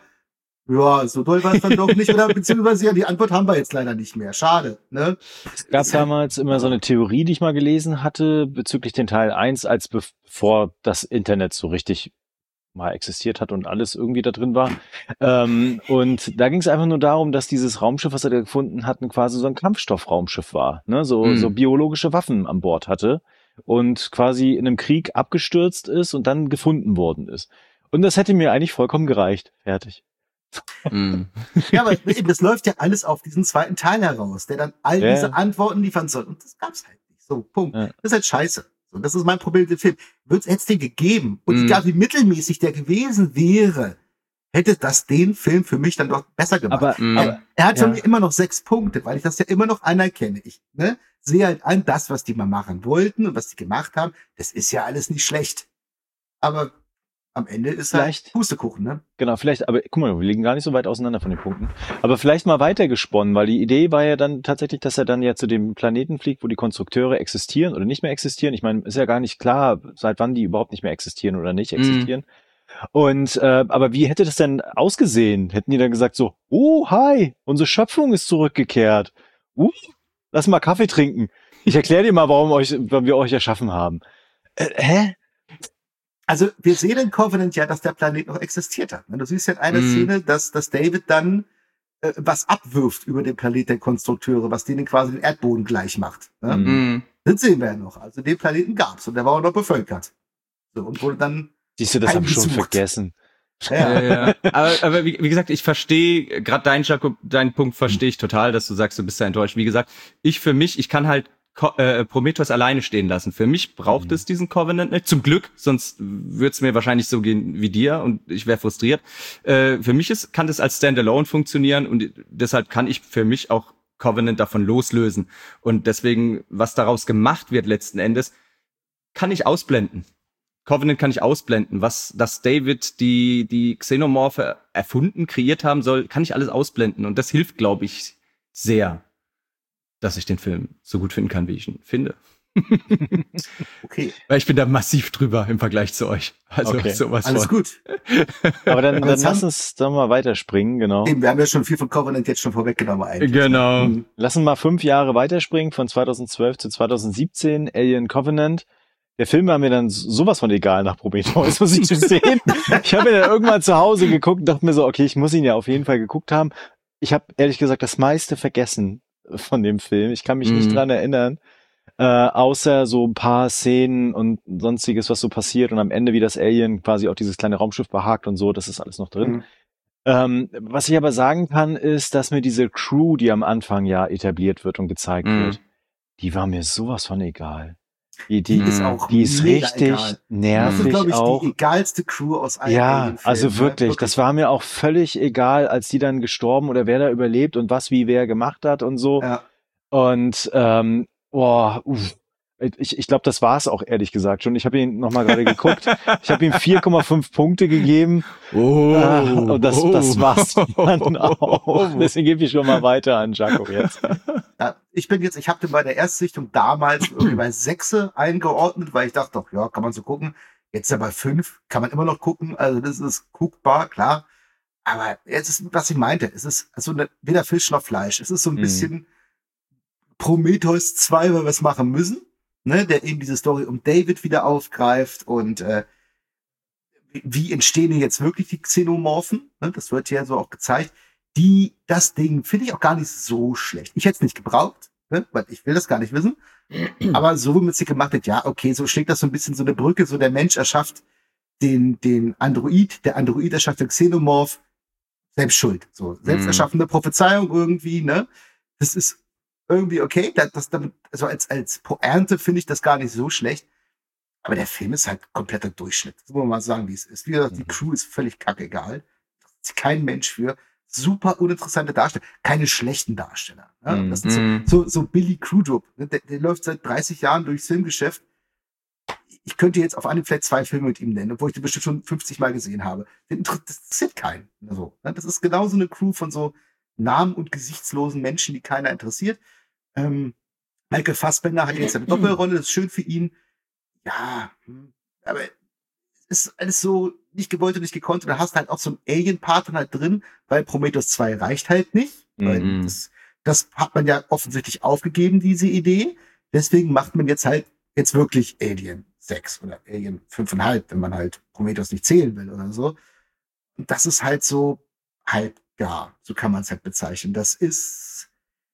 ja, so doll war es dann doch nicht, oder beziehungsweise ja, die Antwort haben wir jetzt leider nicht mehr. Schade, ne? Es gab damals immer so eine Theorie, die ich mal gelesen hatte, bezüglich den Teil eins, als bevor das Internet so richtig mal existiert hat und alles irgendwie da drin war. Ähm, und da ging es einfach nur darum, dass dieses Raumschiff, was er da gefunden hatten, quasi so ein Kampfstoffraumschiff war, ne? So, Mhm. so biologische Waffen an Bord hatte und quasi in einem Krieg abgestürzt ist und dann gefunden worden ist. Und das hätte mir eigentlich vollkommen gereicht. Fertig. mh. Ja, aber eben, das läuft ja alles auf diesen zweiten Teil heraus, der dann all Ja. diese Antworten liefern soll. Und das gab's halt nicht. So, Punkt. Ja. Das ist halt scheiße. So, das ist mein Problem mit dem Film. Hätte es den gegeben und Mhm. egal wie mittelmäßig der gewesen wäre, hätte das den Film für mich dann doch besser gemacht. Aber, Mhm. aber er hat von ja. mir immer noch sechs Punkte, weil ich das ja immer noch anerkenne. Ich ne, sehe halt an, das, was die mal machen wollten und was die gemacht haben, das ist ja alles nicht schlecht. Aber am Ende ist Vielleicht- halt Pustekuchen, ne? Genau, vielleicht, aber guck mal, wir liegen gar nicht so weit auseinander von den Punkten. Aber vielleicht mal weitergesponnen, weil die Idee war ja dann tatsächlich, dass er dann ja zu dem Planeten fliegt, wo die Konstrukteure existieren oder nicht mehr existieren. Ich meine, ist ja gar nicht klar, seit wann die überhaupt nicht mehr existieren oder nicht existieren. Und äh, aber wie hätte das denn ausgesehen? Hätten die dann gesagt so, oh, hi, unsere Schöpfung ist zurückgekehrt. Uh, lass mal Kaffee trinken. Ich erkläre dir mal, warum euch, warum wir euch erschaffen haben. Äh, hä? Also wir sehen in Covenant ja, dass der Planet noch existiert hat. Du siehst ja in einer Mhm. Szene, dass, dass David dann äh, was abwirft über den Planet der Konstrukteure, was denen quasi den Erdboden gleich macht. Ne? Mhm. Mh. Das sehen wir ja noch. Also den Planeten gab's und der war auch noch bevölkert. So, und wurde dann, Siehst du, das habe ich schon Heimgesucht. vergessen. ja, Ja, ja. Aber, aber wie, wie gesagt, ich verstehe, gerade dein, Jakob, deinen Punkt verstehe ich total, dass du sagst, du bist da enttäuscht. Wie gesagt, ich für mich, ich kann halt Co äh, Prometheus alleine stehen lassen. Für mich braucht Mhm. es diesen Covenant nicht. Zum Glück, sonst würde es mir wahrscheinlich so gehen wie dir und ich wäre frustriert. Äh, für mich ist, kann das als Standalone funktionieren und deshalb kann ich für mich auch Covenant davon loslösen. Und deswegen, was daraus gemacht wird letzten Endes, kann ich ausblenden. Covenant kann ich ausblenden. Was, dass David die, die Xenomorphe erfunden, kreiert haben soll, kann ich alles ausblenden. Und das hilft, glaube ich, sehr. dass ich den Film so gut finden kann, wie ich ihn finde. Okay. Weil ich bin da massiv drüber im Vergleich zu euch. Also Okay. sowas Alles von. gut. Aber dann, Aber dann jetzt lass haben- uns doch mal weiterspringen, genau. Eben, wir haben ja schon viel von Covenant jetzt schon vorweggenommen eigentlich. Genau. Mhm. Lass uns mal fünf Jahre weiterspringen, von zweitausendzwölf zu zweitausendsiebzehn, Alien Covenant. Der Film war mir dann sowas von egal nach Prometheus, muss ich sehen. Ich habe ihn dann irgendwann zu Hause geguckt und dachte mir so, okay, ich muss ihn ja auf jeden Fall geguckt haben. Ich habe ehrlich gesagt das meiste vergessen von dem Film. Ich kann mich Mhm. nicht dran erinnern, äh, außer so ein paar Szenen und sonstiges, was so passiert und am Ende, wie das Alien quasi auch dieses kleine Raumschiff behagt und so, das ist alles noch drin. Mhm. Ähm, was ich aber sagen kann, ist, dass mir diese Crew, die am Anfang ja etabliert wird und gezeigt Mhm. wird, die war mir sowas von egal. Die, die, Die ist Mhm. auch die ist mega richtig egal. Das ist, nervig glaube ich, auch. die egalste Crew aus allen Ja, Alien-Filmen, also ne? wirklich, das war mir auch völlig egal, als die dann gestorben oder wer da überlebt und was wie wer gemacht hat und so. Ja. Und ähm, boah, uff. Ich, ich glaube, das war's auch ehrlich gesagt schon. Ich habe ihn nochmal gerade geguckt. Ich habe ihm vier Komma fünf Punkte gegeben. Oh, Ah, und das, oh. das war's dann auch. Deswegen gebe ich schon mal weiter an Jaco jetzt. Ja, ich bin jetzt, ich habe den bei der Erstsichtung damals irgendwie bei Sechse eingeordnet, weil ich dachte, doch, ja, kann man so gucken. Jetzt ist er bei fünf, kann man immer noch gucken. Also das ist guckbar, klar. Aber jetzt ist, was ich meinte, es ist also eine, weder Fisch noch Fleisch. Es ist so ein Mhm. bisschen Prometheus zwei, weil wir es machen müssen, ne, der eben diese Story um David wieder aufgreift und äh, wie, wie entstehen denn jetzt wirklich die Xenomorphen? Ne, das wird hier so auch gezeigt. Die, das Ding finde ich auch gar nicht so schlecht. Ich hätte es nicht gebraucht, ne, weil ich will das gar nicht wissen. Aber so wie man es hier gemacht hat, ja, okay, so schlägt das so ein bisschen so eine Brücke, so der Mensch erschafft den, den Android, der Android erschafft den Xenomorph, selbst schuld. So, selbst Mhm. erschaffene Prophezeiung irgendwie, ne? Das ist irgendwie okay. Das, das damit, also als, als Pointe finde ich das gar nicht so schlecht. Aber der Film ist halt kompletter Durchschnitt. Das muss man mal sagen, wie es ist. Wie gesagt, die Mhm. Crew ist völlig kackegal. Da ist kein Mensch für. Super uninteressante Darsteller. Keine schlechten Darsteller. Ne? Mhm. Das ist so, Mhm. so, so Billy Crudup. Ne? Der, der läuft seit dreißig Jahren durchs Filmgeschäft. Ich könnte jetzt auf Anhieb vielleicht zwei Filme mit ihm nennen, obwohl ich den bestimmt schon fünfzig Mal gesehen habe. Den inter- Das interessiert keinen. Also, ne? Das ist genauso eine Crew von so namen- und gesichtslosen Menschen, die keiner interessiert. Ähm, Michael Fassbender hat jetzt eine Doppelrolle, das ist schön für ihn. Ja, hm, aber es ist alles so nicht gewollt und nicht gekonnt. Und da hast du halt auch so einen Alien-Part dann halt drin, weil Prometheus zwei reicht halt nicht. Weil Mhm. das, das hat man ja offensichtlich aufgegeben, diese Idee. Deswegen macht man jetzt halt jetzt wirklich Alien sechs oder Alien fünf Komma fünf, wenn man halt Prometheus nicht zählen will oder so. Und das ist halt so halb gar. So kann man es halt bezeichnen. Das ist,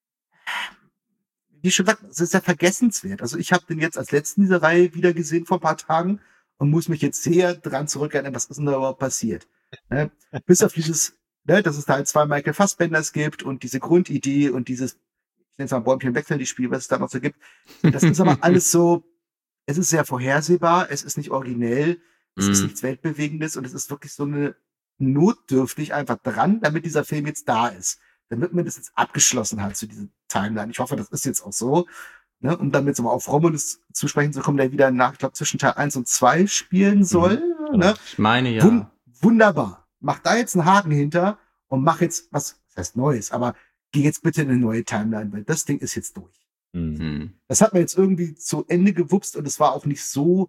wie schon gesagt, es ist ja vergessenswert. Also ich habe den jetzt als letzten dieser Reihe wieder gesehen vor ein paar Tagen und muss mich jetzt sehr dran zurückerinnern, was ist denn da überhaupt passiert. Ne? Bis auf dieses, ne, dass es da halt zwei Michael Fassbenders gibt und diese Grundidee und dieses, ich nenne es mal Bäumchen wechseln, die Spiel, was es da noch so gibt. Das ist aber alles so, es ist sehr vorhersehbar, es ist nicht originell, es ist Mhm. nichts Weltbewegendes und es ist wirklich so eine notdürftig einfach dran, damit dieser Film jetzt da ist. Damit man das jetzt abgeschlossen hat zu dieser Timeline. Ich hoffe, das ist jetzt auch so. Ne? Um damit so mal auf Romulus zu sprechen zu kommen, der wieder nach, ich glaube, zwischen Teil eins und zwei spielen soll. Ne? Ich meine, ja. Wun wunderbar. Mach da jetzt einen Haken hinter und mach jetzt was, das heißt Neues, aber geh jetzt bitte in eine neue Timeline, weil das Ding ist jetzt durch. Mhm. Mhm. Das hat man jetzt irgendwie zu Ende gewupst und es war auch nicht so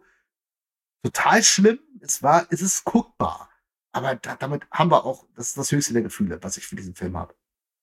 total schlimm. Es war, es ist guckbar. Aber da, damit haben wir auch, das ist das höchste der Gefühle, was ich für diesen Film habe.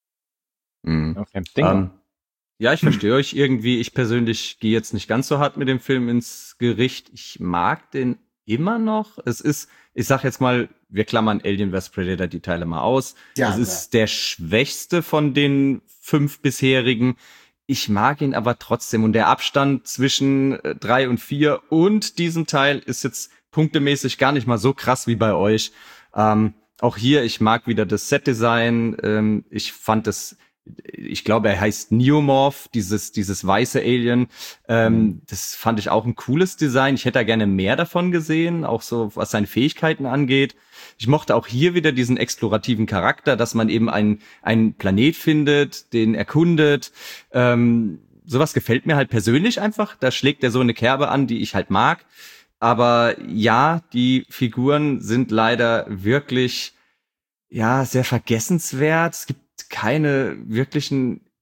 Mhm. Okay. Denk mal. Ähm, ja, ich verstehe euch irgendwie. Ich persönlich gehe jetzt nicht ganz so hart mit dem Film ins Gericht. Ich mag den immer noch. Es ist, ich sag jetzt mal, wir klammern Alien versus. Predator die Teile mal aus. Ja, es ist der schwächste von den fünf bisherigen. Ich mag ihn aber trotzdem. Und der Abstand zwischen äh, drei und vier und diesem Teil ist jetzt punktemäßig gar nicht mal so krass wie bei euch. Ähm, auch hier, ich mag wieder das Set-Design. Ähm, ich fand das, ich glaube, er heißt Neomorph, dieses, dieses weiße Alien. Ähm, das fand ich auch ein cooles Design. Ich hätte da gerne mehr davon gesehen, auch so, was seine Fähigkeiten angeht. Ich mochte auch hier wieder diesen explorativen Charakter, dass man eben einen, einen Planet findet, den erkundet. Ähm, sowas gefällt mir halt persönlich einfach. Da schlägt er so eine Kerbe an, die ich halt mag. Aber ja, die Figuren sind leider wirklich, ja, sehr vergessenswert. Es gibt keine wirklichen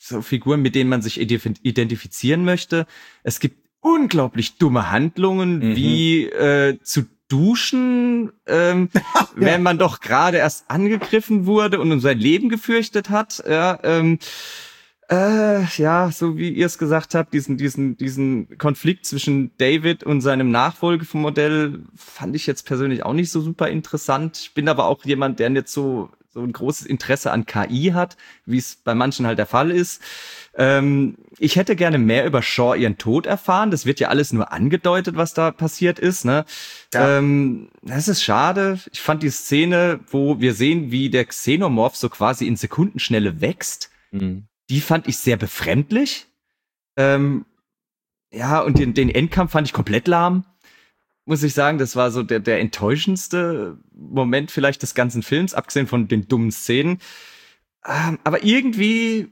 so Figuren, mit denen man sich identifizieren möchte. Es gibt unglaublich dumme Handlungen, mhm. wie äh, zu duschen, ähm, ja. wenn man doch gerade erst angegriffen wurde und um sein Leben gefürchtet hat. Ja, ähm, äh, ja, so wie ihr es gesagt habt, diesen diesen diesen Konflikt zwischen David und seinem Nachfolgemodell fand ich jetzt persönlich auch nicht so super interessant. Ich bin aber auch jemand, der jetzt so so ein großes Interesse an K I hat, wie es bei manchen halt der Fall ist. Ähm, ich hätte gerne mehr über Shaw ihren Tod erfahren. Das wird ja alles nur angedeutet, was da passiert ist. Ne? Ja. Ähm, das ist schade. Ich fand die Szene, wo wir sehen, wie der Xenomorph so quasi in Sekundenschnelle wächst, mhm. die fand ich sehr befremdlich. Ähm, ja, und den, den Endkampf fand ich komplett lahm. Muss ich sagen, das war so der, der enttäuschendste Moment vielleicht des ganzen Films, abgesehen von den dummen Szenen. Ähm, aber irgendwie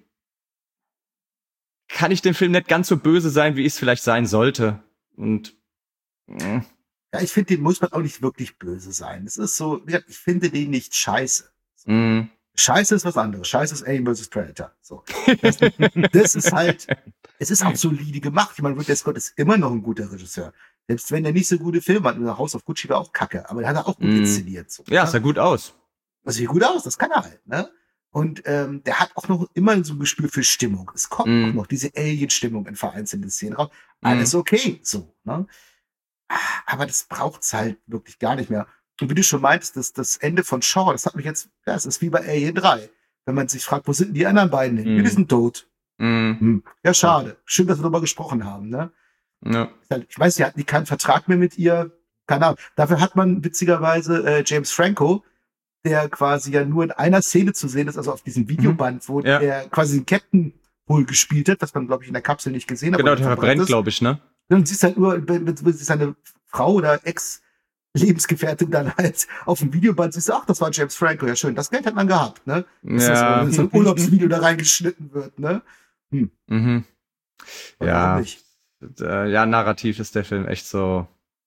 kann ich den Film nicht ganz so böse sein, wie ich es vielleicht sein sollte. Und äh. ja, ich finde, den muss man auch nicht wirklich böse sein. Es ist so, ich finde den nicht scheiße. Mm. Scheiße ist was anderes. Scheiße ist Alien versus. Predator. So. Das, das ist halt, es ist auch solide gemacht. Ich meine, Ridley Scott ist immer noch ein guter Regisseur. Selbst wenn er nicht so gute Filme hat, House of Gucci war auch kacke, aber er hat er auch gut mm. inszeniert. So, ja, sah gut aus. Das sieht gut aus, das kann er halt, ne? Und ähm, der hat auch noch immer so ein Gespür für Stimmung. Es kommt mm. auch noch diese Alien-Stimmung in vereinzelten Szenen raus. Alles mm. okay, so, ne? Aber das braucht's halt wirklich gar nicht mehr. Und wie du schon meintest, das, das Ende von Shaw, das hat mich jetzt, ja, es ist wie bei Alien drei. Wenn man sich fragt, wo sind denn die anderen beiden hin? Mm. Die sind tot. Mm. Hm. Ja, schade. Schön, dass wir darüber gesprochen haben, ne? Ja. Ich weiß, die hatten keinen Vertrag mehr mit ihr. Keine Ahnung. Dafür hat man witzigerweise äh, James Franco, der quasi ja nur in einer Szene zu sehen ist, also auf diesem Videoband, wo ja. er quasi den Captain wohl gespielt hat, was man, glaube ich, in der Kapsel nicht gesehen hat. Genau, der verbrennt, glaube ich, ne? Und siehst halt nur, wenn seine Frau oder Ex-Lebensgefährtin dann halt auf dem Videoband siehst du, ach, das war James Franco, ja schön, das Geld hat man gehabt, ne? Dass ja. das so ein Urlaubsvideo da reingeschnitten wird, ne? Hm. Mhm. Ja. Ja, narrativ ist der Film echt so.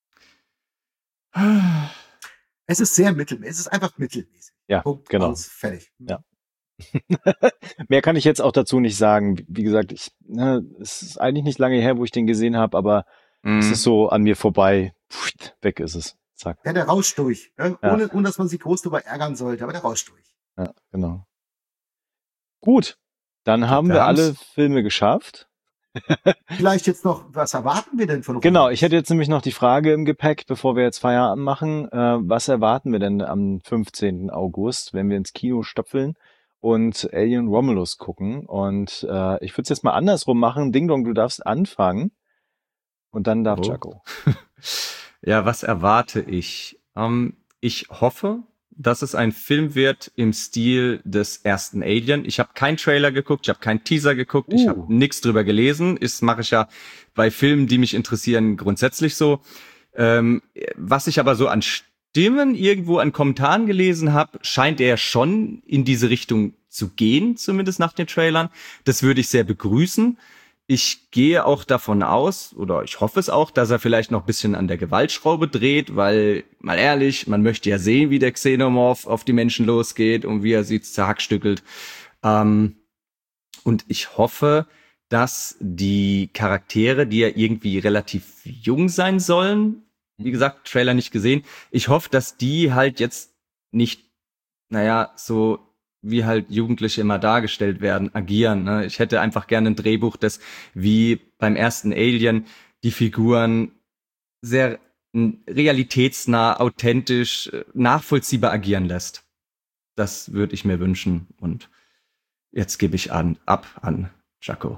Es ist sehr mittelmäßig. Es ist einfach mittelmäßig. Ja, Punkt, genau. Aus, fertig. Ja. Mehr kann ich jetzt auch dazu nicht sagen. Wie gesagt, ich, ne, es ist eigentlich nicht lange her, wo ich den gesehen habe, aber mm. es ist so an mir vorbei. Pfft, weg ist es. Zack. Ja, der rauscht durch. Ne? Ja. Ohne, ohne, dass man sich groß darüber ärgern sollte, aber der rauscht durch. Ja, genau. Gut, dann haben wir alle Filme geschafft. Vielleicht jetzt noch, was erwarten wir denn von Romulus? Genau, ich hätte jetzt nämlich noch die Frage im Gepäck, bevor wir jetzt Feierabend machen. Äh, was erwarten wir denn am fünfzehnten August, wenn wir ins Kino stapfeln und Alien Romulus gucken? Und äh, ich würde es jetzt mal andersrum machen. Ding Dong, du darfst anfangen und dann darf oh. Jaco. Ja, was erwarte ich? Ähm, ich hoffe, dass es ein Film wird im Stil des ersten Alien. Ich habe keinen Trailer geguckt, ich habe keinen Teaser geguckt, uh. ich habe nichts drüber gelesen. Das mache ich ja bei Filmen, die mich interessieren, grundsätzlich so. Ähm, was ich aber so an Stimmen irgendwo an Kommentaren gelesen habe, scheint er schon in diese Richtung zu gehen, zumindest nach den Trailern. Das würde ich sehr begrüßen. Ich gehe auch davon aus, oder ich hoffe es auch, dass er vielleicht noch ein bisschen an der Gewaltschraube dreht, weil, mal ehrlich, man möchte ja sehen, wie der Xenomorph auf die Menschen losgeht und wie er sie zerhackstückelt. Ähm, und ich hoffe, dass die Charaktere, die ja irgendwie relativ jung sein sollen, wie gesagt, Trailer nicht gesehen, ich hoffe, dass die halt jetzt nicht, naja, so wie halt Jugendliche immer dargestellt werden, agieren. Ne? Ich hätte einfach gerne ein Drehbuch, das wie beim ersten Alien die Figuren sehr realitätsnah, authentisch, nachvollziehbar agieren lässt. Das würde ich mir wünschen. Und jetzt gebe ich an, ab an Jaco.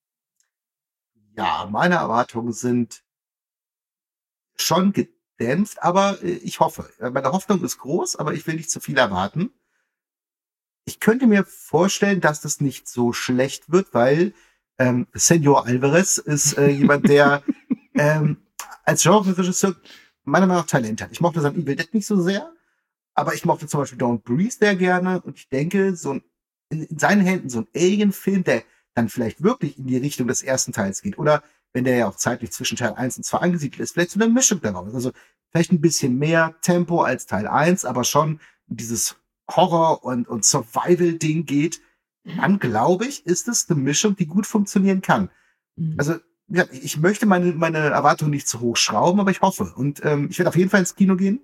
Ja, meine Erwartungen sind schon gedämpft, aber ich hoffe. Meine Hoffnung ist groß, aber ich will nicht zu viel erwarten. Ich könnte mir vorstellen, dass das nicht so schlecht wird, weil ähm, Senor Alvarez ist äh, jemand, der ähm, als Genre-Regisseur meiner Meinung nach Talent hat. Ich mochte sein Evil Dead nicht so sehr, aber ich mochte zum Beispiel Don't Breathe sehr gerne und ich denke, so ein, in, in seinen Händen so ein Alien-Film, der dann vielleicht wirklich in die Richtung des ersten Teils geht oder wenn der ja auch zeitlich zwischen Teil eins und zwei angesiedelt ist, vielleicht so eine Mischung daraus. Also vielleicht ein bisschen mehr Tempo als Teil eins, aber schon dieses Horror- und, und Survival-Ding geht, dann glaube ich, ist es eine Mischung, die gut funktionieren kann. Mhm. Also ja, ich möchte meine, meine Erwartungen nicht zu hoch schrauben, aber ich hoffe. Und ähm, ich werde auf jeden Fall ins Kino gehen.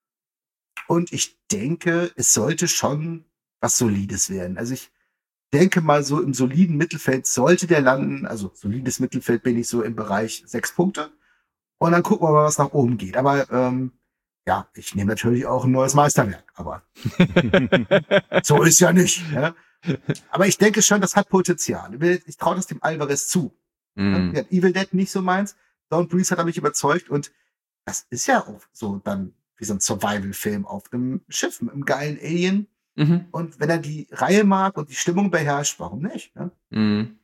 Und ich denke, es sollte schon was Solides werden. Also ich denke mal, so im soliden Mittelfeld sollte der landen. Also solides Mittelfeld bin ich so im Bereich sechs Punkte. Und dann gucken wir mal, was nach oben geht. Aber ähm, ja, ich nehme natürlich auch ein neues Meisterwerk. Aber so ist ja nicht. Ja? Aber ich denke schon, das hat Potenzial. Ich traue das dem Alvarez zu. Mm. Ja, Evil Dead nicht so meins. Don't Breathe hat er mich überzeugt. Und das ist ja auch so dann wie so ein Survival-Film auf einem Schiff mit einem geilen Alien. Mhm. Und wenn er die Reihe mag und die Stimmung beherrscht, warum nicht? Ne? Mhm.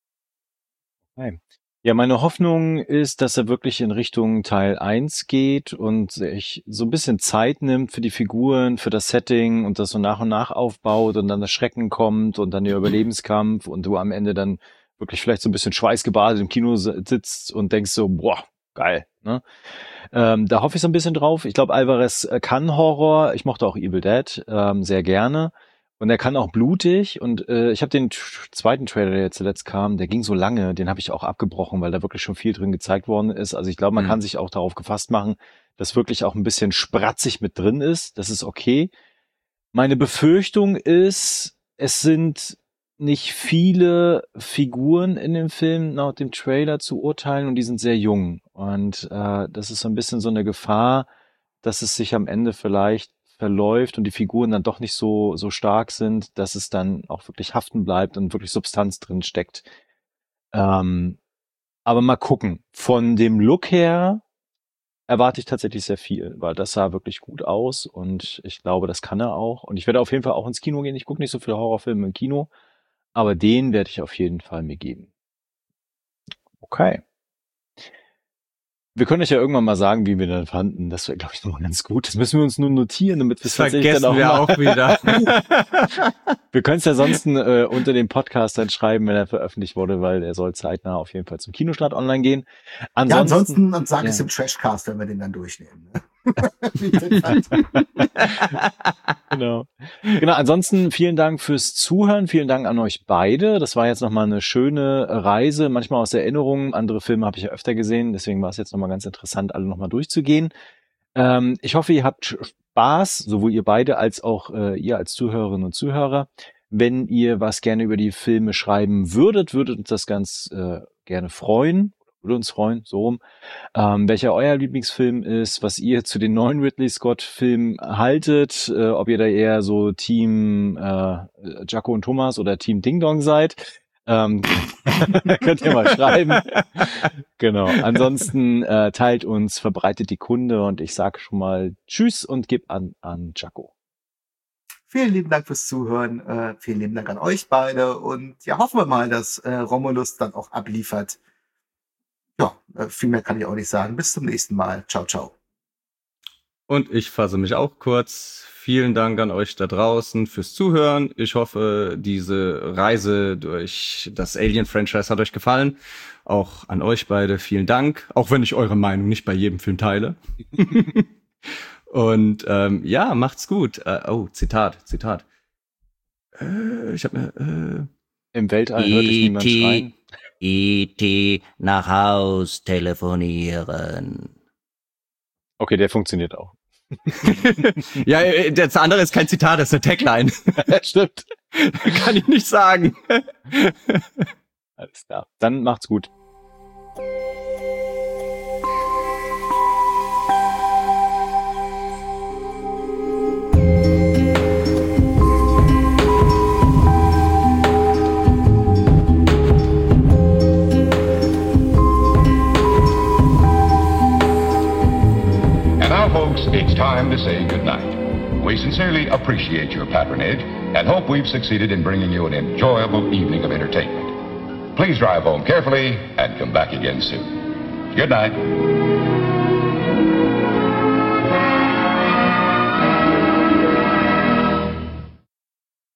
Okay. Ja, meine Hoffnung ist, dass er wirklich in Richtung Teil eins geht und sich so ein bisschen Zeit nimmt für die Figuren, für das Setting und das so nach und nach aufbaut und dann das Schrecken kommt und dann der Überlebenskampf und du am Ende dann wirklich vielleicht so ein bisschen schweißgebadet im Kino sitzt und denkst so, boah, geil, ne? Ähm, da hoffe ich so ein bisschen drauf. Ich glaube, Alvarez kann Horror. Ich mochte auch Evil Dead ähm, sehr gerne. Und er kann auch blutig. Und äh, ich habe den t- zweiten Trailer, der jetzt zuletzt kam, der ging so lange, den habe ich auch abgebrochen, weil da wirklich schon viel drin gezeigt worden ist. Also ich glaube, man mhm. kann sich auch darauf gefasst machen, dass wirklich auch ein bisschen spratzig mit drin ist. Das ist okay. Meine Befürchtung ist, es sind nicht viele Figuren in dem Film nach dem Trailer zu urteilen und die sind sehr jung. Und äh, das ist so ein bisschen so eine Gefahr, dass es sich am Ende vielleicht verläuft und die Figuren dann doch nicht so so stark sind, dass es dann auch wirklich haften bleibt und wirklich Substanz drin steckt. Ähm, aber mal gucken. Von dem Look her erwarte ich tatsächlich sehr viel, weil das sah wirklich gut aus und ich glaube, das kann er auch. Und ich werde auf jeden Fall auch ins Kino gehen. Ich gucke nicht so viele Horrorfilme im Kino, aber den werde ich auf jeden Fall mir geben. Okay. Wir können euch ja irgendwann mal sagen, wie wir den fanden. Das wäre, glaube ich, noch ganz gut. Das müssen wir uns nur notieren, damit wir es tatsächlich dann auch wir mal. auch wieder. Wir können es ja sonst äh, unter dem Podcast dann schreiben, wenn er veröffentlicht wurde, weil er soll zeitnah auf jeden Fall zum Kinostart online gehen. Ansonsten, ja, ansonsten dann sage ich es im Trashcast, wenn wir den dann durchnehmen. Ne? Genau. Genau. Ansonsten vielen Dank fürs Zuhören. Vielen Dank an euch beide. Das war jetzt nochmal eine schöne Reise, manchmal aus Erinnerungen. Andere Filme habe ich ja öfter gesehen. Deswegen war es jetzt nochmal ganz interessant, alle nochmal durchzugehen. Ähm, ich hoffe, ihr habt Spaß, sowohl ihr beide als auch äh, ihr als Zuhörerinnen und Zuhörer. Wenn ihr was gerne über die Filme schreiben würdet, würdet uns das ganz äh, gerne freuen. Würde uns freuen, so rum. Ähm, welcher euer Lieblingsfilm ist, was ihr zu den neuen Ridley Scott-Filmen haltet, äh, ob ihr da eher so Team äh, Jacko und Thomas oder Team Ding Dong seid. Ähm, könnt ihr mal schreiben. Genau. Ansonsten äh, teilt uns, verbreitet die Kunde und ich sage schon mal Tschüss und gib an an Jacko. Vielen lieben Dank fürs Zuhören. Äh, vielen lieben Dank an euch beide und ja, hoffen wir mal, dass äh, Romulus dann auch abliefert. Ja, viel mehr kann ich auch nicht sagen. Bis zum nächsten Mal. Ciao, ciao. Und ich fasse mich auch kurz. Vielen Dank an euch da draußen fürs Zuhören. Ich hoffe, diese Reise durch das Alien-Franchise hat euch gefallen. Auch an euch beide vielen Dank. Auch wenn ich eure Meinung nicht bei jedem Film teile. Und ähm, ja, macht's gut. Äh, oh, Zitat, Zitat. Äh, ich hab mir... Äh, Im Weltall hört dich niemand schreien. E T nach Haus telefonieren. Okay, der funktioniert auch. Ja, das andere ist kein Zitat, das ist eine Tagline. Stimmt. Kann ich nicht sagen. Alles klar. Dann macht's gut. It's time to say goodnight. We sincerely appreciate your patronage and hope we've succeeded in bringing you an enjoyable evening of entertainment. Please drive home carefully and come back again soon. Good night.